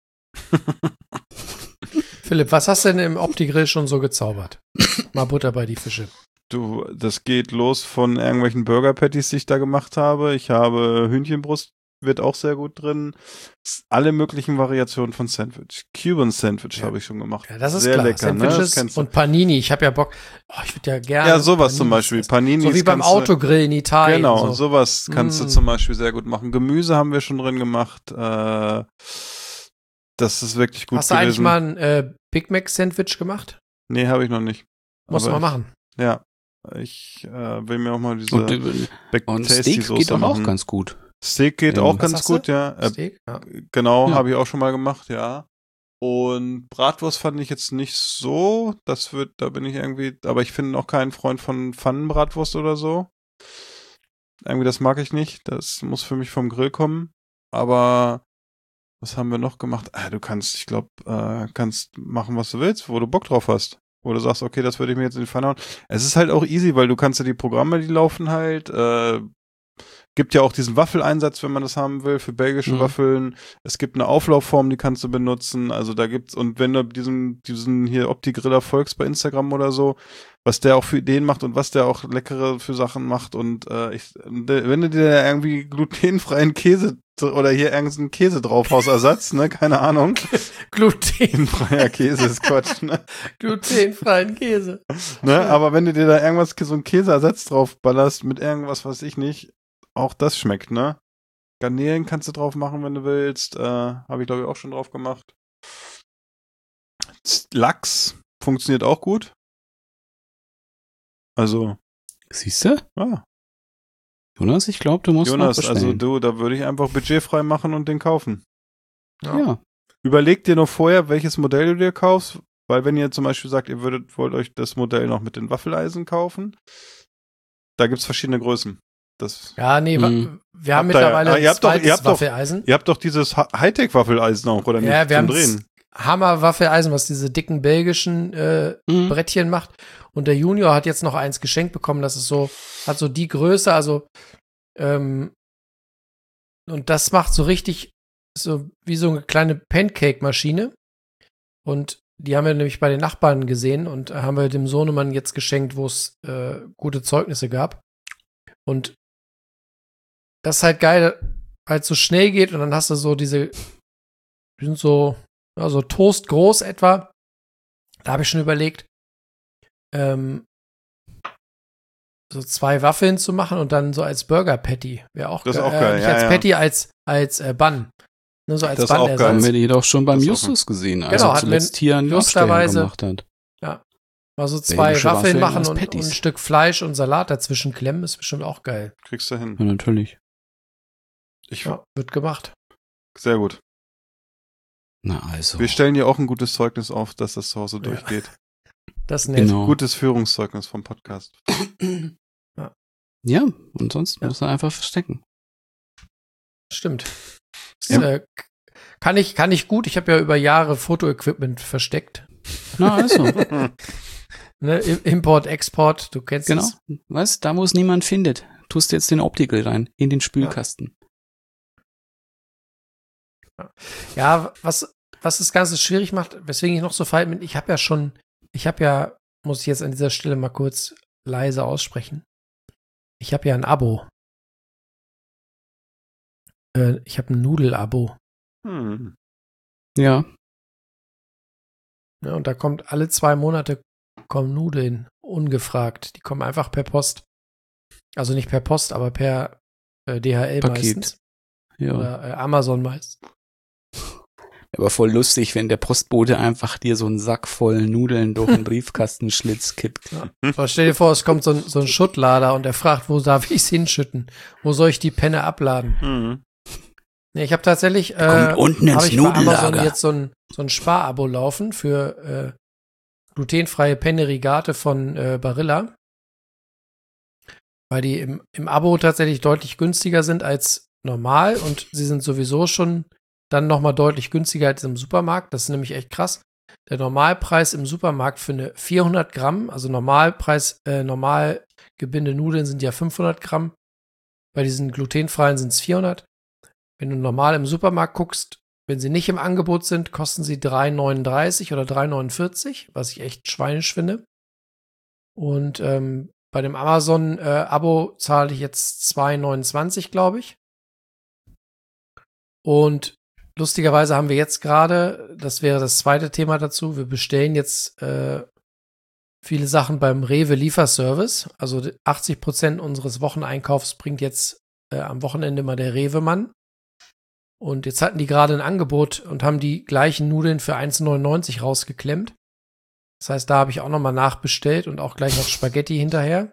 Philipp, was hast du denn im Opti-Grill schon so gezaubert? Mal Butter bei die Fische. Du, das geht los von irgendwelchen Burger-Patties, die ich da gemacht habe. Ich habe Hühnchenbrust, wird auch sehr gut drin. Alle möglichen Variationen von Sandwich. Cuban Sandwich Ja. habe ich schon gemacht. Ja, das ist sehr klar. lecker, ne? Sandwiches Das kennst du. und Panini. Ich habe ja Bock. Oh, ich würde ja gerne. Ja, sowas Paninis zum Beispiel. essen. Paninis So wie beim kannst du- Autogrill in Italien. Genau, so. sowas kannst du Mm. zum Beispiel sehr gut machen. Gemüse haben wir schon drin gemacht. Äh, das ist wirklich gut Hast du eigentlich gewesen. mal ein äh, Big Mac Sandwich gemacht? Nee, habe ich noch nicht. Muss Aber man machen. Ich, ja, ich äh, will mir auch mal diese Und, äh, Back und Tasty Steak Soße geht doch auch machen. ganz gut. Steak geht Ähm, auch was ganz hast gut, du? ja. Äh, Steak? Ja. Genau, Ja. habe ich auch schon mal gemacht, ja. Und Bratwurst fand ich jetzt nicht so. Das wird, da bin ich irgendwie, aber ich bin auch kein Freund von Pfannenbratwurst oder so. Irgendwie, das mag ich nicht. Das muss für mich vom Grill kommen. Aber was haben wir noch gemacht? Ah, du kannst, ich glaube, äh, kannst machen, was du willst, wo du Bock drauf hast. Wo du sagst, okay, das würde ich mir jetzt in die Pfanne hauen. Es ist halt auch easy, weil du kannst ja die Programme, die laufen halt, äh, gibt ja auch diesen Waffeleinsatz, wenn man das haben will, für belgische Mhm. Waffeln. Es gibt eine Auflaufform, die kannst du benutzen. Also da gibt's, und wenn du diesen, diesen hier Opti-Griller folgst bei Instagram oder so, was der auch für Ideen macht und was der auch leckere für Sachen macht und äh, ich, wenn du dir da irgendwie glutenfreien Käse oder hier irgendeinen Käse draufhaust, Ersatz, ne, keine Ahnung. Gluten, Glutenfreier Käse ist Quatsch, ne? glutenfreien Käse. ne? Aber wenn du dir da irgendwas, so einen Käseersatz drauf ballerst mit irgendwas, weiß ich nicht, auch das schmeckt, ne? Garnelen kannst du drauf machen, wenn du willst. Äh, habe ich, glaube ich, auch schon drauf gemacht. Z- Lachs funktioniert auch gut. Also, Siehst du? ah, Jonas, ich glaube, du musst Jonas, noch also bestellen. du, da würde ich einfach budgetfrei machen und den kaufen. Ja. Überleg dir noch vorher, welches Modell du dir kaufst, weil wenn ihr zum Beispiel sagt, ihr würdet, wollt euch das Modell noch mit den Waffeleisen kaufen, da gibt's verschiedene Größen. Das, Ja, nee, wa- Mhm. wir haben Habt ihr- mittlerweile ah, ein ihr habt doch- ihr zweites habt doch- Waffeleisen. ihr habt doch dieses Ha- Hightech-Waffeleisen auch, oder nicht? Ja, wir zum haben Drehen. Hammer-Waffeleisen, was diese dicken belgischen äh, Mhm. Brettchen macht. Und der Junior hat jetzt noch eins geschenkt bekommen, das ist so, hat so die Größe, also ähm, und das macht so richtig so wie so eine kleine Pancake-Maschine. Und die haben wir nämlich bei den Nachbarn gesehen und haben wir dem Sohnemann jetzt geschenkt, wo es äh, gute Zeugnisse gab. Und das ist halt geil, weil es so schnell geht und dann hast du so diese, die sind so, ja, so Toast groß etwa. Da habe ich schon überlegt, ähm, so zwei Waffeln zu machen und dann so als Burger Patty. Wäre auch Das ist geil. auch geil, Äh, nicht ja, als ja. Patty, als, als äh, Bun. Ne, so als Das ist auch geil. Haben Bun-Ersatz. wir die doch schon beim Das ist auch Justus gesehen, als Genau, er hatten wir zuletzt hier einen Abstecher lustigerweise- gemacht hat. Mal so zwei Belgische Waffeln Waffeln machen als und, und Patties. ein Stück Fleisch und Salat dazwischen klemmen, ist bestimmt auch geil. Kriegst du hin. Ja, natürlich. Ich, Ja, wird gemacht. Sehr gut. Na also. Wir stellen dir auch ein gutes Zeugnis auf, dass das zu Hause Ja. durchgeht. Das ist nett. Genau. Gutes Führungszeugnis vom Podcast. Ja, und sonst Ja. muss er einfach verstecken. Stimmt. Das, Ja. äh, kann ich, kann ich gut. Ich habe ja über Jahre Fotoequipment versteckt. Na also. Ne? Im- Import, Export, du kennst Genau. es. Weißt, da wo es niemand findet, tust du jetzt den Optical rein, in den Spülkasten. Ja, was, was das Ganze schwierig macht, weswegen ich noch so verhalten bin, ich habe ja schon, ich habe ja, muss ich jetzt an dieser Stelle mal kurz leise aussprechen. Ich habe ja ein Abo. Äh, ich habe ein Nudel-Abo. Hm. Ja. Ne? Und da kommt alle zwei Monate kommen Nudeln, ungefragt. Die kommen einfach per Post. Also nicht per Post, aber per äh, D H L Paket. meistens. Ja. Oder äh, Amazon meist. Aber voll lustig, wenn der Postbote einfach dir so einen Sack voll Nudeln durch den Briefkastenschlitz kippt. Aber stell dir vor, es kommt so ein, so ein Schuttlader und er fragt, wo darf ich es hinschütten? Wo soll ich die Penne abladen? Hm. Nee, ich habe tatsächlich äh, Kommt unten ins hab ich bei Amazon Nudellager. jetzt so ein, so ein Sparabo laufen für äh, glutenfreie Penne Rigate von äh, Barilla. Weil die im, im Abo tatsächlich deutlich günstiger sind als normal und sie sind sowieso schon dann nochmal deutlich günstiger als im Supermarkt. Das ist nämlich echt krass. Der Normalpreis im Supermarkt für eine vierhundert Gramm, also Normalpreis, äh, normal gebinde Nudeln sind ja fünfhundert Gramm. Bei diesen glutenfreien sind es vierhundert. Wenn du normal im Supermarkt guckst, wenn sie nicht im Angebot sind, kosten sie drei neununddreißig oder drei neunundvierzig, was ich echt schweinisch finde. Und ähm, bei dem Amazon-Abo äh, zahle ich jetzt zwei neunundzwanzig, glaube ich. Und lustigerweise haben wir jetzt gerade, das wäre das zweite Thema dazu, wir bestellen jetzt äh, viele Sachen beim Rewe Lieferservice. Also achtzig Prozent unseres Wocheneinkaufs bringt jetzt äh, am Wochenende mal der Rewe-Mann. Und jetzt hatten die gerade ein Angebot und haben die gleichen Nudeln für eins neunundneunzig rausgeklemmt. Das heißt, da habe ich auch nochmal nachbestellt und auch gleich noch Spaghetti hinterher.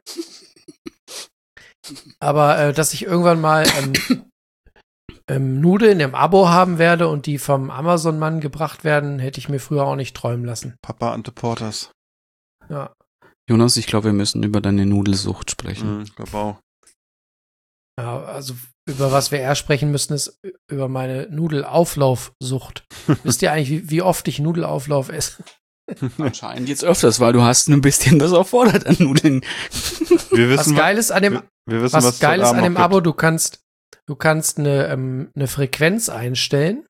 Aber äh, dass ich irgendwann mal ähm, ähm, Nudeln im Abo haben werde und die vom Amazon-Mann gebracht werden, hätte ich mir früher auch nicht träumen lassen. Papa Ante Porters. Ja. Jonas, ich glaube, wir müssen über deine Nudelsucht sprechen. Mhm, ich glaube auch. Ja, also über was wir eher sprechen müssen, ist über meine Nudelauflaufsucht. Wisst ihr eigentlich, wie, wie oft ich Nudelauflauf esse? Anscheinend jetzt öfters, weil du hast ein bisschen was erfordert an Nudeln. Wir Was wissen, geil ist an dem, wir, wir wissen, was was geil es ist heute an dem Abend noch Abo, du kannst, du kannst eine, ähm, eine Frequenz einstellen.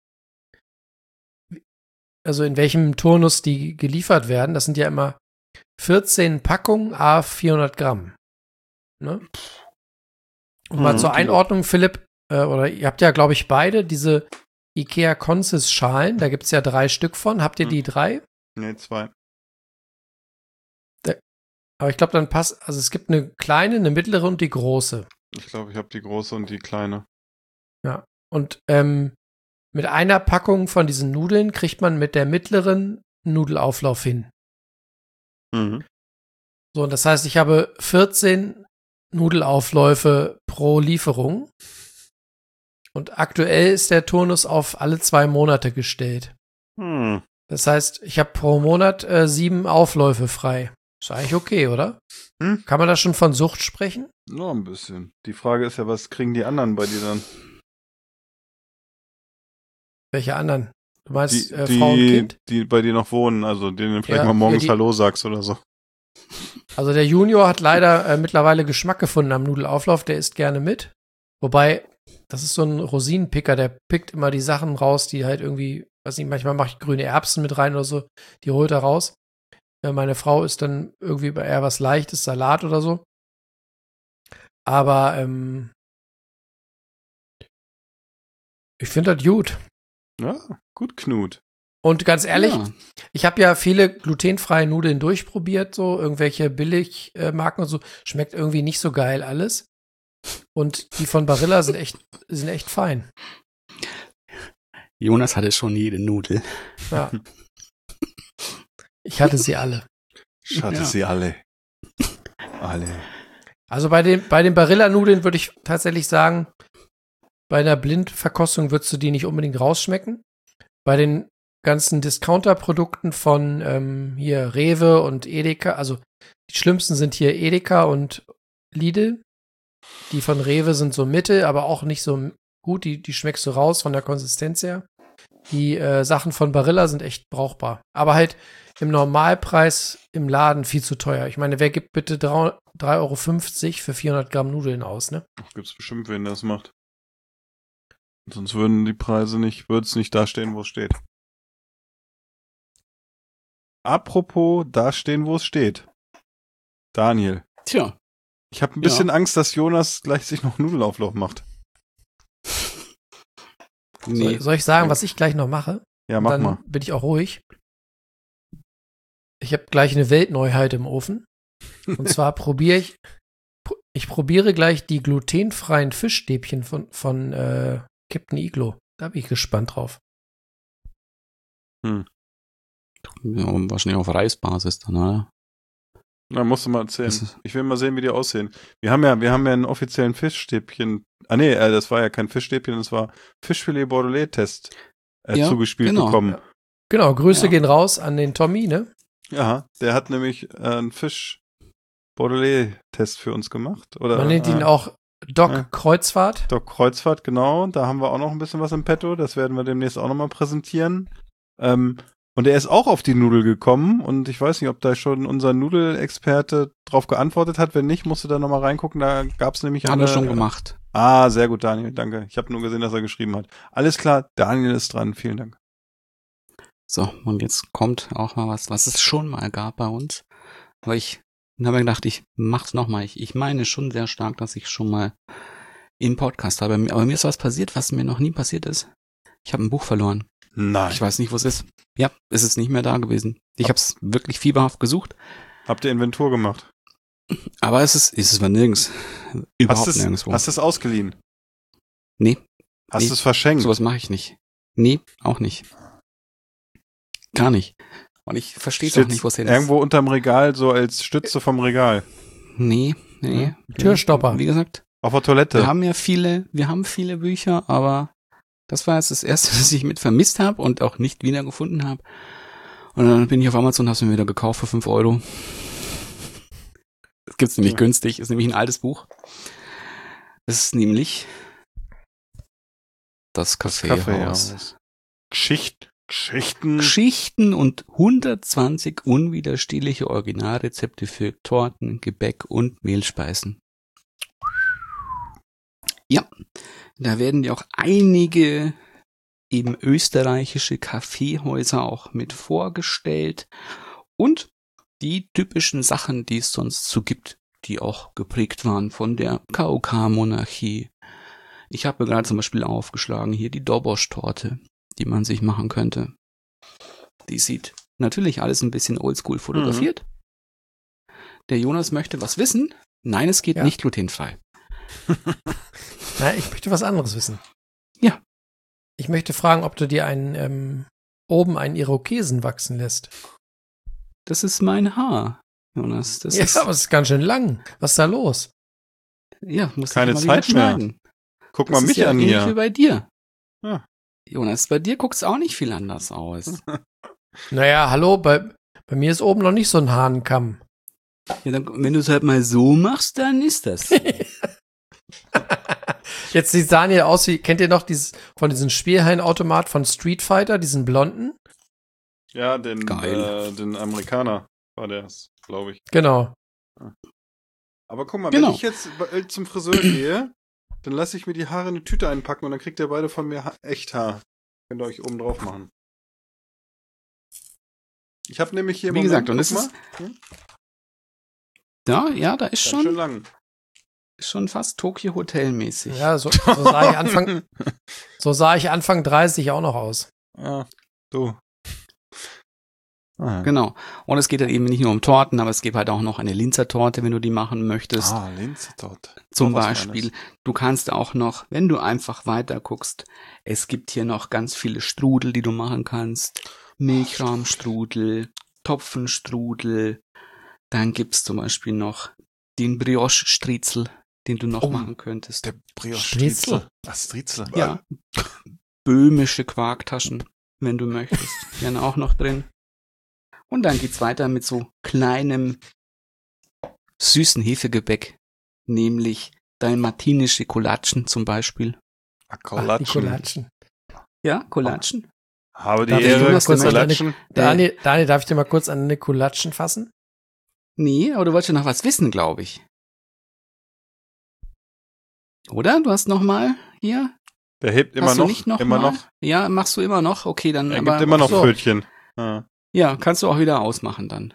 Also in welchem Turnus die geliefert werden. Das sind ja immer vierzehn Packungen à vierhundert Gramm. Ne? Und mal Mhm. zur Einordnung, Philipp, äh, oder ihr habt ja, glaube ich, beide diese Ikea Consis Schalen. Da gibt es ja drei Stück von. Habt ihr die drei? gibt. Nee, zwei. Aber ich glaube, dann passt, also es gibt eine kleine, eine mittlere und die große. Ich glaube, ich habe die große und die kleine. Ja. Und ähm, mit einer Packung von diesen Nudeln kriegt man mit der mittleren Nudelauflauf hin. Mhm. So, und das heißt, ich habe vierzehn Nudelaufläufe pro Lieferung. Und aktuell ist der Turnus auf alle zwei Monate gestellt. Hm. Das heißt, ich habe pro Monat äh, sieben Aufläufe frei. Ist eigentlich okay, oder? Hm? Kann man da schon von Sucht sprechen? Nur ein bisschen. Die Frage ist ja, was kriegen die anderen bei dir dann? Welche anderen? Du meinst Die, äh, Frau und die, Kind? die bei dir noch wohnen, also denen du vielleicht Ja, mal morgens ja, die- Hallo sagst oder so. Also der Junior hat leider äh, mittlerweile Geschmack gefunden am Nudelauflauf. Der isst gerne mit. Wobei, das ist so ein Rosinenpicker. Der pickt immer die Sachen raus, die halt irgendwie, weiß nicht, manchmal mache ich grüne Erbsen mit rein oder so. Die holt er raus. Äh, meine Frau isst dann irgendwie eher was Leichtes, Salat oder so. Aber ähm, ich finde das gut. Ja, gut, Knut. Und ganz ehrlich, Ja. ich habe ja viele glutenfreie Nudeln durchprobiert, so irgendwelche Billigmarken und so. Schmeckt irgendwie nicht so geil alles. Und die von Barilla sind echt, sind echt fein. Jonas hatte schon jede Nudel. Ja. Ich hatte sie alle. Ich hatte Ja. sie alle. Alle. Also bei den, bei den Barilla-Nudeln würde ich tatsächlich sagen, bei einer Blindverkostung würdest du die nicht unbedingt rausschmecken. Bei den ganzen Discounter-Produkten von ähm, hier Rewe und Edeka, also die schlimmsten sind hier Edeka und Lidl. Die von Rewe sind so mittel, aber auch nicht so gut. Die, die schmeckst du raus von der Konsistenz her. Die äh, Sachen von Barilla sind echt brauchbar. Aber halt im Normalpreis im Laden viel zu teuer. Ich meine, wer gibt bitte drei Euro fünfzig für vierhundert Gramm Nudeln aus, ne? Gibt's bestimmt, wen das macht. Sonst würden die Preise nicht, würde es nicht da stehen, wo es steht. Apropos da stehen, wo es steht. Daniel, Tja. ich habe ein Ja. bisschen Angst, dass Jonas gleich sich noch Nudelauflauf macht. Nee. Soll, soll ich sagen, was ich gleich noch mache? Ja, mach Dann mal. bin ich auch ruhig. Ich habe gleich eine Weltneuheit im Ofen. Und zwar probiere ich, ich probiere gleich die glutenfreien Fischstäbchen von, von äh, Captain Iglo. Da bin ich gespannt drauf. Ja, wahrscheinlich auf Reisbasis dann, oder? Na, musst du mal erzählen. Das ist- Ich will mal sehen, wie die aussehen. Wir haben ja, wir haben ja einen offiziellen Fischstäbchen. Ah nee, äh, das war ja kein Fischstäbchen, das war Fischfilet Bordelais-Test äh, Ja, zugespielt genau. bekommen. Genau, Grüße Ja. gehen raus an den Tommy, ne? Ja, der hat nämlich äh, einen Fisch Bordelais-Test für uns gemacht. Oder, Man nennt ihn äh, auch Doc ja. Kreuzfahrt. Doc Kreuzfahrt, genau. Da haben wir auch noch ein bisschen was im Petto. Das werden wir demnächst auch nochmal präsentieren. Ähm, und er ist auch auf die Nudel gekommen. Und ich weiß nicht, ob da schon unser Nudelexperte drauf geantwortet hat. Wenn nicht, musst du da nochmal reingucken. Da gab es nämlich Hat eine... er schon gemacht. Ah, sehr gut, Daniel. Danke. Ich habe nur gesehen, dass er geschrieben hat. Alles klar, Daniel ist dran. Vielen Dank. So, und jetzt kommt auch mal was, was es schon mal gab bei uns. Aber ich habe mir gedacht, ich mach's nochmal. Ich, ich meine schon sehr stark, dass ich schon mal im Podcast habe. Aber mir ist was passiert, was mir noch nie passiert ist. Ich habe ein Buch verloren. Nein. Ich weiß nicht, wo es ist. Ja, es ist nicht mehr da gewesen. Ich habe es wirklich fieberhaft gesucht. Habt ihr Inventur gemacht? Aber es ist, ist es war nirgends. Überhaupt Hast du's- nirgendwo. Hast du es ausgeliehen? Nee, Hast Nee. du es verschenkt? sowas mache ich nicht. Nee, auch nicht. Gar nicht. Und ich verstehe auch Steht's nicht, wo es hin ist. irgendwo unterm Regal, so als Stütze vom Regal. Nee, nee. Türstopper. Wie gesagt, Auf der Toilette. wir haben ja viele, wir haben viele Bücher, aber das war jetzt das erste, das ich mit vermisst habe und auch nicht wiedergefunden habe. Und dann bin ich auf Amazon und habe es mir wieder gekauft für fünf Euro. Das gibt's nämlich Ja. günstig, ist nämlich ein altes Buch. Das ist nämlich das Das Kaffeehaus. Kaffeehaus. Geschicht, Geschichten. Geschichten und hundertzwanzig unwiderstehliche Originalrezepte für Torten, Gebäck und Mehlspeisen. Ja, da werden ja auch einige eben österreichische Kaffeehäuser auch mit vorgestellt und die typischen Sachen, die es sonst so gibt, die auch geprägt waren von der K O K-Monarchie. Ich habe mir gerade zum Beispiel aufgeschlagen hier die Dobosch-Torte, die man sich machen könnte. Die sieht natürlich alles ein bisschen oldschool fotografiert. Der Jonas möchte was wissen. Nein, es geht Ja. nicht glutenfrei. Na, ich möchte was anderes wissen. Ja. Ich möchte fragen, ob du dir einen, ähm, oben einen Irokesen wachsen lässt. Das ist mein Haar, Jonas. Das ja, ist, aber es ist ganz schön lang. Was ist da los? ja, muss Keine ich mal wieder Zeit mehr. schneiden. Guck Das mal ist mich ja an ähnlich wie hier. bei dir. Ja. Jonas, bei dir guckt's auch nicht viel anders aus. Naja, hallo, bei, bei mir ist oben noch nicht so ein Hahnenkamm. Ja, dann, wenn du es halt mal so machst, dann ist das. Jetzt sieht Daniel aus wie, kennt ihr noch dieses, von diesem Spielhallenautomat von Street Fighter, diesen blonden? Ja, den, Geil. äh, den Amerikaner war der, glaube ich. Genau. Aber guck mal, Genau. wenn ich jetzt äh, zum Friseur gehe, dann lasse ich mir die Haare in eine Tüte einpacken und dann kriegt ihr beide von mir ha Echthaar. Könnt ihr euch oben drauf machen. Ich habe nämlich hier im Wie gesagt, und guck es ist mal, hm, Ja, ja, da ist ganz schön schon, lang. ist schon fast Tokyo Hotel mäßig. Ja, so, so sah ich Anfang, so sah ich Anfang dreißig auch noch aus. Ah, du. Ah, Genau. Und es geht halt eben nicht nur um Torten, aber es gibt halt auch noch eine Linzer Torte, wenn du die machen möchtest. ah Linzertorte. Zum Noch was Beispiel. Feines. Du kannst auch noch, wenn du einfach weiter guckst, es gibt hier noch ganz viele Strudel, die du machen kannst. Milchrahmstrudel, Topfenstrudel. Dann gibt's zum Beispiel noch den Brioche-Striezel, den du noch Oh, machen könntest. Der Brioche Striezel. Striezel. Ah, Striezel. Ja. Böhmische Quarktaschen, wenn du möchtest. Wären auch noch drin. Und dann geht's weiter mit so kleinem, süßen Hefegebäck. Nämlich dalmatinische Kolatschen zum Beispiel. Ah, Ach, die Kolatschen. Kolatschen. Ja, Kolatschen. Habe die Darf ich Ehre, mal kurz eine Kolatschen. Daniel, Daniel, darf ich dir mal kurz an eine Kolatschen fassen? Nee, aber du wolltest ja noch was wissen, glaube ich. Oder? Du hast noch mal hier? Der hebt immer hast du noch. nicht noch immer mal? noch. Ja, machst du immer noch? Okay, dann Er aber gibt immer noch so. Pfötchen. Ah. Ja, kannst du auch wieder ausmachen dann.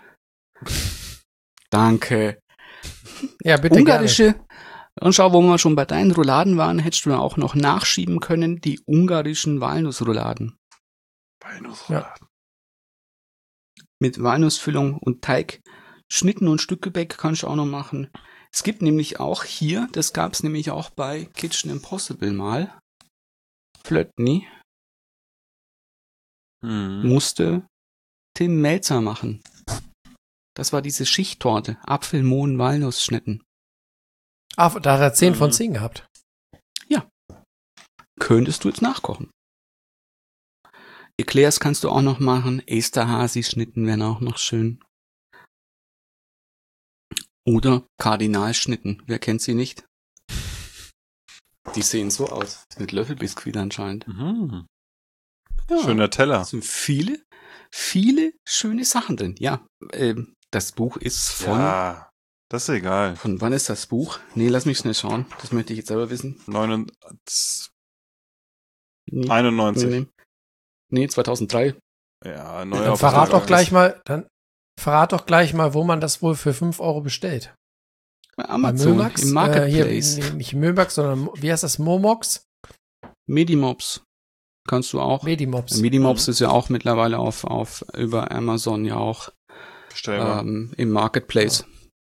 Danke. Ja, bitte Ungarische. Und schau, wo wir schon bei deinen Rouladen waren, hättest du dann auch noch nachschieben können, die ungarischen Walnussrouladen. Walnussrouladen. Mit Walnussfüllung und Teig. Schnitten und Stückgebäck kannst du auch noch machen. Es gibt nämlich auch hier, das gab's nämlich auch bei Kitchen Impossible mal, Flötni Mhm. musste Tim Melzer machen. Das war diese Schichttorte. Apfel, Mohn, Walnussschnitten. Ah, da hat er zehn von zehn gehabt. Ja. Könntest du jetzt nachkochen. Eclairs kannst du auch noch machen. Esterhazy-Schnitten wären auch noch schön. Oder Kardinalschnitten. Wer kennt sie nicht? Die sehen so aus. Mit Löffelbiskuit anscheinend. Mhm. Ja, Schöner Teller. da sind viele, viele schöne Sachen drin. Ja, ähm, das Buch ist von... Ja, das ist egal. Von wann ist das Buch? Nee, lass mich schnell schauen. Das möchte ich jetzt selber wissen. neunundneunzig. Nee, einundneunzig. nee, nee. nee zweitausenddrei. Ja, Dann neuer verrat doch Auftrag. gleich mal, dann verrat doch gleich mal, wo man das wohl für fünf Euro bestellt. Bei Bei Amazon, Mömax, im äh, Marketplace. hier, nee, nicht Mömax, sondern wie heißt das? Momox? Medimobs kannst du auch. Medimobs. Medimobs ist ja auch mittlerweile auf, auf über Amazon ja auch Bestellbar. ähm, im Marketplace.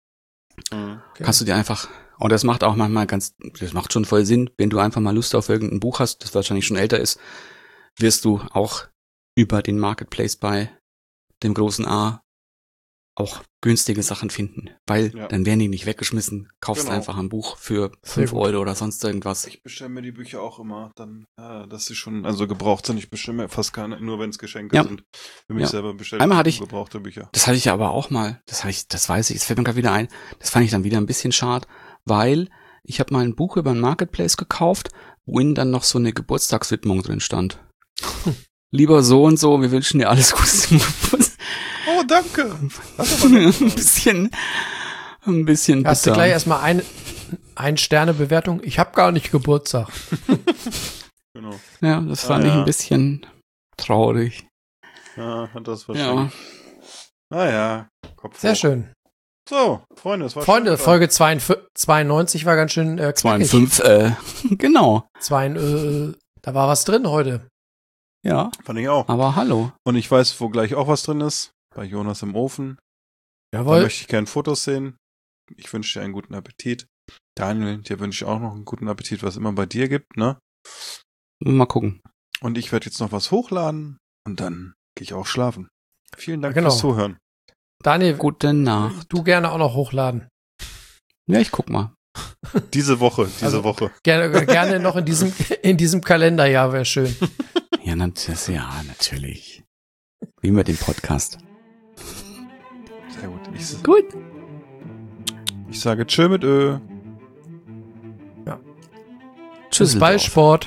Mhm. Okay. Kannst du dir einfach, und das macht auch manchmal ganz, das macht schon voll Sinn, wenn du einfach mal Lust auf irgendein Buch hast, das wahrscheinlich schon älter ist, wirst du auch über den Marketplace bei dem großen A auch günstige Sachen finden, weil Ja. dann werden die nicht weggeschmissen. Kaufst Genau. einfach ein Buch für Sehr fünf gut. Euro oder sonst irgendwas. Ich bestelle mir die Bücher auch immer, dann, äh, dass sie schon, also gebraucht sind. Ich bestelle mir fast keine, nur wenn es Geschenke Ja. sind. Für mich Ja. selber bestellt. Einmal hatte ich- gebrauchte Bücher. Das hatte ich aber auch mal, das hatte ich, das weiß ich, das fällt mir gerade wieder ein, das fand ich dann wieder ein bisschen schade, weil ich habe mal ein Buch über den Marketplace gekauft, wo innen dann noch so eine Geburtstagswidmung drin stand. Lieber so und so, wir wünschen dir alles Gute zum Geburtstag. Oh, danke. Das ist aber nett. ein bisschen, ein bisschen Hast du bitter. gleich erstmal eine ein Sterne Bewertung? Ich habe gar nicht Geburtstag. Genau. Ja, das Ah, fand ich ja. ein bisschen traurig. Ja, das Ja, wahrscheinlich. Naja, Kopf Sehr hoch. schön. So, Freunde, es war Freunde, schön. Folge zweiundneunzig war ganz schön äh, zwei und knackig. fünf, äh, genau. Zwei, äh, da war was drin heute. Ja, Fand ich auch. aber hallo. Und ich weiß, wo gleich auch was drin ist. Bei Jonas im Ofen. Da Jawohl. möchte ich gerne Fotos sehen. Ich wünsche dir einen guten Appetit. Daniel, dir wünsche ich auch noch einen guten Appetit, was immer bei dir gibt, ne? Mal gucken. Und ich werde jetzt noch was hochladen und dann gehe ich auch schlafen. Vielen Dank Ja, genau. fürs Zuhören. Daniel, Gute Nacht. du gerne auch noch hochladen. Ja, ich guck mal. Diese Woche, diese Also- Woche. Gerne, gerne noch in diesem, in diesem Kalenderjahr wäre schön. Ja, nat- das, ja, natürlich. Wie mit dem Podcast. Sehr gut. Ich, Gut. ich sage tschö mit Ö. Tschüss. Bis bald, Sport.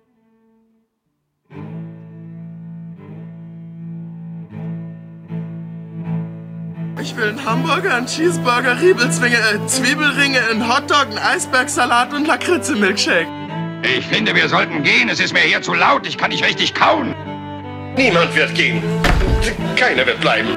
Ich will einen Hamburger, einen Cheeseburger, Riebelzwinge, äh, Zwiebelringe, einen Hotdog, einen Eisbergsalat und Lakritze-Milkshake. Ich finde, wir sollten gehen. Es ist mir hier zu laut. Ich kann nicht richtig kauen. Niemand wird gehen. Keiner wird bleiben.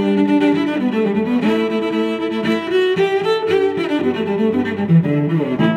Thank you.